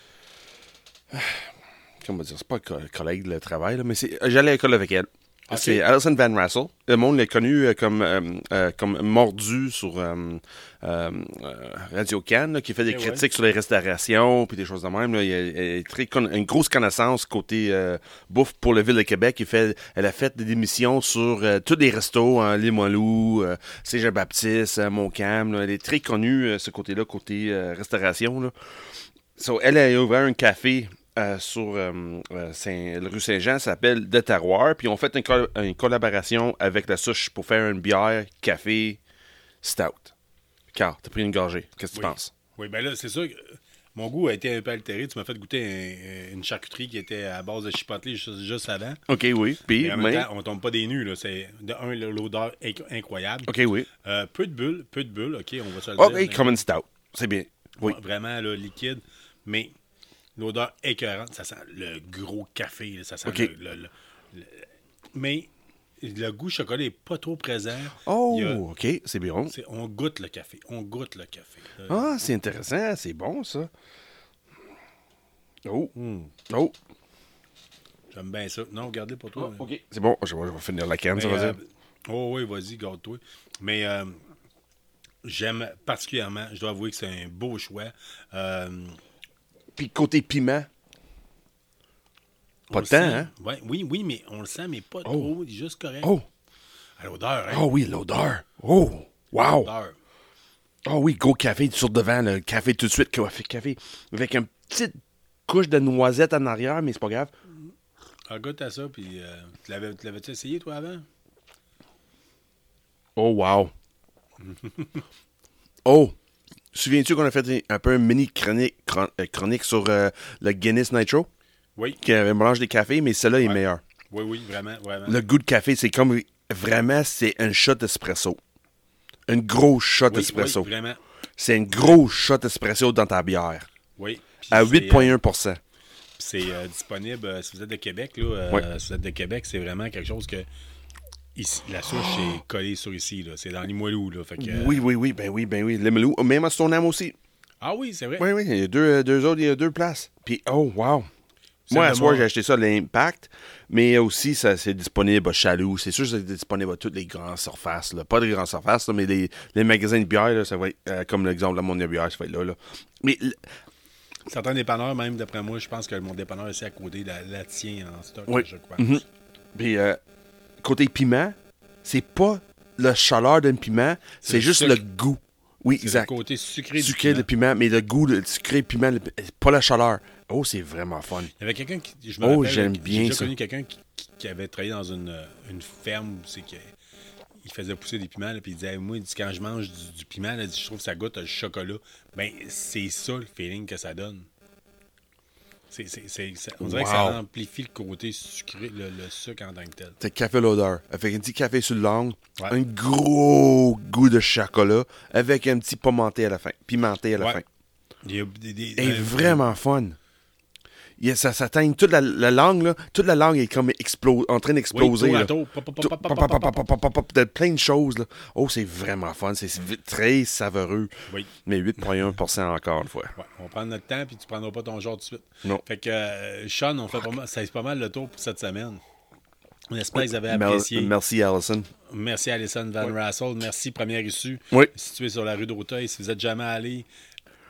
comment dire, c'est pas un collègue de travail, là, mais c'est, j'allais à l'école avec elle. Okay. C'est Alison Van Rassel. Le monde l'a connu euh, comme, euh, euh, comme mordu sur euh, euh, Radio Cannes, qui fait des Et critiques ouais. sur les restaurations puis des choses de même. Là. Il a, a très con- une grosse connaissance côté euh, bouffe pour la Ville de Québec. Il fait, elle a fait des émissions sur euh, tous les restos, hein, Limoilou, euh, Saint-Jean-Baptiste, euh, Montcalm. Là. Elle est très connue, euh, ce côté-là, côté euh, restauration. Là. So, elle a ouvert un café Euh, sur euh, Saint, rue Saint-Jean, ça s'appelle De Terroir. Puis on fait une, col- une collaboration avec la souche pour faire une bière, café, stout. Car, t'as pris une gorgée. Qu'est-ce que oui. tu penses? Oui, ben là, c'est sûr que mon goût a été un peu altéré. Tu m'as fait goûter un, une charcuterie qui était à base de chipotle juste, juste avant. OK, oui. Puis, mais en mais... même temps, on tombe pas des nus. Là. C'est, de un, l'odeur est incroyable. OK, oui. Euh, peu de bulles, peu de bulles. OK, on va se le okay, dire. OK, comme une stout. C'est bien. Oui. Vraiment, là, liquide. Mais... l'odeur écœurante, ça sent le gros café, là, ça sent okay. le, le, le, le... Mais le goût chocolat n'est pas trop présent. Oh, a... OK, c'est bien. C'est... On goûte le café, on goûte le café. Là. Ah, c'est intéressant, c'est bon, ça. Oh, mm. oh. J'aime bien ça. Non, regardez pour toi. Oh, OK, c'est bon, je vais, je vais finir la canne, mais, ça va euh... dire. Oh oui, vas-y, garde-toi. Mais euh, j'aime particulièrement, je dois avouer que c'est un beau choix. Euh... Puis côté piment, pas de temps, hein? Ouais, oui, oui, mais on le sent, mais pas oh. trop, il est juste correct. Oh! À l'odeur, hein? Oh oui, l'odeur. Oh! Wow! L'odeur. Oh oui, gros café sur devant, le café tout de suite, café, café, avec une petite couche de noisette en arrière, mais c'est pas grave. Ah, goûte à ça, puis euh, tu, l'avais, tu l'avais-tu essayé, toi, avant? Oh, wow! Oh! Souviens-tu qu'on a fait un peu une mini chronique, chronique sur euh, le Guinness Nitro? Oui. Qui avait un mélange des cafés, mais celui-là ouais. est meilleur. Oui, oui, vraiment, vraiment. Le goût de café, c'est comme... Vraiment, c'est un shot d'espresso. Un gros shot oui, d'espresso. Oui, vraiment. C'est un gros shot d'espresso dans ta bière. Oui. À huit virgule un pour cent. Euh, c'est euh, disponible, euh, si vous êtes de Québec, là, euh, oui. si vous êtes de Québec, c'est vraiment quelque chose que... Ici, la souche oh. est collée sur ici, là. C'est dans Limoilou, là. Fait que, euh... Oui, oui, oui, ben oui, ben oui. Limoilou, même à Stoneham aussi. Ah oui, c'est vrai. Oui, oui, il y a deux, deux autres, il y a deux places. Puis, oh, wow. C'est Moi, à ce soir, j'ai acheté ça à l'Impact, mais aussi, ça, c'est disponible à Chaloux. C'est sûr que c'est disponible à toutes les grandes surfaces. Là. Pas des grandes surfaces, là, mais les, les magasins de bière, là, ça va être, euh, comme l'exemple de mon bière, ça va être là. là. Mais... Certains dépanneurs, même, d'après moi, je pense que mon dépanneur est à côté, la, la tient en stock, oui. je crois. Mm-hmm. Puis, euh, côté piment, c'est pas la chaleur d'un piment, c'est, c'est juste sucre. Le goût. Oui, c'est exact. Le côté sucré, sucré du piment. Sucré de piment, mais le goût de sucré piment, le, pas la chaleur. Oh, c'est vraiment fun. Il y avait quelqu'un qui. Je me oh, rappelle, j'aime bien j'ai ça. J'ai connu quelqu'un qui, qui, qui avait travaillé dans une, une ferme où c'est que. Il faisait pousser des piments, puis il disait, moi, il dit, quand je mange du, du piment, là, je trouve que ça goûte le chocolat. Ben, c'est ça le feeling que ça donne. C'est, c'est, c'est, c'est, on dirait wow. que ça amplifie le côté sucré, le, le sucre en tant que tel. C'est café l'odeur. Avec un petit café sur le langue, ouais. un gros goût de chocolat, avec un petit pimenté à la fin. Pimenté à la ouais. fin. Il y a des, des, est euh, vraiment fun. Il y a, ça s'atteint toute la, la langue, là. Toute la langue est comme explo- en train d'exploser. Oui, là. tour à tour. De plein de choses. Là. Oh, c'est vraiment fun. C'est très savoureux. Oui. Mais huit virgule un pour cent encore une fois. Ouais, on prend notre temps puis tu prendras pas ton genre tout de suite. Non. Fait que, euh, Sean, on fait pas mal, ça c'est pas mal le tour pour cette semaine. On espère oui. que vous avez apprécié. Merci, Alison. Merci, Alison Van oui. Rassel. Merci, Première Issue. Oui. Située sur la rue d'Auteuil. Si vous n'êtes jamais allé...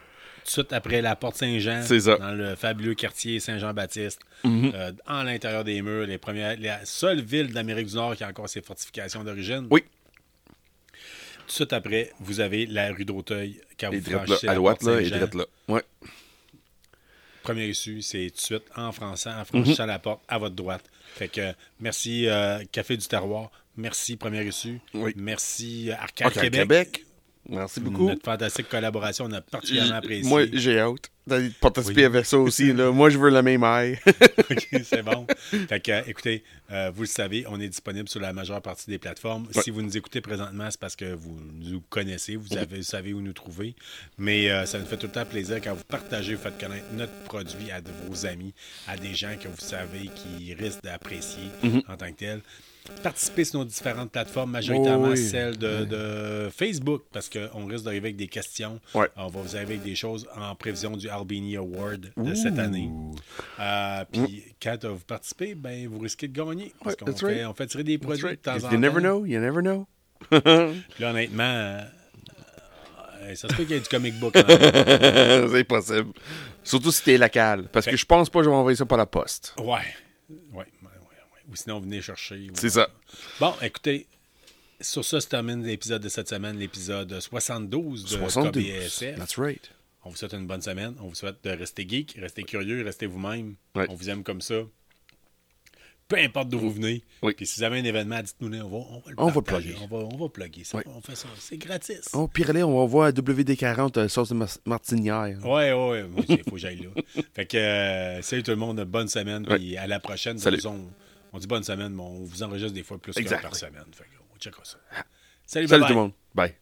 de suite après la Porte Saint-Jean, C'est ça. dans le fabuleux quartier Saint-Jean-Baptiste, Mhm. euh, en l'intérieur des murs, les premières, la seule ville d'Amérique du Nord qui a encore ses fortifications d'origine. Oui. Tout de suite après, vous avez la rue d'Auteuil, quand Et vous drette là, franchissez à la droite, Porte là, et Saint-Jean. drette là. Ouais. Première issue, c'est tout de suite en français, en franchissant la porte à votre droite. Fait que merci euh, Café du Terroir, merci Première issue, Oui. merci euh, Arcade Ok, à Québec. Québec. Merci beaucoup. Notre fantastique collaboration, on a particulièrement apprécié. Moi, j'ai hâte d'aller participer Oui. avec ça aussi. Là. Moi, je veux la même aille. OK, c'est bon. Fait que, euh, écoutez, euh, vous le savez, on est disponible sur la majeure partie des plateformes. Ouais. Si vous nous écoutez présentement, c'est parce que vous nous connaissez, vous, avez, vous savez où nous trouver. Mais euh, ça nous fait tout le temps plaisir quand vous partagez, vous faites connaître notre produit à de vos amis, à des gens que vous savez qui risquent d'apprécier Mm-hmm. en tant que tel. Participez sur nos différentes plateformes, majoritairement Oh oui. celle de, de Facebook, parce qu'on risque d'arriver avec des questions. Ouais. On va vous arriver avec des choses en prévision du Albini Award de cette année. Euh, Puis quand vous participez, ben, vous risquez de gagner. Parce Ouais, qu'on that's fait, right. on fait tirer des That's produits right. de temps en You temps. never know, you never know. Là, honnêtement, euh, euh, ça se peut qu'il y ait du comic book. en arrière. C'est possible. Surtout si t'es local. Parce que je pense pas que je vais envoyer ça par la poste. Ouais. Ouais. ouais, ouais, ouais. Ou sinon, venez chercher. ou- C'est ça. Bon, écoutez, sur ça se termine l'épisode de cette semaine, l'épisode soixante-douze de soixante-douze. K B S F. That's right. On vous souhaite une bonne semaine. On vous souhaite de rester geek, rester curieux, rester vous-même. Ouais. On vous aime comme ça. Peu importe d'où vous venez. Oui. Puis si vous avez un événement, dites-nous, on va, on va le On va le partager. plugger. On va, on va plugger ça. Oui. On fait ça. C'est gratis. Oh, pire là, on va voir W D quarante euh, sauce de mar- martinière. Ouais, ouais, ouais. Il faut que j'aille là. Fait que, euh, salut tout le monde. Bonne semaine. Puis à la prochaine. Salut. Disons, on dit bonne semaine, mais on vous enregistre des fois plus qu'une Exact. par semaine. Fait que, on checkera ça. Salut, Salut bye-bye. tout le monde. Bye.